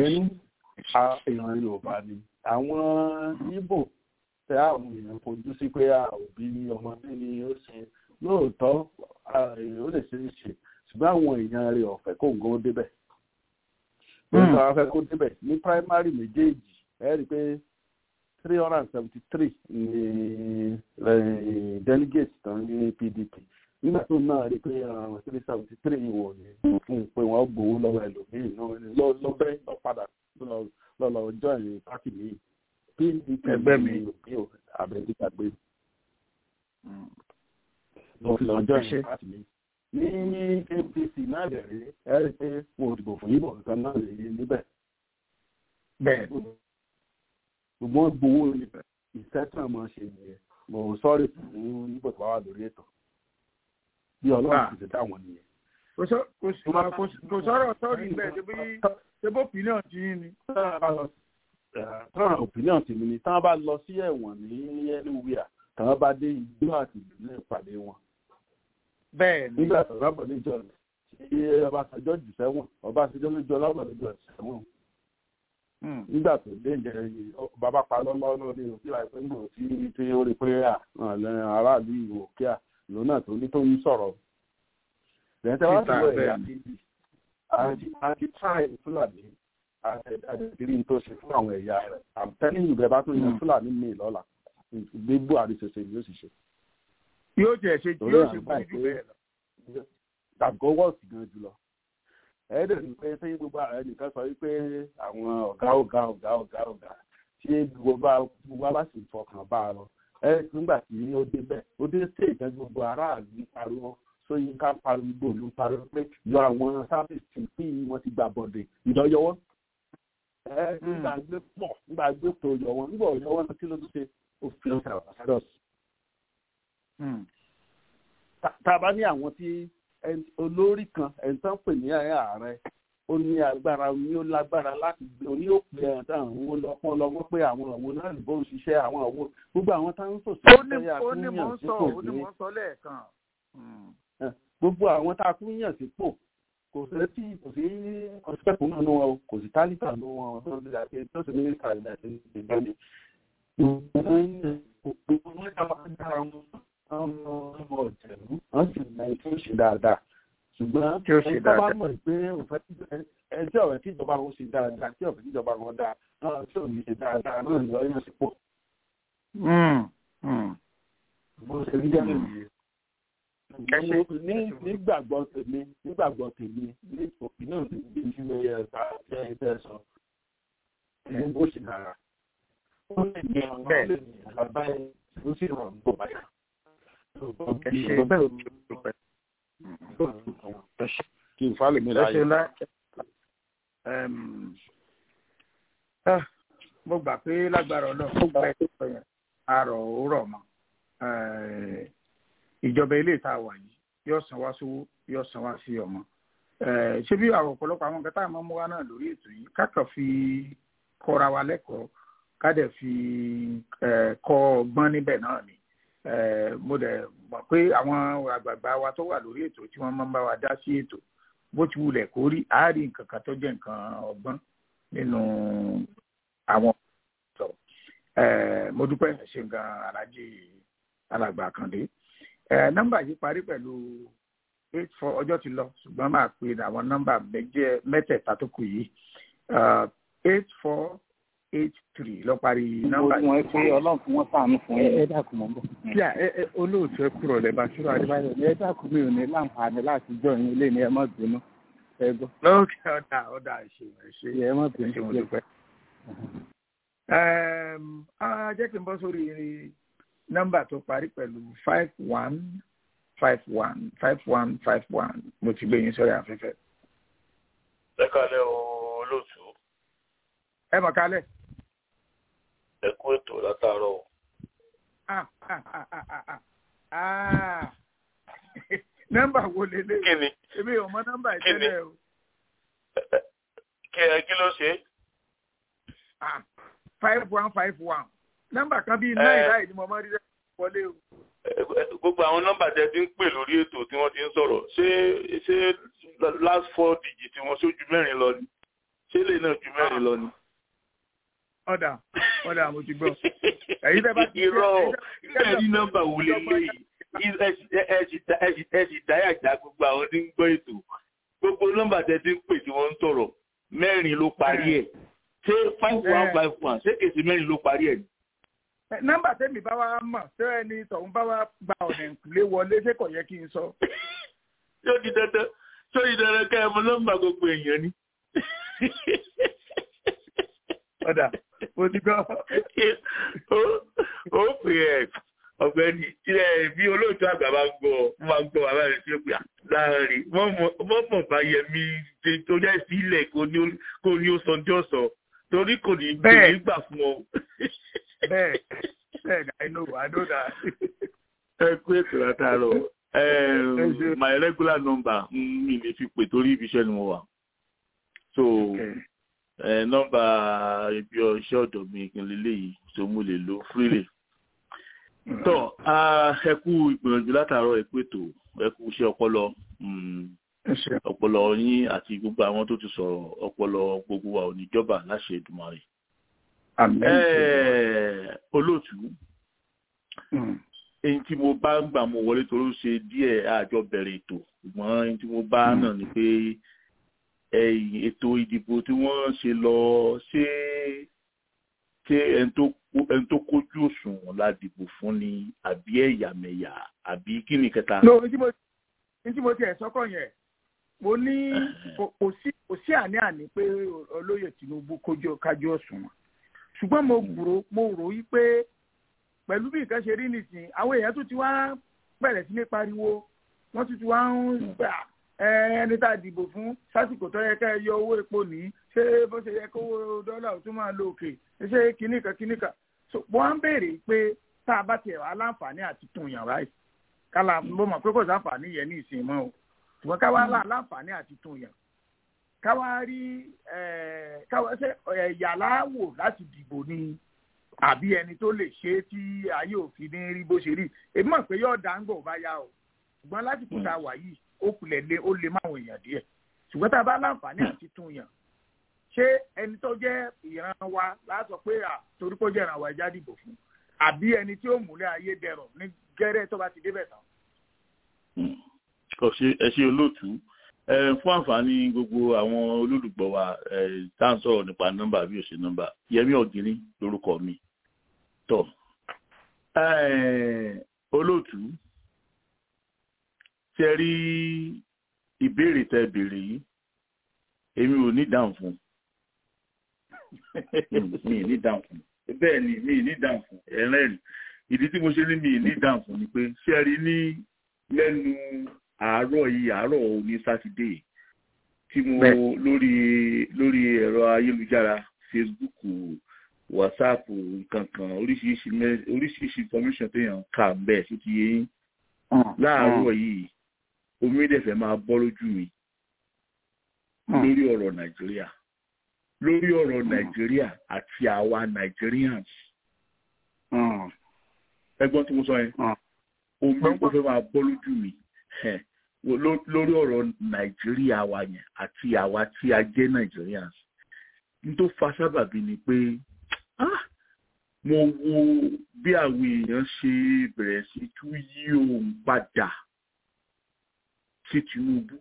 [SPEAKER 5] ìran Yorùbá ni àwọn Ìgbò tẹ àwọn èèyàn fojú sí pé òbí ọmọdé ni ó ṣe lóòótọ́ ó lè ṣe é ṣe ṣùgbọ́n àwọn èèyàn rẹ̀ ọ̀fẹ́ kò ń gó débẹ̀. wọ́n sọ afẹ́ kó débẹ̀ ní primary méjèèjì ẹ rí i pé 373 ní delegate tán ní PDP nígbà tó náà rí i pé 373 wò ní fún pé wọ́n gbowó lọ́wọ́ ẹlòmíì lọ́bẹ̀ lọ́padà lọ́lọ́ join party mi PDP ẹgbẹ́ mi ò àbẹ̀dígbàgbé lọ́jọ́ ìṣe party mi. ní APC náà lè rí ẹ rí i pé wọn ò dìbò fún yíbọn nǹkan náà lè rí níbẹ̀.
[SPEAKER 1] bẹ́ẹ̀
[SPEAKER 5] gbogbo wọn gbowó níbẹ̀ ìṣẹ́tàn máa ṣe nìyẹn mo sọ́ọ̀rì fún níbo tó bá wà lórí ètò bí Ọlọ́run ti ṣe dáwọn nìyẹn.
[SPEAKER 1] kò sọ̀rọ̀ sọ́ọ̀rì bẹ́ẹ̀ ṣe bó opinion ti yín ni.
[SPEAKER 5] tọ́rọ̀ opinion ti mi ni tí wọ́n bá lọ sí ẹ̀wọ̀n ní anywhere tí wọ́n bá dé ìlú àti ìdílé ìpàdé wọn.
[SPEAKER 1] bẹ́ẹ̀ ni
[SPEAKER 5] nígbà tó rábọ̀ níjọ tí Ọbásanjọ́ jù sẹ́wọ̀n Ọbásanjọ́ lójú ọlọ́bọ̀ níjọ sẹ́wọ̀n. nígbà tó dé ìjẹ bàbá pa lọ́lọ́ ní òkè àìpẹ́ ńgbò tí ó rí pé aráàlú ìwò kíá lónà tó ní tó ń sọ̀rọ̀ ìrẹsẹ̀ wá sí ẹ̀yà kejì àti tíráì fúlàní àti tó ṣe fún àwọn ẹ̀yà rẹ̀ àtẹ́lẹ̀ ìgbẹ́ bá tó yan fúlàní mi lọ́la gbégbó àríṣẹṣẹ yóò sì ṣe.
[SPEAKER 1] yóò jẹ́ ṣe yóò ṣe fún jù bẹ́ẹ̀ lọ.
[SPEAKER 5] tàbí wọ́ọ̀sì gan jùlọ. ẹ̀ẹ́dẹ̀ ní pé sẹ́yìn gbogbo ààrẹ nìkan sọ wípé àwọn ọ̀gá tí gbogbo bá sì fọkàn bá a lọ. nígbà tí ó débẹ̀ ó dé sí ìtẹ́ gbogbo aráàlú pariwo Ṣóyínká pariwo ló pariwo pé yọ àwọn sáfìsì tí wọ́n ti gbà bọ̀dẹ̀ ìdọ́yọwọ́. nígbà gbé tó yọ wọn nígbà yọ wọn kí ló ti ṣe òfin ọ̀sẹ̀ àbáṣádọ́s. tá a bá ní àwọn tí olórí kan ẹ̀ńtán pè ní ààrẹ ó ní agbára ní ó lágbára láti gbé oní òpè ẹ̀ńtán àwọn ọlọ́pọ̀ pé àwọn òwò náà lè bó ń ṣiṣẹ́ àwọn òwò gbogbo àwọn táwọn sòsì
[SPEAKER 1] ó ní mò ń sọ lẹ́ẹ̀kan.
[SPEAKER 5] gbogbo àwọn tá a tún yàn sípò kò sí ọ̀sẹ̀kùn náà ní wọn kò sí tálíkà ní wọn tó ń gbé àti tó sì mínísítà ìdájọ́ ìgbàlè. gbogbo wọn dára wọn ọmọ ọ̀jẹ̀lú wọ́n sì gba ètò ìṣe dáadáa ṣùgbọ́n ẹni tó bá mọ̀ pé ẹjọ́ ọ̀rẹ́ tí ìjọba wọn ṣe dáadáa tí ọ̀rẹ́ tí ìjọba wọn dáa náà tí òun ṣe dáadáa náà lọ yàn sípò. bó ṣe rí jẹ́ nìyí. nígbàgbọ́ tèmi ní òkè náà ti di ìṣúná ẹ̀ka ẹ̀ sọ ẹ̀ bó ṣe dára. ó lè ní àwọn ọ̀rẹ́ àbá ẹ̀ ó sì rọ̀ ní bàbá. Kí n fálè mi láyé.
[SPEAKER 1] Mo gbà pé lágbára Ọlọ́run gba ètò yẹn àrò òwúrọ̀ mọ́. Ìjọba ilé ìta wà yìí yóò san wá sówó yóò san wá sí ọmọ. Ṣé bí àwọn ọ̀pọ̀lọpọ̀ àwọn nǹkan tá a máa mú wá náà lórí ètò yìí kákan fi kọ́ra wa lẹ́kọ̀ọ́ ká dẹ̀ fi kọ́ ọgbọ́n níbẹ̀ náà ni. Mo dẹ̀ mọ̀ pé àwọn àgbààgbà wa tó wà lórí ètò tí wọ́n máa ń bá wa dá sí ètò bó ti wulẹ̀ kó rí àárín nǹkan kan tó jẹ́ nǹkan ọgbọ́n nínú àwọn ọ̀sọ̀. Mo dúpẹ́ ṣe gan Aláàjì Alàgbà Àkàndé. Nọ́mbà yìí parí pẹ̀lú 84 ọjọ́ ti lọ ṣùgbọ́n máa pe àwọn nọ́mbà mẹ́tẹ̀ẹ̀ta tó kù yìí 8483 lọ parí nọ́mbà yìí.
[SPEAKER 9] Wọ́n pé Ọlọ́run fún wọn sàánú fún ẹ dákun mọ́ bọ̀. Kí olóòtú ẹ kúrò lẹ́bàá ṣúrò Adébáyọ̀ ní ẹ dákun mi ò ní láǹfààní láti jọ ìyẹn ilé ní ẹ má bínú ẹ gbọ́.
[SPEAKER 1] lókè ọ̀dà ṣe
[SPEAKER 9] ẹ má bínú
[SPEAKER 1] ṣe mo dúpẹ́. Jẹ́ kí n bọ́ sórí nọ́mbà tó parí pẹ̀lú 5151 mo ti gbé yín sórí afẹ́fẹ́.
[SPEAKER 10] Ẹ kálẹ́ olóòtú.
[SPEAKER 1] Ẹ mọ̀ kálẹ̀.
[SPEAKER 10] Ẹ kú ètò látàárọ̀.
[SPEAKER 1] Nọ́mbà wo lélẹ̀?
[SPEAKER 10] Kí ni?
[SPEAKER 1] Èmi ò mọ nọ́mbà ìtẹ́lẹ̀ o.
[SPEAKER 10] Kí ló ṣe?
[SPEAKER 1] 5151. Nọ́mbà kan bíi 9 láì ní mo máa rí wọlé o.
[SPEAKER 10] Gbogbo àwọn nọ́mbà tẹ́ ti ń pè lórí ètò tí wọ́n ti ń sọ̀rọ̀ ṣé last 4 digit tí wọ́n ṣojú mẹ́rin lọ ni? Ṣé lè náà ju mẹ́rin lọ ni?
[SPEAKER 1] Ọ̀dà mo ti gbọ́. Ẹ̀yin tẹ́ bá ti
[SPEAKER 10] irọ́ ìfẹ́ ní nọ́mbà wò lè léyìí ẹ sì dáyàjà gbogbo àwọn tí ń gbọ́ ètò. Gbogbo nọ́mbà tẹ́ ti ń pè tí wọ́n ń sọ̀rọ̀ mẹ́rin ló parí ẹ̀. Ṣé 5151 ṣé kèsì mẹ́rin ló parí ẹ̀?
[SPEAKER 1] Nọ́mbà tẹ́mi bá wa mọ̀ ṣé ẹni tọ̀hún bá wa gba ọ̀nà ìkúlé wọlé ṣé kò yẹ kí n sọ.
[SPEAKER 10] Ṣó di dandan ká ẹ mọ nọ́mbà gbogbo èèyàn ni.
[SPEAKER 1] Ọ̀dà mo ti gbọ́.
[SPEAKER 10] Ó pè ẹ́ ọ̀gbẹ́ni bí olóòtú àgbà máa ń gbọ́ bàbá rẹ̀ sí òpè láàárín mọ́mọ́ bá yẹ mí tó jẹ́ sílẹ̀ kó ní ó sọ ní ọ̀sán torí kò ní gbà fún ọ.
[SPEAKER 1] Bẹ́ẹ̀ I know that.
[SPEAKER 10] Ẹ kú ètò látàárọ̀. My regular number mi lè fi pè torí ibi iṣẹ́ ni mo wà. So nọ́mbà ibi iṣẹ́ ọ̀dọ̀ mi kí n lélẹ̀ yìí so mo lè lo freely. Tọ́ ẹ kú ìgbìyànjú látàárọ̀ ẹ kú ètò ẹ kú iṣẹ́ ọpọlọ yín àti gbogbo àwọn tó ti sọ̀rọ̀ ọpọlọ gbogbo wa ò ní jọba láṣẹ Èdùmàrè. Olóòtú èyí tí mo bá ń gbà mo wọlé tó ló ṣe díẹ̀ àjọ bẹ̀rẹ̀ ètò ṣùgbọ́n èyí tí mo bá náà ni pé ètò ìdìbò tí wọ́n ṣe lọ ṣé ẹni tó kójú òṣùwọ̀n la dìbò fún ni àbí ẹ̀yàmẹ̀yà àbí kí ni kẹta.
[SPEAKER 1] no ní tí mo tiẹ̀ sọ́kọ̀ yẹn mo ní kò sí àní-àní pé olóyè Tinubu kájú òṣùwọ̀n ṣùgbọ́n mo rò yí pé pẹ̀lú bí nǹkan ṣe rí nìsín àwọn èèyàn tó ti wá bẹ̀rẹ̀ sí ní pariwo wọ́n tún ti wá ń gbà ẹni tá a dìbò fún sásìkò tó yẹ ká ẹ yọ owó epo ní ṣé bó ṣe yẹ kó owó dọ́là ò tún máa lo òkè ṣé kìnnìkan so wọ́n á ń béèrè pé tá a bá tiẹ̀ wá láǹfààní àti tún yàn báyìí kálá mo mọ̀ pé kò sáǹfààní yẹn ní ìsìn mọ́ o ṣùgbọ́n ká wá láǹfààní àti tún yàn ká wá rí ẹ̀yà láwò láti dìbò ní àbí ẹni tó lè ṣe tí ayé òfin ní rí bó ṣe rí èmi mọ̀ pé yóò dá ń gbọ̀ bá yá o ṣùgbọ́n lásìkò tá a wà yìí ó lè máwọn èèyàn díẹ̀ ṣùgbọ́n tá a bá láǹfààní àti tún yàn ṣé ẹni tó jẹ́ ìran wa láti sọ pé torí kó jẹ́ ìran wa ẹja dìbò fún àbí ẹni tí ó múlẹ̀ ayé dẹrọ̀ ní gẹ́rẹ́ tó bá ti débẹ̀ tán.
[SPEAKER 10] ẹ ṣe olóòtú fún àǹfààní gbogbo àwọn olólùgbọ́ wa tá à ń sọ̀rọ̀ nípa nọ́mbà bí ó ṣe nọ́mbà Yẹmí Ọ̀gìnní lórúkọ mi tọ́ olóòtú ṣe rí ìbéèrè tẹ́ béèrè yìí èmi ò ní dáhùn fún mi ní dáhùn fún bẹ́ẹ̀ ni mi ní dáhùn fún ẹ̀rẹ́rìn ìdí tí mo ṣe ní mi ní dáhùn fún ni pé ṣe rí ní lẹ́nu àárọ̀ òní sátidé tí mo lórí ẹ̀rọ ayélujára Facebook WhatsApp nǹkankan oríṣiríṣi information téèyàn kà ń bẹ̀ sí ti yẹn láàárọ̀ yìí omi dẹ̀fẹ̀ máa bọ́ lójú mi lórí ọ̀rọ̀ Nàìjíríà àti àwa Nigerians ẹgbọ́n tí mo sọ yẹn omi ó fẹ́ máa bọ́ lójú mi lórí ọ̀rọ̀ Nàìjíríà wa yẹn àti àwa tí a jẹ́ Nigerians n tó fa sábàbí ni pé mo wo bí àwọn èèyàn ṣe bẹ̀rẹ̀ sí tún yí ohun padà sí Tinubu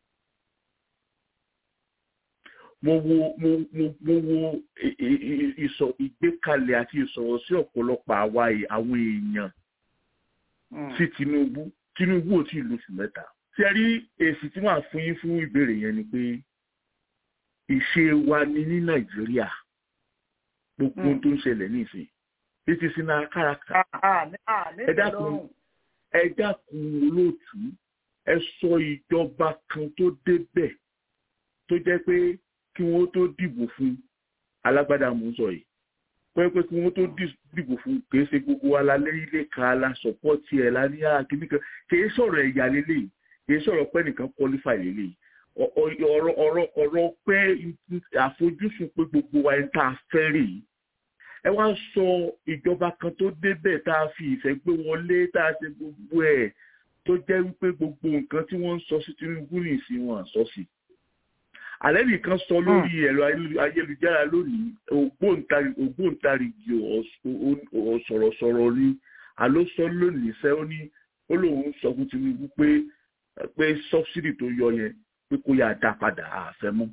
[SPEAKER 10] mo wo ìgbékalẹ̀ àti ìsọ̀rọ̀ sí ọ̀pọ̀lọpọ̀ àwọn èèyàn sí Tinubu ò tí ì lóṣù mẹ́ta. Ṣé rí èsì tí wọ́n á fún yín fún ìbéèrè yẹn ni pé ìṣe wa ni ní Nàìjíríà gbogbo tó ń ṣẹlẹ̀ nísìn títí sínú akáraka ẹ dákun olóòtú ẹ sọ ìjọba kan tó débẹ̀ tó jẹ́ pé kí wọ́n tó dìbò fún alágbádá mò ń sọ yìí pé kí wọ́n tó dìbò fún kìí ṣe gbogbo alálẹ́ ilé kan alásọ̀pọ̀tì ẹ̀ láníyà kìíní kan kìí sọ̀rọ̀ ẹ̀yà lélẹ̀ kìí sọ̀rọ̀ pé nìkan qualify lélẹ̀ ọ̀rọ̀ pé àfojúsùn pé gbogbo wa ń tá a fẹ́ rè é ẹ wá sọ ìjọba kan tó débẹ̀ tá a fi ìfẹ́ gbé wọlé tá a ṣe gbogbo ẹ̀ tó jẹ́ wípé gbogbo nǹkan tí wọ́n ń sọ sí Tinubu nìsín wọn sọ sí. Àlẹ́ nìkan sọ lórí ẹ̀rọ ayélujára lónìí ògbóǹtarìgì ọ̀sọ̀rọ̀sọ̀rọ̀ ni àló sọ lónìí sẹ́ ó lóun sọ fún Tinubu pé sọ́bsidì tó yọ yẹn pé kó yà dá padà àfẹ́ mọ́.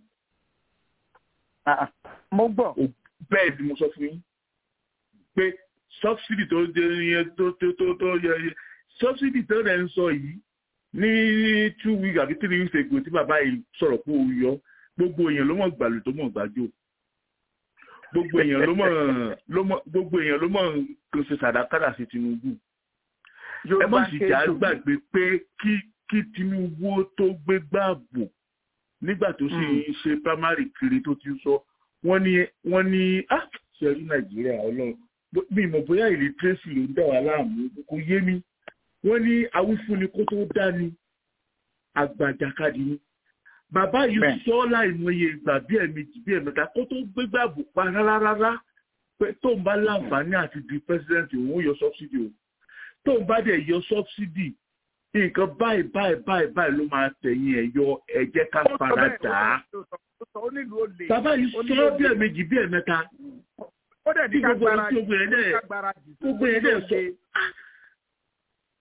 [SPEAKER 1] Mo gbọ́.
[SPEAKER 10] Bẹ́ẹ̀ ni mo sọ fún yín pé sọ́bsidì tó yẹ sọ́bsidì tó rẹ̀ ń sọ yìí ní 2 weeks àbí 3 weeks ago tí bàbá yìí sọ̀rọ̀ pé ó yọ gbogbo èèyàn ló mọ̀ gbàlù tó mọ̀ gbàjò gbogbo èèyàn ló mọ̀ kò ṣe sàdákàdà sí Tinubu ẹ má sì já gbàgbé pé kí Tinubu tó gbé gbàgbó nígbà tó sì ń ṣe primary kiri tó ti sọ wọ́n ní ṣe rí Nàìjíríà Ọlọ́run bí ìmọ̀ bóyá ìlítírésì ló ń dà wá láàmú kò yé mi wọ́n ní awífúnni kó tó dání àgbàjàkadì ni bàbá yìí sọ láìmọye ìgbà bí ẹ̀mejì bí ẹ̀mẹ́ta kó tó gbégbá bò pa rárá pé tó ń bá láǹfààní àti di president òun yọ subsidy o tó ń bá dẹ̀ yọ subsidy nǹkan báyìí ló máa tẹ̀yìn ẹ̀ yọ ẹ jẹ́ ká fara dà á bàbá yìí sọ bí ẹ̀mejì bí ẹ̀mẹ́ta tí gbogbo yẹn dẹ̀ sọ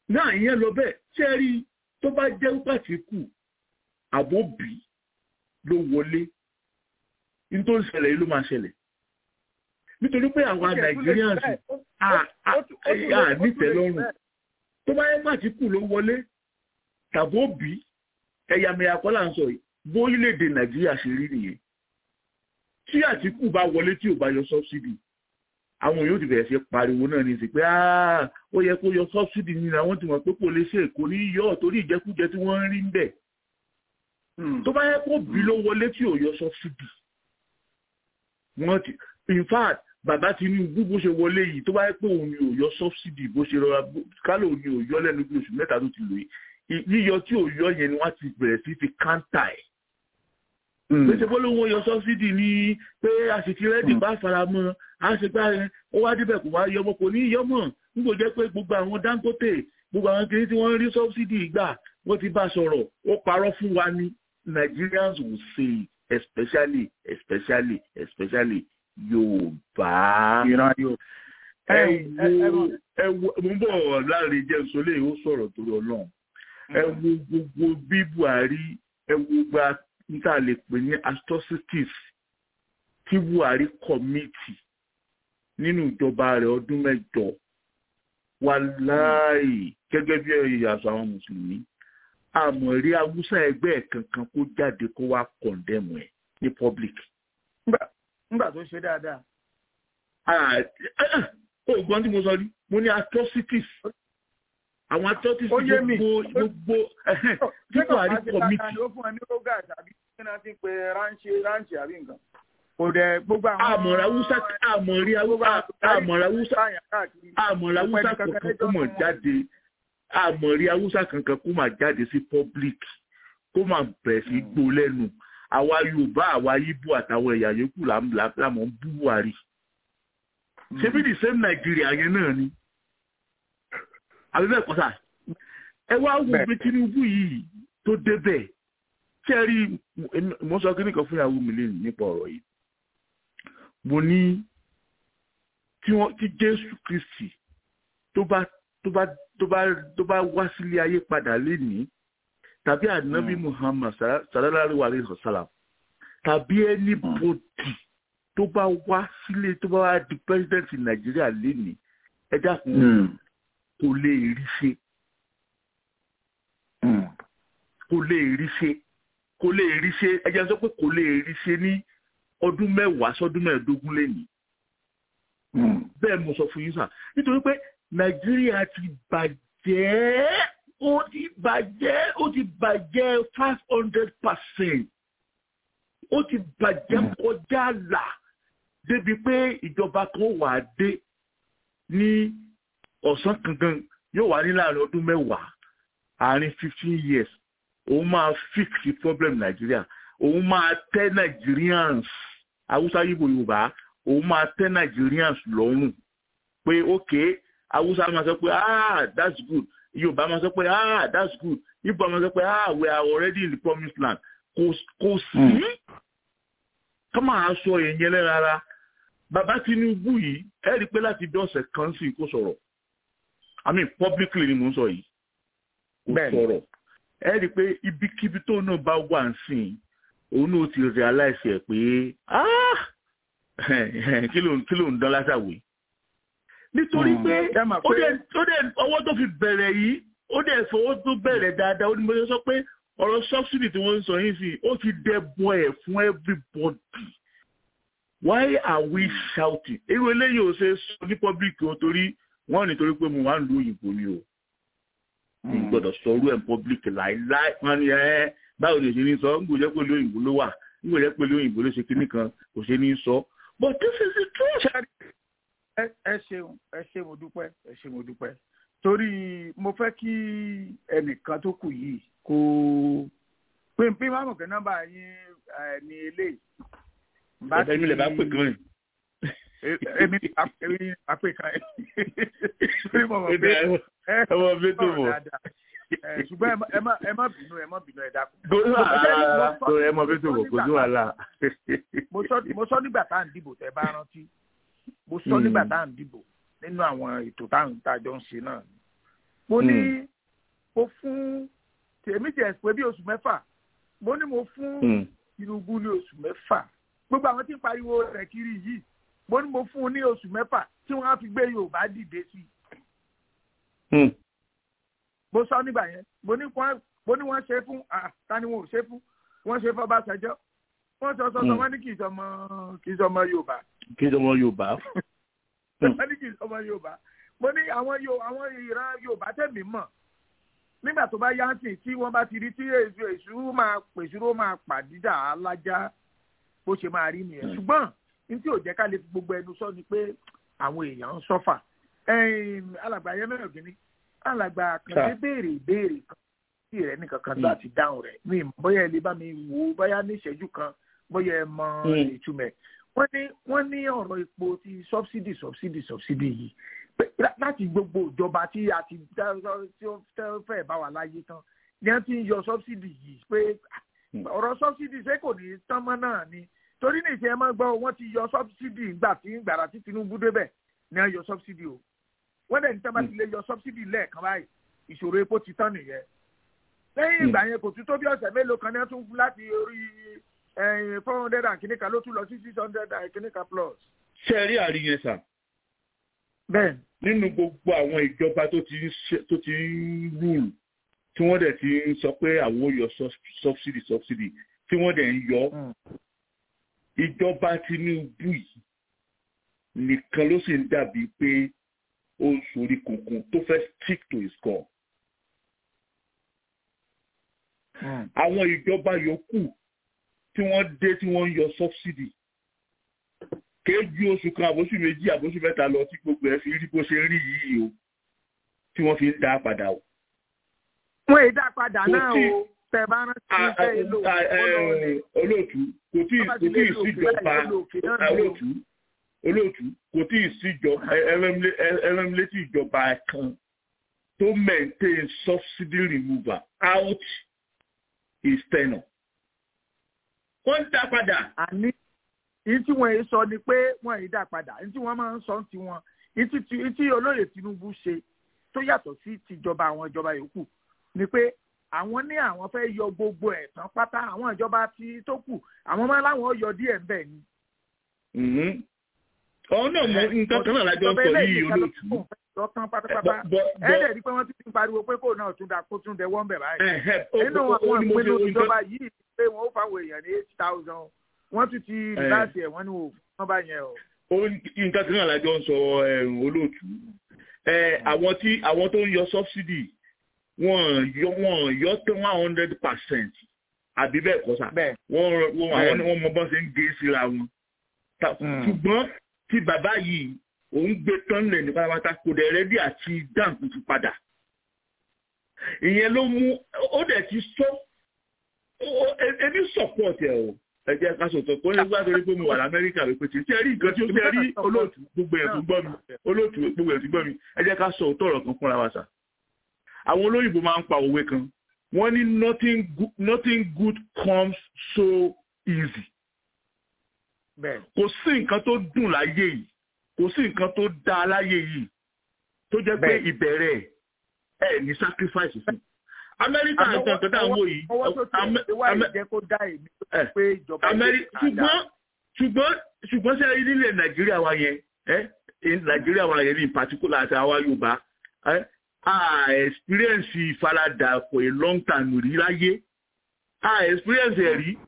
[SPEAKER 11] náà ìyẹn lọ bẹ́ẹ̀ ṣé rí tó bá jẹ́ Àtíkù àbóbí ló wọlé ní tó ń ṣẹlẹ̀ yìí ló máa ṣẹlẹ̀ nítorí pé àwọn Nigerians nítẹ̀lọ́rùn tó bá yẹ Àtíkù ló wọlé tàbóbí ẹ̀yàmẹ̀yà kọ́ là ń sọ yìí bó orílẹ̀-èdè Nàìjíríà ṣe rí nìyẹn tí Àtíkù bá wọlé tí ò bá yọ subsidy àwọn yóò ti bẹ̀rẹ̀ sí pariwo náà ní sí pé ó yẹ kó yọ subsidy nínú àwọn tí wọ́n pé kò lè ṣe èkó ní yọ torí ìjẹkújẹ tí wọ́n ń rí ń bẹ̀ tó bá yẹ kó bí ló wọlé tí ò yọ subsidy wọ́n ti in fact bàbá Tinubu bó ṣe wọlé yìí tó bá yẹ pé òun ni ò yọ subsidy bó ṣe rọra kálò ni ò yọ lẹ́nu bí oṣù mẹ́ta tó ti lò yìí yíyọ tí ò yọ yẹn ni wọ́n ti bẹ̀rẹ̀ sí fi káńtà ẹ̀ pèsè bó lówó yọ subsidy ní pé àṣìkí rẹ́dì bá faramọ́ àṣìgbà rẹ̀ ó wá débẹ̀ kò wá yọmọ kò ní yọmọ nígbò jẹ́ pé gbogbo àwọn Dangote gbogbo àwọn kiri tí wọ́n rí subsidy gbà wọ́n ti bá sọ̀rọ̀ ó parọ́ fún wa ní Nigerians will say especially Yorùbá ẹ wo mo ń bọ̀ láàrin jẹ́ ìsọlẹ̀ ó sọ̀rọ̀ torí Ọlọ́run ẹ wo gbogbo bí Buhari ẹ wo gba níta lè pè ní atrocities tí Buhari kọ̀mìtì nínú ìjọba rẹ̀ ọdún 8 wàláì gẹ́gẹ́ bí ìyàsọ àwọn mùsùlùmí àmọ̀rí Haúsá ẹgbẹ́ kankan kó jáde kó wá kọ̀ndẹ́mù ẹ̀ ní public.
[SPEAKER 1] nígbà tó ṣe dáadáa.
[SPEAKER 11] Ògbọ́n tí mo sọ ní mo ní atrocities àwọn atrocities gbogbo tí Buhari kọ̀mìtì.
[SPEAKER 1] ó fún ẹ ní rógà tàbí kí wọ́n ti pe ránṣì àbí nǹkan. Kò dẹ̀ gbogbo àwọn
[SPEAKER 11] àmọ̀ra Haúsá kankan kó mọ̀ jáde àmọ̀rí Haúsá kankan kó máa jáde sí public kó máa bẹ̀rẹ̀ sí gbó lẹ́nu àwa Yorùbá àwa Ìgbò àtàwọn ẹ̀yà yòókù lámọ̀ ń bú Buhari ṣebí the same Nàìjíríà yẹn náà ni àbí bẹ́ẹ̀ kọ́ sà ẹ wá wo pé Tinubu yìí tó débẹ̀ tí ẹ rí mo sọ kíní kan fún ìyàwó mi lẹ́nu nípa ọ̀rọ̀ yìí mo ní tí Jésù Kristi tó bá wá sílé ayé padà lénìí tàbí ànábì Muhammad sallallahu alaihi wasallam tàbí anybody tó bá wá sílé tó bá wá di president Nàìjíríà lénìí ẹ dákun kò lè rí ṣe ẹ jẹ́ sọ pé kò lè rí ṣe ní ọdún 10 sọ́dún 15 lénìí bẹ́ẹ̀ mo sọ fún yín sà nítorí pé Nàìjíríà ti bàjẹ́ ó ti bàjẹ́ 500%. Ó ti bàjẹ́ kọjá àlà débi pé ìjọba kan wà dé ní ọ̀sán kankan yóò wà ní láàrin ọdún 10 àárín 15 years òun máa fix the problem Nàìjíríà òun máa tẹ́ Nigerians Haúsá Ìgbò Yorùbá òun máa tẹ́ Nigerians lọ́rùn pé okay Haúsá máa sọ pé that's good Yorùbá máa sọ pé that's good Ìgbò máa sọ pé we are already in the promised land kò sí ká máa sọ èèyàn lẹ́nu rárá bàbá Tinubu yìí ẹ rí i pé láti bí ọ̀sẹ̀ kan sí kó sọ̀rọ̀ I mean publicly ni mo ń sọ yìí kò sọ̀rọ̀ ẹ rí i pé ibikíbi tó náà bá wà ń sìn òun náà ti realize ẹ̀ pé kí ló ń dán látàwé nítorí pé ó dẹ̀ ọwọ́ tó fi bẹ̀rẹ̀ yìí ó dẹ̀ fọwọ́ tó bẹ̀rẹ̀ dáadáa ó ní mo sọ pé ọ̀rọ̀ subsidy tí wọ́n ń sọ yìí sí ó ti dẹ́bọ̀ ẹ̀ fún everybody why are we shouting irú eléyìí ò ṣe sọ ní public o torí wọ́n nítorí pé mo wà ń lu òyìnbó ni o mi gbọ́dọ̀ sọ orú ẹ̀ public láìláì wọ́n ní báwo ni èsì ní sọ ń gbọ́dọ̀ pé lóyìnbó ló wà ń gbọ́dọ̀ pé lóyìnbó ló ṣe kíní kan kò ṣe ní sọ but this is the truth.
[SPEAKER 1] ẹ ṣe mo dúpẹ́ torí mo fẹ́ kí ẹnìkan tó kù yìí kó pínpín máa mọ̀ kí nọ́mbà yín ní eléyìí.
[SPEAKER 11] ẹ̀bẹ̀ mi lè bá pè kan yìí.
[SPEAKER 1] èmi àpè kan yìí.
[SPEAKER 11] ọmọ bí tó mọ̀.
[SPEAKER 1] ṣùgbọ́n ẹ má bínú ẹ dákun.
[SPEAKER 11] ẹ mọ bí tó mọ̀ kò sí wàhálà.
[SPEAKER 1] mo sọ nígbà tá à ń dìbò tẹ́ bá rántí mo sọ nígbà tá à ń dìbò nínú àwọn ètò táwọn tájọ ń ṣe náà mo ní mo fún tèmi jẹ́ pé bí oṣù mẹ́fà mo ní mo fún Tinubu ní oṣù mẹ́fà gbogbo àwọn tí ń pariwo rẹ̀ kiri yìí mo ní mo fún un ní oṣù mẹ́fà tí wọ́n á fi gbé Yorùbá dìde sí i. mo sọ nígbà yẹn mo ní wọ́n ṣe fún ta ni wọn ò ṣe fún wọ́n ṣe fún Ọbásanjọ́ wọ́n sọ wọ́n ní kì í sọmọ Yorùbá.
[SPEAKER 11] kì í sọmọ Yorùbá.
[SPEAKER 1] wọ́n ní kì í sọmọ Yorùbá. mo ní àwọn ìran Yorùbá tẹ̀mí mọ̀ nígbà tó bá yáǹtì tí wọ́n bá ti rí tí èṣù máa pàdídà alájá bó ṣe máa rí nìyẹn ṣùgbọ́n ní tí ò jẹ́ ká lè fi gbogbo ẹnu sọ ni pé àwọn èèyàn ń sọ́fà alàgbà yẹn mẹ́rin ògìní alàgbà kan ṣe béèrè ìbéèrè kan tí rẹ̀ nìkan kan láti dáhùn rẹ̀ mi bóyá ẹ lè bá mi wò ó bóyá ní ìṣẹ́jú kan bóyá ẹ mọ ìtumẹ̀ wọ́n ní ọ̀rọ̀ epo ti subsidy yìí láti gbogbo ìjọba tí a ti fẹ́ bá wa láyé tán ni wọ́n ti ń yọ subsidy yìí pé ọ̀rọ̀ subsidy ṣé kò ní tán mọ́ náà ni torí ní ìṣe ẹ máa gbọ́ wọ́n ti yọ subsidy gbàrà tí Tinubu débẹ̀ ni wọ́n yọ subsidy o wọ́n dẹ̀ ní tẹ́ bá ti lè yọ subsidy lẹ́ẹ̀kan báyìí ìṣòro epo ti tán nìyẹn lẹ́yìn ìgbà yẹn kò tún tó bí ọ̀sẹ̀ mélòó kan ní wọ́n tún fún láti orí 400 and kìnìkan ló tún lọ sí 600 and kìnìkan plus.
[SPEAKER 11] ṣe rí àríyàn sà.
[SPEAKER 1] bẹ́ẹ̀
[SPEAKER 11] nínú gbogbo àwọn ìjọba tó ti ń rúùlù tí wọ́n dẹ̀ ti ń sọ pé àwọn ò yọ subsidy tí wọ́n dẹ̀ ń yọ ìjọba Tinubu yìí nìkan ló sì ń dàbí pé ó ń sorí kunkun tó fẹ́ stick to his core. àwọn ìjọba yòókù tí wọ́n dé tí wọ́n ń yọ subsidy kéjú oṣù kan àbóṣù méjì àbóṣù mẹ́ta lọ tí gbogbo ẹ̀ fi rí bó ṣe rí yìí o tí wọ́n fi ń dá padà o.
[SPEAKER 1] wọ́n èyí dá padà náà o tẹ̀ bá rántí ṣe èlò
[SPEAKER 11] olóòtú kò tí ì síjọba olóòtú kò tí ì síjọba ẹlẹ́mìlétí ìjọba kan tó maintain subsidy removal out his tenure. wọ́n ń dá padà.
[SPEAKER 1] àní ìyí tí wọ́n yìí sọ ni pé wọ́n yìí dá padà ìyí tí wọ́n máa ń sọ ti wọn ìyí tí olóyè Tinubu ṣe tó yàtọ̀ sí tìjọba àwọn ìjọba yòókù ni pé àwọn ní àwọn fẹ́ yọ gbogbo ẹ̀ tán pátá àwọn ìjọba tó kù àwọn máa láwọn yọ díẹ̀ ńbẹ̀ ni.
[SPEAKER 11] ọ̀hún náà mọ nǹkan kan náà lájọ sọ yìí olóòtú.
[SPEAKER 1] lọ́tàn pátápátá ẹ̀ẹ́dẹ̀ rí pé wọ́n ti ń pariwo pé kò náà kó tún dẹ wọ́n bẹ̀ báyìí. nínú àwọn ìpinnu ìjọba yìí pé wọ́n ó fáwọn èèyàn ní 8,000 wọ́n tún ti rìláàsì ẹ̀ wọ́n ní wọ́n bá yẹn o.
[SPEAKER 11] nǹkan kan náà lájọ sọ olóòtú. àwọn tó ń yọ subsidy wọ́n yọ tó 100% àbí bẹ́ẹ̀ kọ́ sà wọ́n mọ bọ́n ṣe ń gé síra wọn. ṣùgbọ́n tí bàbá yìí òun gbé tán lẹ̀ ní pátápátá kò dẹ̀ rẹ́dí àti dáǹkù ti padà. ìyẹn ló mú ó dẹ̀ ti sọ ẹbí support ẹ̀ o ẹ jẹ́ ká sọ̀tọ̀ kó nígbà tó rí pé mo wà lamẹ́ríkà wípé tí ẹ rí nǹkan tí ó fẹ́ rí olóòtú gbogbo ẹ̀ tó gbọ́ mi olóòtú gbogbo ẹ̀ tó gbọ́ mi ẹ jẹ́ ká sọ òótọ́ ọ̀rọ̀ kan fúnra wa sà. àwọn olóyìnbó máa ń pa òwe kan wọ́n ní nothing good comes so easy. kò sí nǹkan tó dùn láyé yìí kò sí nǹkan tó dáa láyé yìí tó jẹ́ pé ìbẹ̀rẹ̀ ẹ̀ ní sacrifice fún. Amẹ́ríkà nǹkan tó dáa wò yìí.
[SPEAKER 1] ọwọ́ tó ti wá ìjẹ́ kó dá èmi pé ìjọba
[SPEAKER 11] ṣùgbọ́n ṣe nílẹ̀ Nàìjíríà wa yẹn Nàìjíríà wa yẹn ní particular àti àwa Yorùbá experience ìfaradà for a long time rí láyé experience ẹ̀ rí.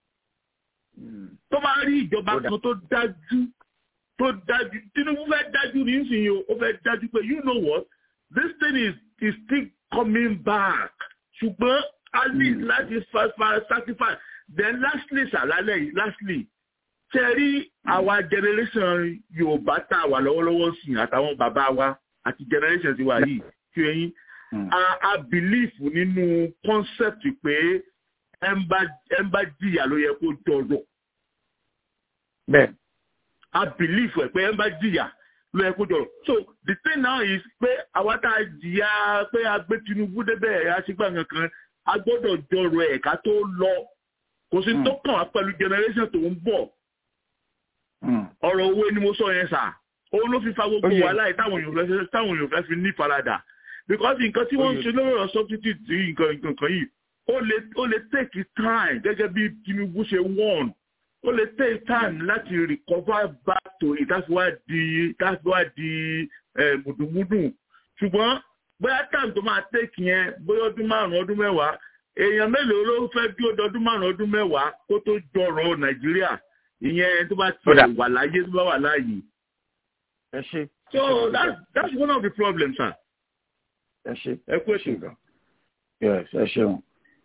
[SPEAKER 11] tó bá rí ìjọba kan tó dájú Tinubu fẹ́ dájú nísìnyí ó fẹ́ dájú pé you know what this thing is still coming back ṣùgbọ́n a ní láti sacrifice then lastly ṣe rí àwa generation Yorùbá tá a wà lọ́wọ́lọ́wọ́ sí àtàwọn bàbá wa àti generation ti wà yìí kí ẹ̀yin a believe nínú concept pé ẹ ń bá jìyà ló yẹ kó jọrọ.
[SPEAKER 1] bẹ́ẹ̀
[SPEAKER 11] a believe pé ẹ ń bá jìyà ló yẹ kó jọrọ. so the thing now is pé àwa tá a jìyà pé a gbé Tinubu débẹ̀ àṣìgbà kankan a gbọ́dọ̀ jọrọ ẹ̀ ká tó lọ kò sí tó kàn wá pẹ̀lú generation tó ń bọ̀. ọ̀rọ̀ owó ni mo sọ yẹn sà òun ló fi fa gbogbo wàhálà yìí táwọn èèyàn fẹ́ fi ní faradà because nǹkan tí wọ́n ń ṣe lórí ọ̀rọ̀ substitute tí nǹkan yìí ó lè take time gẹ́gẹ́ bí Tinubu ṣe warn ó lè take time láti recover back to it that's why di mùdùmùdù ṣùgbọ́n bóyá time tó máa take yẹn bóyá ọdún 5 ọdún 10 èèyàn mélòó ló fẹ́ bí ó dọdún 5 ọdún 10 kó tó jọrọ̀ Nàìjíríà ìyẹn tó bá ti wà láyé tó bá wà láàyè.
[SPEAKER 1] ẹ ṣe.
[SPEAKER 11] So that's one of the problems, sir.
[SPEAKER 1] ẹ ṣe.
[SPEAKER 11] ẹ kú èsì gan.
[SPEAKER 1] yes ẹ ṣeun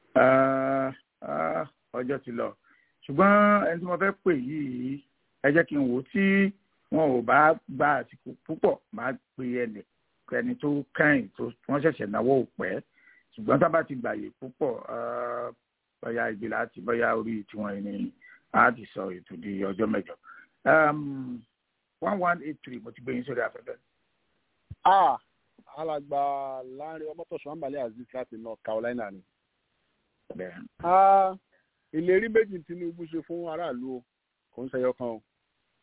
[SPEAKER 1] ọjọ́ ti lọ ṣùgbọ́n ẹni tí mo fẹ́ pè yìí ẹ jẹ́ kí n wò ó tí wọn ò bá gba àsìkò púpọ̀ máa pe ẹni tó kẹ́yìn tó wọ́n ṣẹ̀ṣẹ̀ náwó òpẹ́ ṣùgbọ́n tá a bá ti gbàyè púpọ̀ bóyá ìgbìlá àti bóyá orí tiwọn ni a ti sọ ètò di ọjọ́ mẹ́jọ. 1183 mo ti gbé yín sórí afẹ́fẹ́.
[SPEAKER 4] alàgbà láàrin ọmọtọ̀sán àmbálẹ̀ aziz láti North Carolina ni. ìlérí méjì Tinubu ṣe fún aráàlú o kò ń ṣẹyọ kan o.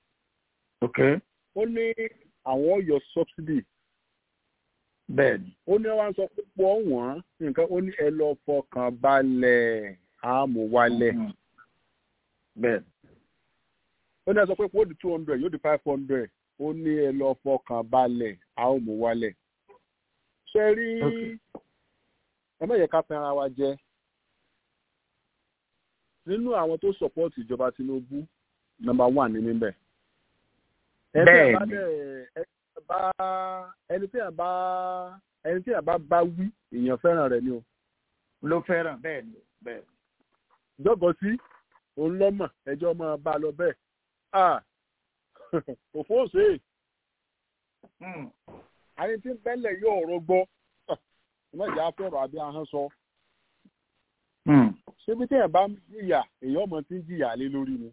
[SPEAKER 4] ó ní àwọn yọ subsidy.
[SPEAKER 1] bẹ́ẹ̀ni.
[SPEAKER 4] ó ní wọ́n sọ pé pọ̀ wọ́n nǹkan ó ní ẹ lọ fọkàn balẹ̀ àmúwálẹ̀.
[SPEAKER 1] bẹ́ẹ̀ni.
[SPEAKER 4] ó ní ẹ sọ pé kó di 200 yóò di 500 ó ní ẹ lọ fọkàn balẹ̀ àmúwálẹ̀. ṣe rí ẹ má yẹ ká tàn ara wa jẹ. nínú àwọn tó sọpọ́ọ̀tì ìjọba Tinubu nọ́mbà 1 ní níbẹ̀. ẹni tí a bá wí èèyàn fẹ́ràn rẹ̀ ni o.
[SPEAKER 1] ló fẹ́ràn bẹ́ẹ̀ ni bẹ́ẹ̀.
[SPEAKER 4] jọ́gọ̀ sí òun lọ́mọ̀ ẹjọ́ máa bá a lọ bẹ́ẹ̀. òfò òsè. àyè tí ń bẹ́lẹ̀ yóò rọgbọ́ ìmọ̀jà fẹ́ràn àbí ahọ́n sọ. ṣébi tí ẹ̀ bá ń jìyà èèyàn ọmọ tí ń jìyà lé lórí ni.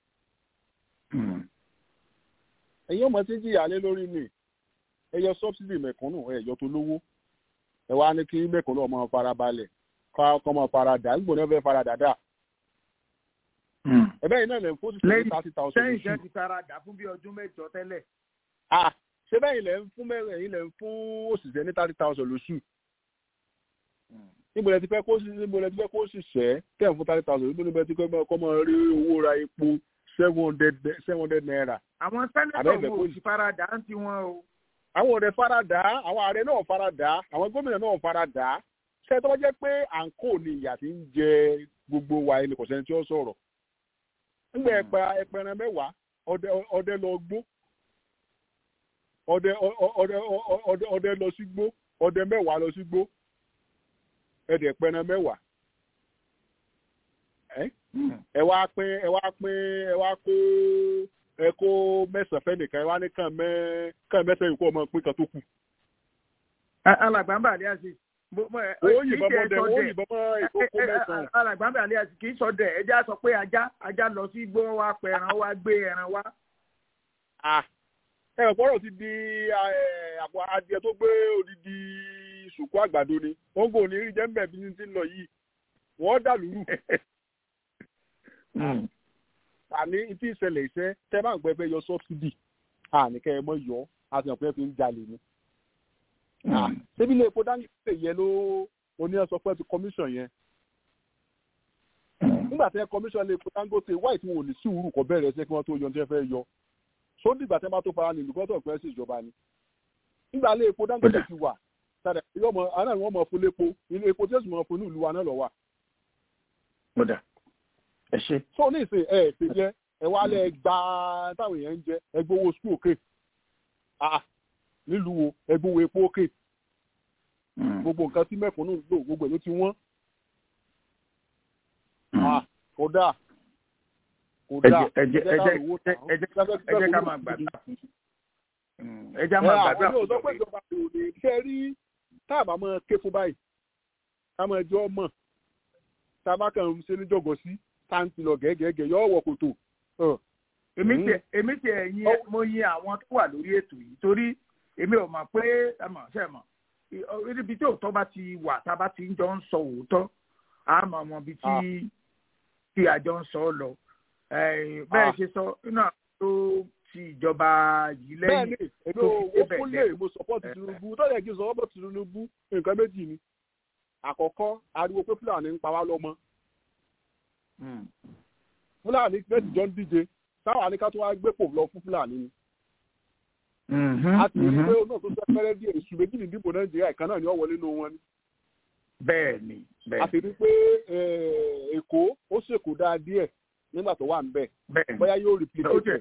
[SPEAKER 4] èèyàn ọmọ tí ń jìyà lé lórí ni. ẹ yọ sọ́bsidì mẹ̀kúnnù ẹ yọ tó lówó. ẹ wá ní kí mẹ̀kúnnù ọmọ farabalẹ̀ kọ́ ọmọ faradà ń gbóná fẹ́ faradà dà. ẹ̀bẹ́ yìí náà lè fún
[SPEAKER 1] lẹ́yìn 30,000. sẹ́yìn jẹ́ ti faradà fún bí ọdún 8 tẹ́lẹ̀.
[SPEAKER 4] ṣé bẹ́ẹ̀ lẹ́ ń fún mẹ́rin ẹ̀yìn lẹ́ ń fún òṣìṣẹ́ ní 30,000 lóṣù. níbo lẹ ti fẹ́ kó ṣiṣẹ́ tẹ̀ fún 30,000 níbo lẹ ti fẹ́ kọ́ mọ́ rí owó ra epo 700 naira.
[SPEAKER 1] àwọn sẹ́nẹ̀tọ̀ wo ti faradà ń ti wọn o.
[SPEAKER 4] àwọn ọ̀rẹ́ faradà àwọn ààrẹ náà faradà àwọn gómìnà náà faradà ṣé tó jẹ́ pé à ń kò ní ìyà tí ń jẹ gbogbo wa ẹni kò sẹ́ni tí ó sọ̀rọ̀. nígbà ẹpẹran 10 ọdẹ lọ gbó ọdẹ lọ sí gbó ọdẹ 10 lọ sí gbó ẹdẹ pẹran 10 ẹ wá kó 9 fẹ́ nìkan ẹ wá ní kàn mẹ́sàn-án ìkó ọmọ pín kan tó kù.
[SPEAKER 1] alàgbàmbà àlẹ́ àti
[SPEAKER 4] ó yìnbọn mọ́ ìkókó 9.
[SPEAKER 1] alàgbàmbà àlẹ́ àti kì í sọ dẹ̀ ẹ jẹ́ sọ pé ajá lọ sí gbó wá pẹran wá gbé ẹran wá.
[SPEAKER 4] ẹ ọ̀pọ̀rọ̀ ti di àpò adìẹ tó gbé odidi ṣùkú àgbàdo ni wọ́n kò ní rí jẹ́ńbẹ̀ bí ní ti ń lọ yìí wọ́n dà lúrù. àní tí ìṣẹ̀lẹ̀ iṣẹ́ tẹ́ bá ń gbẹ́ fẹ́ yọ sọ́bsidì àníkẹ́ ẹ mọ́ yọ àti ọ̀pẹ́ fi ń jalè ni. ṣébí ilé epo Dangote yẹ ló oníyànsọ pé ti commission yẹn. nígbà tí ẹ commission ilé epo Dangote wáyé tí wọn ò ní sùúrù kọ bẹ̀rẹ̀ ṣé kí wọ́n tó yọ ní ẹ fẹ́ yọ. só dìgbà tí wọ́n bá tó fara nílùú kọ́tọ̀ pẹ́ sí ìjọba ni. nígbà ilé epo Dangote ti wà tàdé àná ni wọ́n mọ̀ fún lépo ilé epo tí ó sì mọ̀ fún ìlú wa náà lọ wà.
[SPEAKER 1] ẹ ṣe.
[SPEAKER 4] so ní ìsìn ẹ ṣe jẹ ẹ wá lẹ gba táwọn èèyàn ń jẹ ẹgbẹ́ owó sukùl òkè nílùú wo ẹgbẹ́ owó epo òkè gbogbo nǹkan tí mẹ́fúnnù ń lò gbogbo èlò tí wọ́n kódà
[SPEAKER 1] ẹ jẹ́ ká máa gbàgbà fún ẹ jẹ́ máa gbàgbà fún
[SPEAKER 4] ọ̀sọ́ pé ìjọba kò lè ṣe rí táàbà máa ké fún báyìí ká máa jọ mọ̀ táàbà kan ń ṣe ní jọ̀gọ̀ sí táǹtì lọ gẹ́gẹ́gẹ́ yọ ọ̀wọ̀ kòtò.
[SPEAKER 1] èmi ti ẹ̀yin mo yin àwọn tó wà lórí ètò yìí torí èmi ò mọ̀ pé ibi tí òótọ́ bá ti wà tá a bá ti ń jọ ń sọ òótọ́ a mọ̀ ọmọ ibi tí àjọ ń sọ lọ bẹ́ẹ̀ ṣe sọ inú àwọn ti ìjọba yìí lẹ́yìn.
[SPEAKER 4] bẹ́ẹ̀ni èmi ò fúnlé mo support Tinubu tó yẹ kí n support Tinubu nǹkan méjì ni àkọ́kọ́ ariwo pé Fúlàní ń pa wá lọ́mọ Fúlàní méjì jọ ń díje táwọn àníká tó wá gbé pò lọ fún Fúlàní ni a ti rí pé náà tó sẹ́pẹ́rẹ́ díẹ̀ èṣù méjì ní dìbò Nàìjíríà ìkan náà ni ó wọlé nínú wọn ni.
[SPEAKER 1] bẹ́ẹ̀ni
[SPEAKER 4] a ti rí pé Èkó ó ṣèkó dáa díẹ̀ nígbà tó wà ń bẹ̀ bóyá yóò replace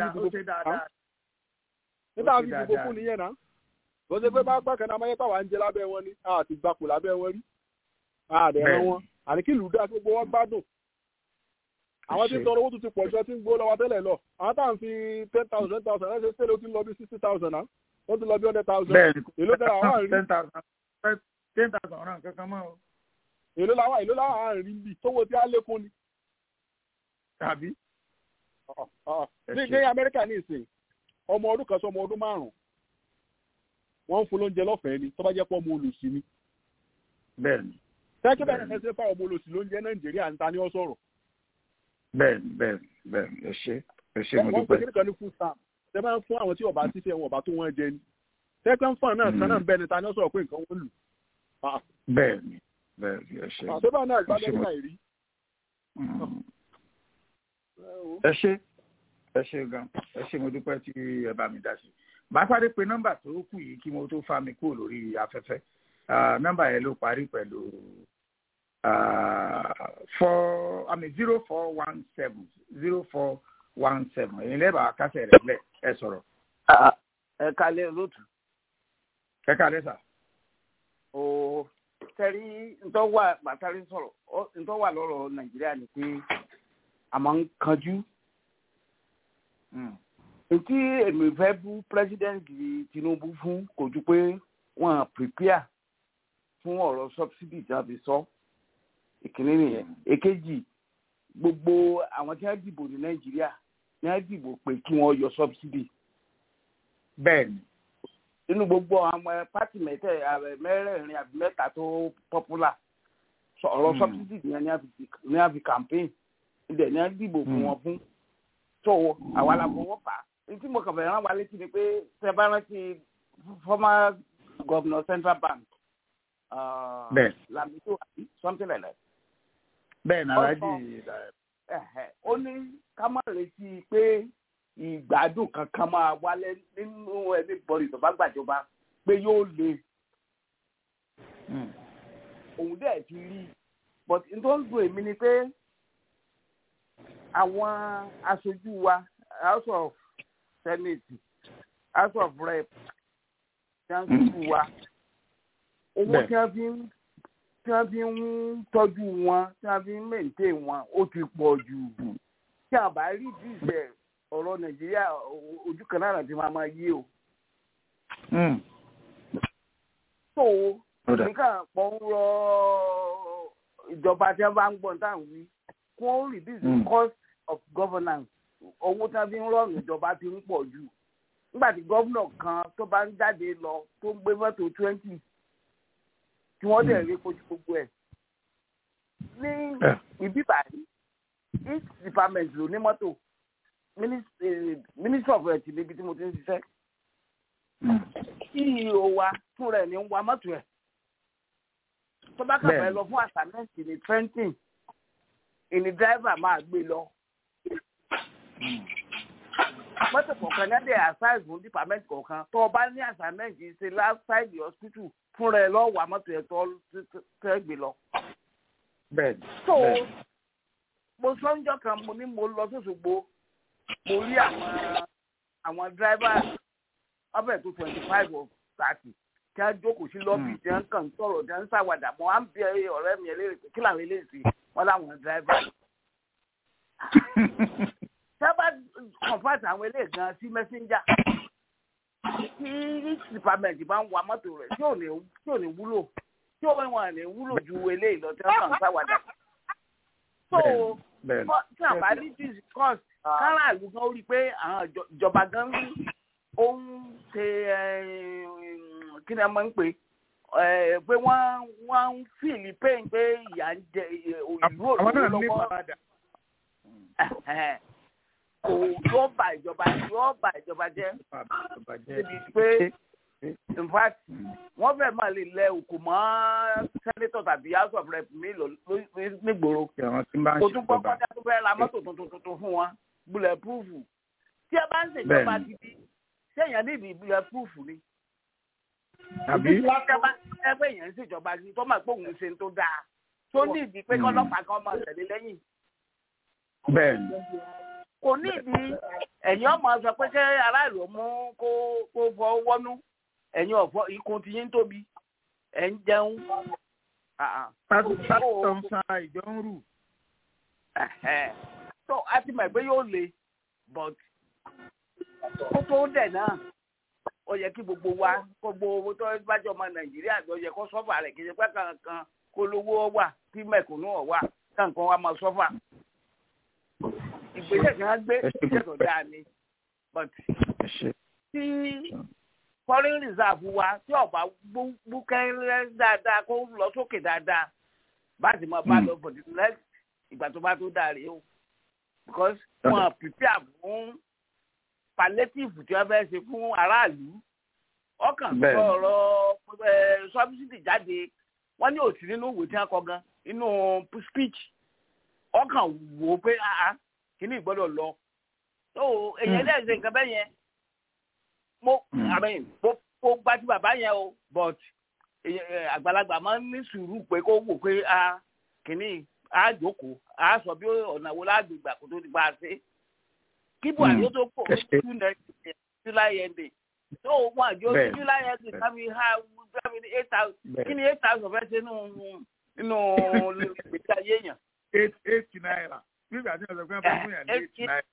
[SPEAKER 4] nígbà tí gbogbo fún nìyẹn náà tó ṣe pé bá pàkẹ́ náà máyẹ́pà wà ń jẹ lábẹ́ wọn ni àti gbapò lábẹ́ wọn rí àdẹ̀rẹ̀ wọn àní kí ìlú dá gbogbo wọn gbádùn àwọn tí ń tọrọ owó tó ti pọ̀ jọ tí ń gbó lọ́wọ́ tẹ́lẹ̀ lọ àwọn táà ń fi 10,000 ẹ̀ṣẹ̀ sílẹ̀ ó ti lọ bí 60,000 náà ó ti lọ bí 100,000 èló tẹ́lẹ̀ àwọn àrí
[SPEAKER 1] 10,000 ọ̀ràn kankan mọ́ o.
[SPEAKER 4] èló làwọn àrí ń bì tówó tí á lékún ni.
[SPEAKER 1] tàbí.
[SPEAKER 4] ní Amẹ́ríkà ní ìsìn ọmọ ọdún kan sọ ọmọ ọdún 5 wọ́n ń fún lóúnjẹ lọ́fẹ̀ẹ́ ni tó bá jẹ́ pọ́ ọmọ olùsí ni.
[SPEAKER 1] bẹ́ẹ̀ni.
[SPEAKER 4] tẹ́kí bẹ́ẹ̀ fẹ́ fáwọn ọmọ olùsí lóúnjẹ Nàìjíríà ń ta ní ọ sọ̀rọ̀.
[SPEAKER 1] bẹ́ẹ̀ni ẹ ṣé mo dúpẹ́.
[SPEAKER 4] wọ́n pè kí nìkan ní food stamp tẹ́ bá ń fún àwọn tí ọba ti fẹ́ wọn ọba tó wọ́n jẹ ni tẹ́kí ń fún náà kan náà bẹ́ẹ̀ ni ta ní ọ sọ̀rọ̀ pé nǹkan wọ́n lù.
[SPEAKER 1] bẹ́ẹ̀ni ẹ ṣé.
[SPEAKER 4] àtẹ́bà náà gbádùn náà rí.
[SPEAKER 1] ẹ ṣé gan ẹ ṣé mo dúpẹ́ tí ẹ bá mi dá sí. màá sáré pe nọ́mbà tó kù yìí kí mo tó fa mi kúrò lórí afẹ́fẹ́ nọ́mbà yẹn ló parí pẹ̀lú 0417 èyí lẹ́bàá kásẹ̀ rẹ̀ lẹ̀ ẹ sọ̀rọ̀.
[SPEAKER 7] ẹ kalẹ̀ lótú.
[SPEAKER 1] ẹ kalẹ̀ sà.
[SPEAKER 7] o tẹ̀rí ntọ́wà bàtàrí sọ̀rọ̀ ntọ́wà lọ́rọ̀ Nàìjíríà ni pé a máa ń kanjú. Ètí èmi fẹ́ bú pírẹ́sidẹ́ǹtì Tinubu fún kò ju pé wọ́n prepare fún ọ̀rọ̀ subsidy tí wọ́n fi sọ. Ìkíní nìyẹn. Èkejì gbogbo àwọn tí wọ́n dìbò ní Nàìjíríà ní wọ́n dìbò pé kí wọ́n yọ subsidy.
[SPEAKER 1] Bẹ́ẹ̀ni.
[SPEAKER 7] Inú gbogbo àwọn pátì mẹ́rẹ̀ẹ̀rin àbí mẹ́ta tó popular ọ̀rọ̀ subsidy yẹn ní wọ́n fi campaign ibẹ̀ ní wọ́n dìbò fún wọn fún. So àwa la fọwọ́ fà á. Tí mo kàn fẹ́ rán wa létí ni pé tẹ bá rántí former governor Central Bank Lamido something like that.
[SPEAKER 1] bẹ́ẹ̀ náà lájì.
[SPEAKER 7] ó ní ká má retí pé ìgbádùn kankan máa wálé nínú ẹni bọ́ọ̀lì tó bá gbàjọba pé yóò le. òun dẹ̀ ti rí but n tó ń dùn èmi ni pé àwọn aṣojú wa House of Senate House of Rep ṣáàtúntò wa owó tí wọ́n fi ń tọ́jú wọn tí wọ́n fi ń mẹ́ǹtẹ́ wọn ó ti pọ̀ jù tí a bá rí díìsẹ̀ ọ̀rọ̀ Nàìjíríà ojú kan náà ti máa yé o. so nǹkan pọ̀ ń rọ ìjọba tí wọ́n bá ń gbọ́n táwọn wí kó reduce the cost of governance owó tí wọ́n fi ń rọrùn ìjọba ti ń pọ̀ jù nígbà tí gómìnà kan tó bá ń jáde lọ tó ń gbé mọ́tò 20 tí wọ́n dẹ̀ rí kojú gbogbo ẹ̀ ní ibi báyìí each department ló ní mọ́tò ministry of health níbi tí mo ti ń ṣiṣẹ́ CEO wa fún rẹ̀ ní wa mọ́tò ẹ̀ tó bá kàwé lọ fún assignment ní Trenton ìní driver máa gbé lọ. mọ́tò kọ̀ọ̀kan ní ẹ̀dẹ̀ assignment fún department kọ̀ọ̀kan tó o bá ní assignment yìí ṣe outside the hospital fún rẹ̀ lọ́ọ́ wà mọ́tò ẹ̀ tó tẹ́ gbé lọ. so mo sọ́njọ́ kan mo ní mo lọ sọ́sọ́gbó mo rí àwọn driver ọbẹ̀ tó 25 or 30 tí wọ́n jókòó sí lọ́bì tí wọ́n kàn ń sọ̀rọ̀ tí wọ́n ń ṣàwàdà mọ́ à ń bí ọ̀rẹ́ mi ẹlẹ́rìí kí làwọn eléyìí wọ́n láwọn driver. sábà convert àwọn eléyìí gan sí messenger tí each department bá ń wa mọ́tò rẹ̀ tí ò ní wúlò tí ò ní wúlò ju eléyìí lọ tí wọ́n kàn ń ṣàwàdà. so tí a bá ní this cost káràlú gan ó rí i pé àwọn ìjọba gan ó ń ṣe kí ni a máa ń pè pé wọ́n ń fìlì pain pé ìyà ń jẹ ìlú òyìnbó lọ́wọ́.
[SPEAKER 12] yóò bà ìjọba jẹ́ débi pé in fact wọ́n fẹ́ máa lè lẹ òkú mọ́ sẹ́nétọ̀ tàbí house of rep mi nígboro kò tún gbọ́ kọjá tó fẹ́ ra mọ́tò tuntun fún wọn bulletproof tí ẹ bá ń ṣèjọba gidi sẹ́yìn nídìí bulletproof ni àbí ẹgbẹ́ yẹn ń ṣèjọba gidi tó máa gbóhùn ṣe tó dáa tó nídìí pé kọ́lọ́pàá kan máa tẹ̀lé lẹ́yìn.
[SPEAKER 1] bẹ́ẹ̀ni.
[SPEAKER 12] kò nídìí ẹ̀yin ọmọ sọ pé ṣé aráàlú mú kó fọ wọnú ẹ̀yin ọ̀fọ́ ikùn tí yín tóbi ẹ̀ ń jẹun.
[SPEAKER 1] pásítọ̀ ń sa ìjọ ń rù.
[SPEAKER 12] so a ti mọ̀ pé yóò le but kó tó dẹ̀ náà ó yẹ kí gbogbo wa gbogbo owó tó bá jọ ọmọ nàìjíríà ló yẹ kó sọ́fà rẹ̀ kì í ṣe pé kankan kó lówó wà kí mẹ̀kúnnù wà kankan wa máa sọ́fà. ìgbésẹ̀ tí wọ́n gbé ìgbésẹ̀ tó dáa ni but tí foreign reserve wa tí ọba búkẹ́rẹ́ dáadáa kó lọ sókè dáadáa bá ti máa bá lọ for the next ìgbà tó bá tó dáa rèé o because wọn prepare fún palliative tí wọ́n fẹ́ ṣe fún aráàlú ọkàn sọ̀rọ̀ subsidy jáde wọ́n ní òsì nínú ìwé tí wọ́n kọ gan inú speech ọkàn wò ó pé kíní ìgbọ́dọ̀ lọ so èyàn lẹ́yìn ṣe nǹkan bẹ́ẹ̀ yẹn mo gbá tí bàbá yẹn o but àgbàlagbà máa ń ní sùúrù pé kó wò pé kíní àjòkó sọ bí ọ̀nà wo lágbègbè kó tó ti bá a ṣe kí buhari ó tó kó july ending so wọn àjọ july ending kábi ha kábi ní 8,000 kí ni 8,000 fẹ́ ṣe nínú ìgbésí ayé yẹn.
[SPEAKER 1] 8 naira nígbà tí wọ́n sọ pé wọ́n fún yàn ní 8 naira.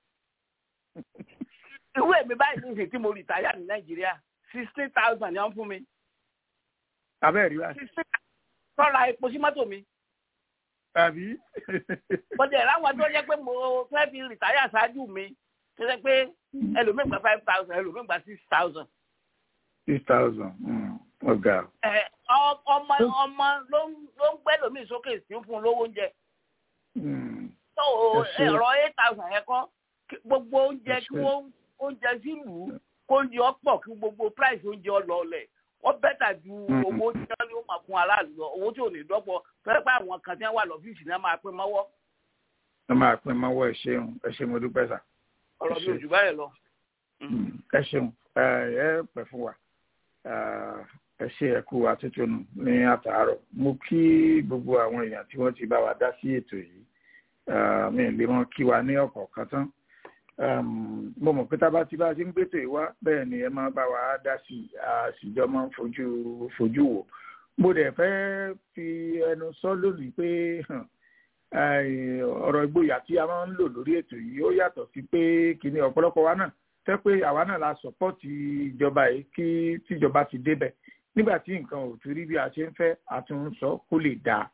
[SPEAKER 12] ìwé mi báyìí ní ìsìn tí mo rìtáyà ní nàìjíríà 16,000 ni wọ́n fún mi.
[SPEAKER 1] abẹ́rẹ́ wa.
[SPEAKER 12] 16,000 tọ́ra epo sí mọ́tò mi.
[SPEAKER 1] àbí.
[SPEAKER 12] bọ́dẹ̀ láwọn tó jẹ́ pé mo fẹ́ fi rìtáyà ṣáájú mi tó jẹ́ pé ẹlòmíì gba 5,000 ẹlòmíì gba 6,000.
[SPEAKER 1] 6,000 ọ̀gá.
[SPEAKER 12] ọmọ ló ń gbẹ́ lómi sókè sí fún lówó oúnjẹ. tó ẹ̀rọ 8,000 yẹn kọ́ gbogbo oúnjẹ kí wọ́n oúnjẹ sílùú kó oúnjẹ ọ̀pọ̀ kí gbogbo price oúnjẹ ọlọ́ọ̀lẹ̀ wọ́n bẹ́tà ju owó tí wọ́n ní ó máa fún aráàlú lọ owó tí ò ní dọ́pọ̀ fẹ́ẹ́ pé àwọn kan tí wọ́n wà lọ́fíìsì náà máa pín mọ́wọ́.
[SPEAKER 1] wọ́n máa pín mọ́wọ́ ẹ ṣeun mo dúpẹ́ sà.
[SPEAKER 12] ọ̀rọ̀ mi ò jù báyìí lọ.
[SPEAKER 1] ẹ ṣeun ẹ pẹ́ fún wa ẹ ṣe ẹ̀kú àtúntò ní àtàárọ̀ mo kí gbogbo àwọn èèyàn tí wọ́n ti bá wa dá sí ètò yìí mi lè mọ kí wa ní ọ̀kọ̀ọ̀kan tán mo mọ̀ pé tá bá ti bá ti ń gbétò ìwá bẹ́ẹ̀ ni ẹ máa bá wa dá sí àṣìjọ máa ń fojú wò mo dẹ̀ fẹ́ fi ẹnu sọ lónìí pé ọ̀rọ̀ ìgboyà tí a máa ń lò lórí ètò yìí ó yàtọ̀ sí pé kíní ọ̀pọ̀lọpọ̀ wa náà tẹ́ pé àwa náà la sọ́pọ́ọ̀tì ìjọba yìí kí tíjọba ti débẹ̀ nígbà tí nǹkan ò tún rí bí a ṣe ń fẹ́ àtúnṣọ kó lè dáa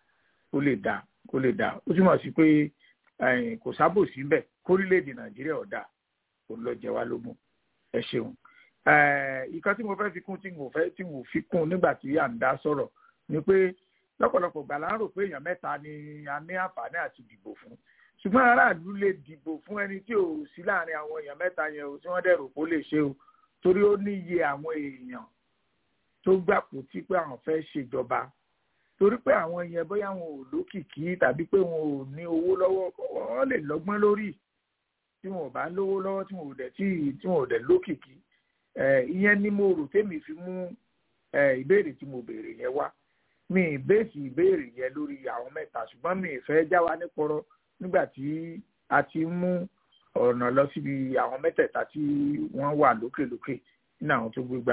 [SPEAKER 1] ó túmọ̀ sí pé kò sábòsí bẹ́ẹ̀ kórílẹ̀-èdè nàìjíríà ọ̀dà kò lọ jẹ wá lógún ẹ ṣeun. ìkan tí mo fẹ́ fi kún tí mo fi kún nígbà tí à ń dá sọ̀rọ̀ ni pé lọ́pọ̀lọpọ̀ gbà la ń rò pé èèyàn mẹ́ta ni a ní àǹfààní àti dìbò fún ṣùgbọ́n aráàlú lè dìbò fún ẹni tí ò sí láàrin àwọn èèyàn mẹ́ta yẹn o tí wọ́n dẹ̀rò pé ó lè ṣe o torí ó ní iye àwọn èèyàn tó gbàpò tí pé àwọn fẹ́ ṣèjọba torí pé àwọn yẹn bóyá wọn ò lókìkí tàbí pé wọn ò ní owó lọ́wọ́ wọ́n lè lọ́gbọ́n lórí tí wọn ò bá lówó lọ́wọ́ tí wọn ò dẹ̀ lókìkí ìyẹn ni mo rò tèmi fi mú ìbéèrè tí mo béèrè yẹn wá mi ìbéèsì ìbéèrè yẹn lórí àwọn mẹ́ta ṣùgbọ́n mi ìfẹ́ já wa nípọ̀rọ̀ nígbà tí a ti mú ọ̀nà lọ síbi àwọn mẹ́tẹ̀ẹ̀ta tí wọ́n wà lókèlókè nínú àwọn tó gbégbá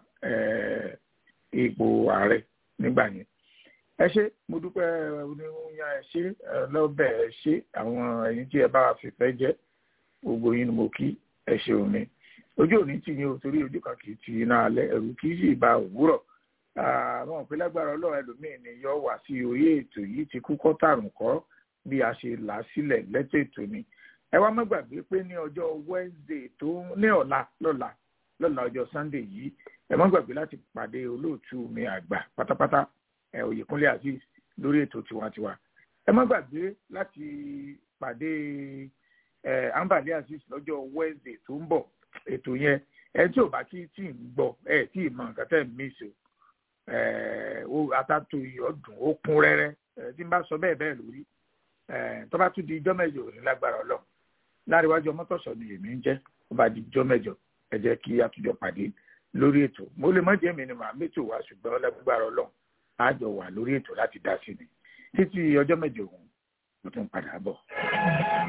[SPEAKER 1] ipò ààrẹ nígbà yẹn. ẹ ṣé mo dúpẹ́ oníyan ẹ ṣé lọ́bẹ̀ ẹ ṣé àwọn ẹ̀yin tí ẹ bá wa fìfẹ́ jẹ́ gbogbo yín ni mo kí ẹ ṣé òní ojú òní tì yín o torí ojú kan kì í ti iná alẹ́ ẹ̀rù kì í sì ba òwúrọ̀ àwọn òpin lágbára ọlọ́run ẹlòmíì ni yọ wá sí orí ètò yìí ti kú kọ́tàrùn kọ́ bí a ṣe là á sílẹ̀ lẹ́tọ̀ ètò ni ẹ wá má gbàgbé pé ní ọjọ́ Wednesday tó ní lọ́la ọjọ́ Sunday yìí ẹ má gbàgbé láti pàdé olóòtú mi àgbà pátápátá Oyèkúnlé Azeez lórí ètò tiwantiwa ẹ má gbàgbé láti pàdé Ambali Azeez lọ́jọ́ Wednesday tó ń bọ̀ ètò yẹn ẹ tí ò bá tí ń gbọ́ ẹ tí ì mọ nǹkan tẹ́ ń mísì o atátó ọdún ó kún rẹ́rẹ́ tí n bá sọ bẹ́ẹ̀ lórí tó bá tún di ijọ́ mẹ́jọ òní lágbára Ọlọ́run láríwájú ọmọtọ̀sọ ni èmi ń jẹ́ ó bá di ijọ́ mẹ́jọ ẹ jẹ́ kí àtúnjọ pàdé lórí ètò mo lè má jẹ́ mi ni màá mẹ́tò wá ṣùgbọ́n lágbára Ọlọ́run á jọ wà lórí ètò láti dá sí ni títí ọjọ́ mẹ́jọ òun mo tún padà bọ̀.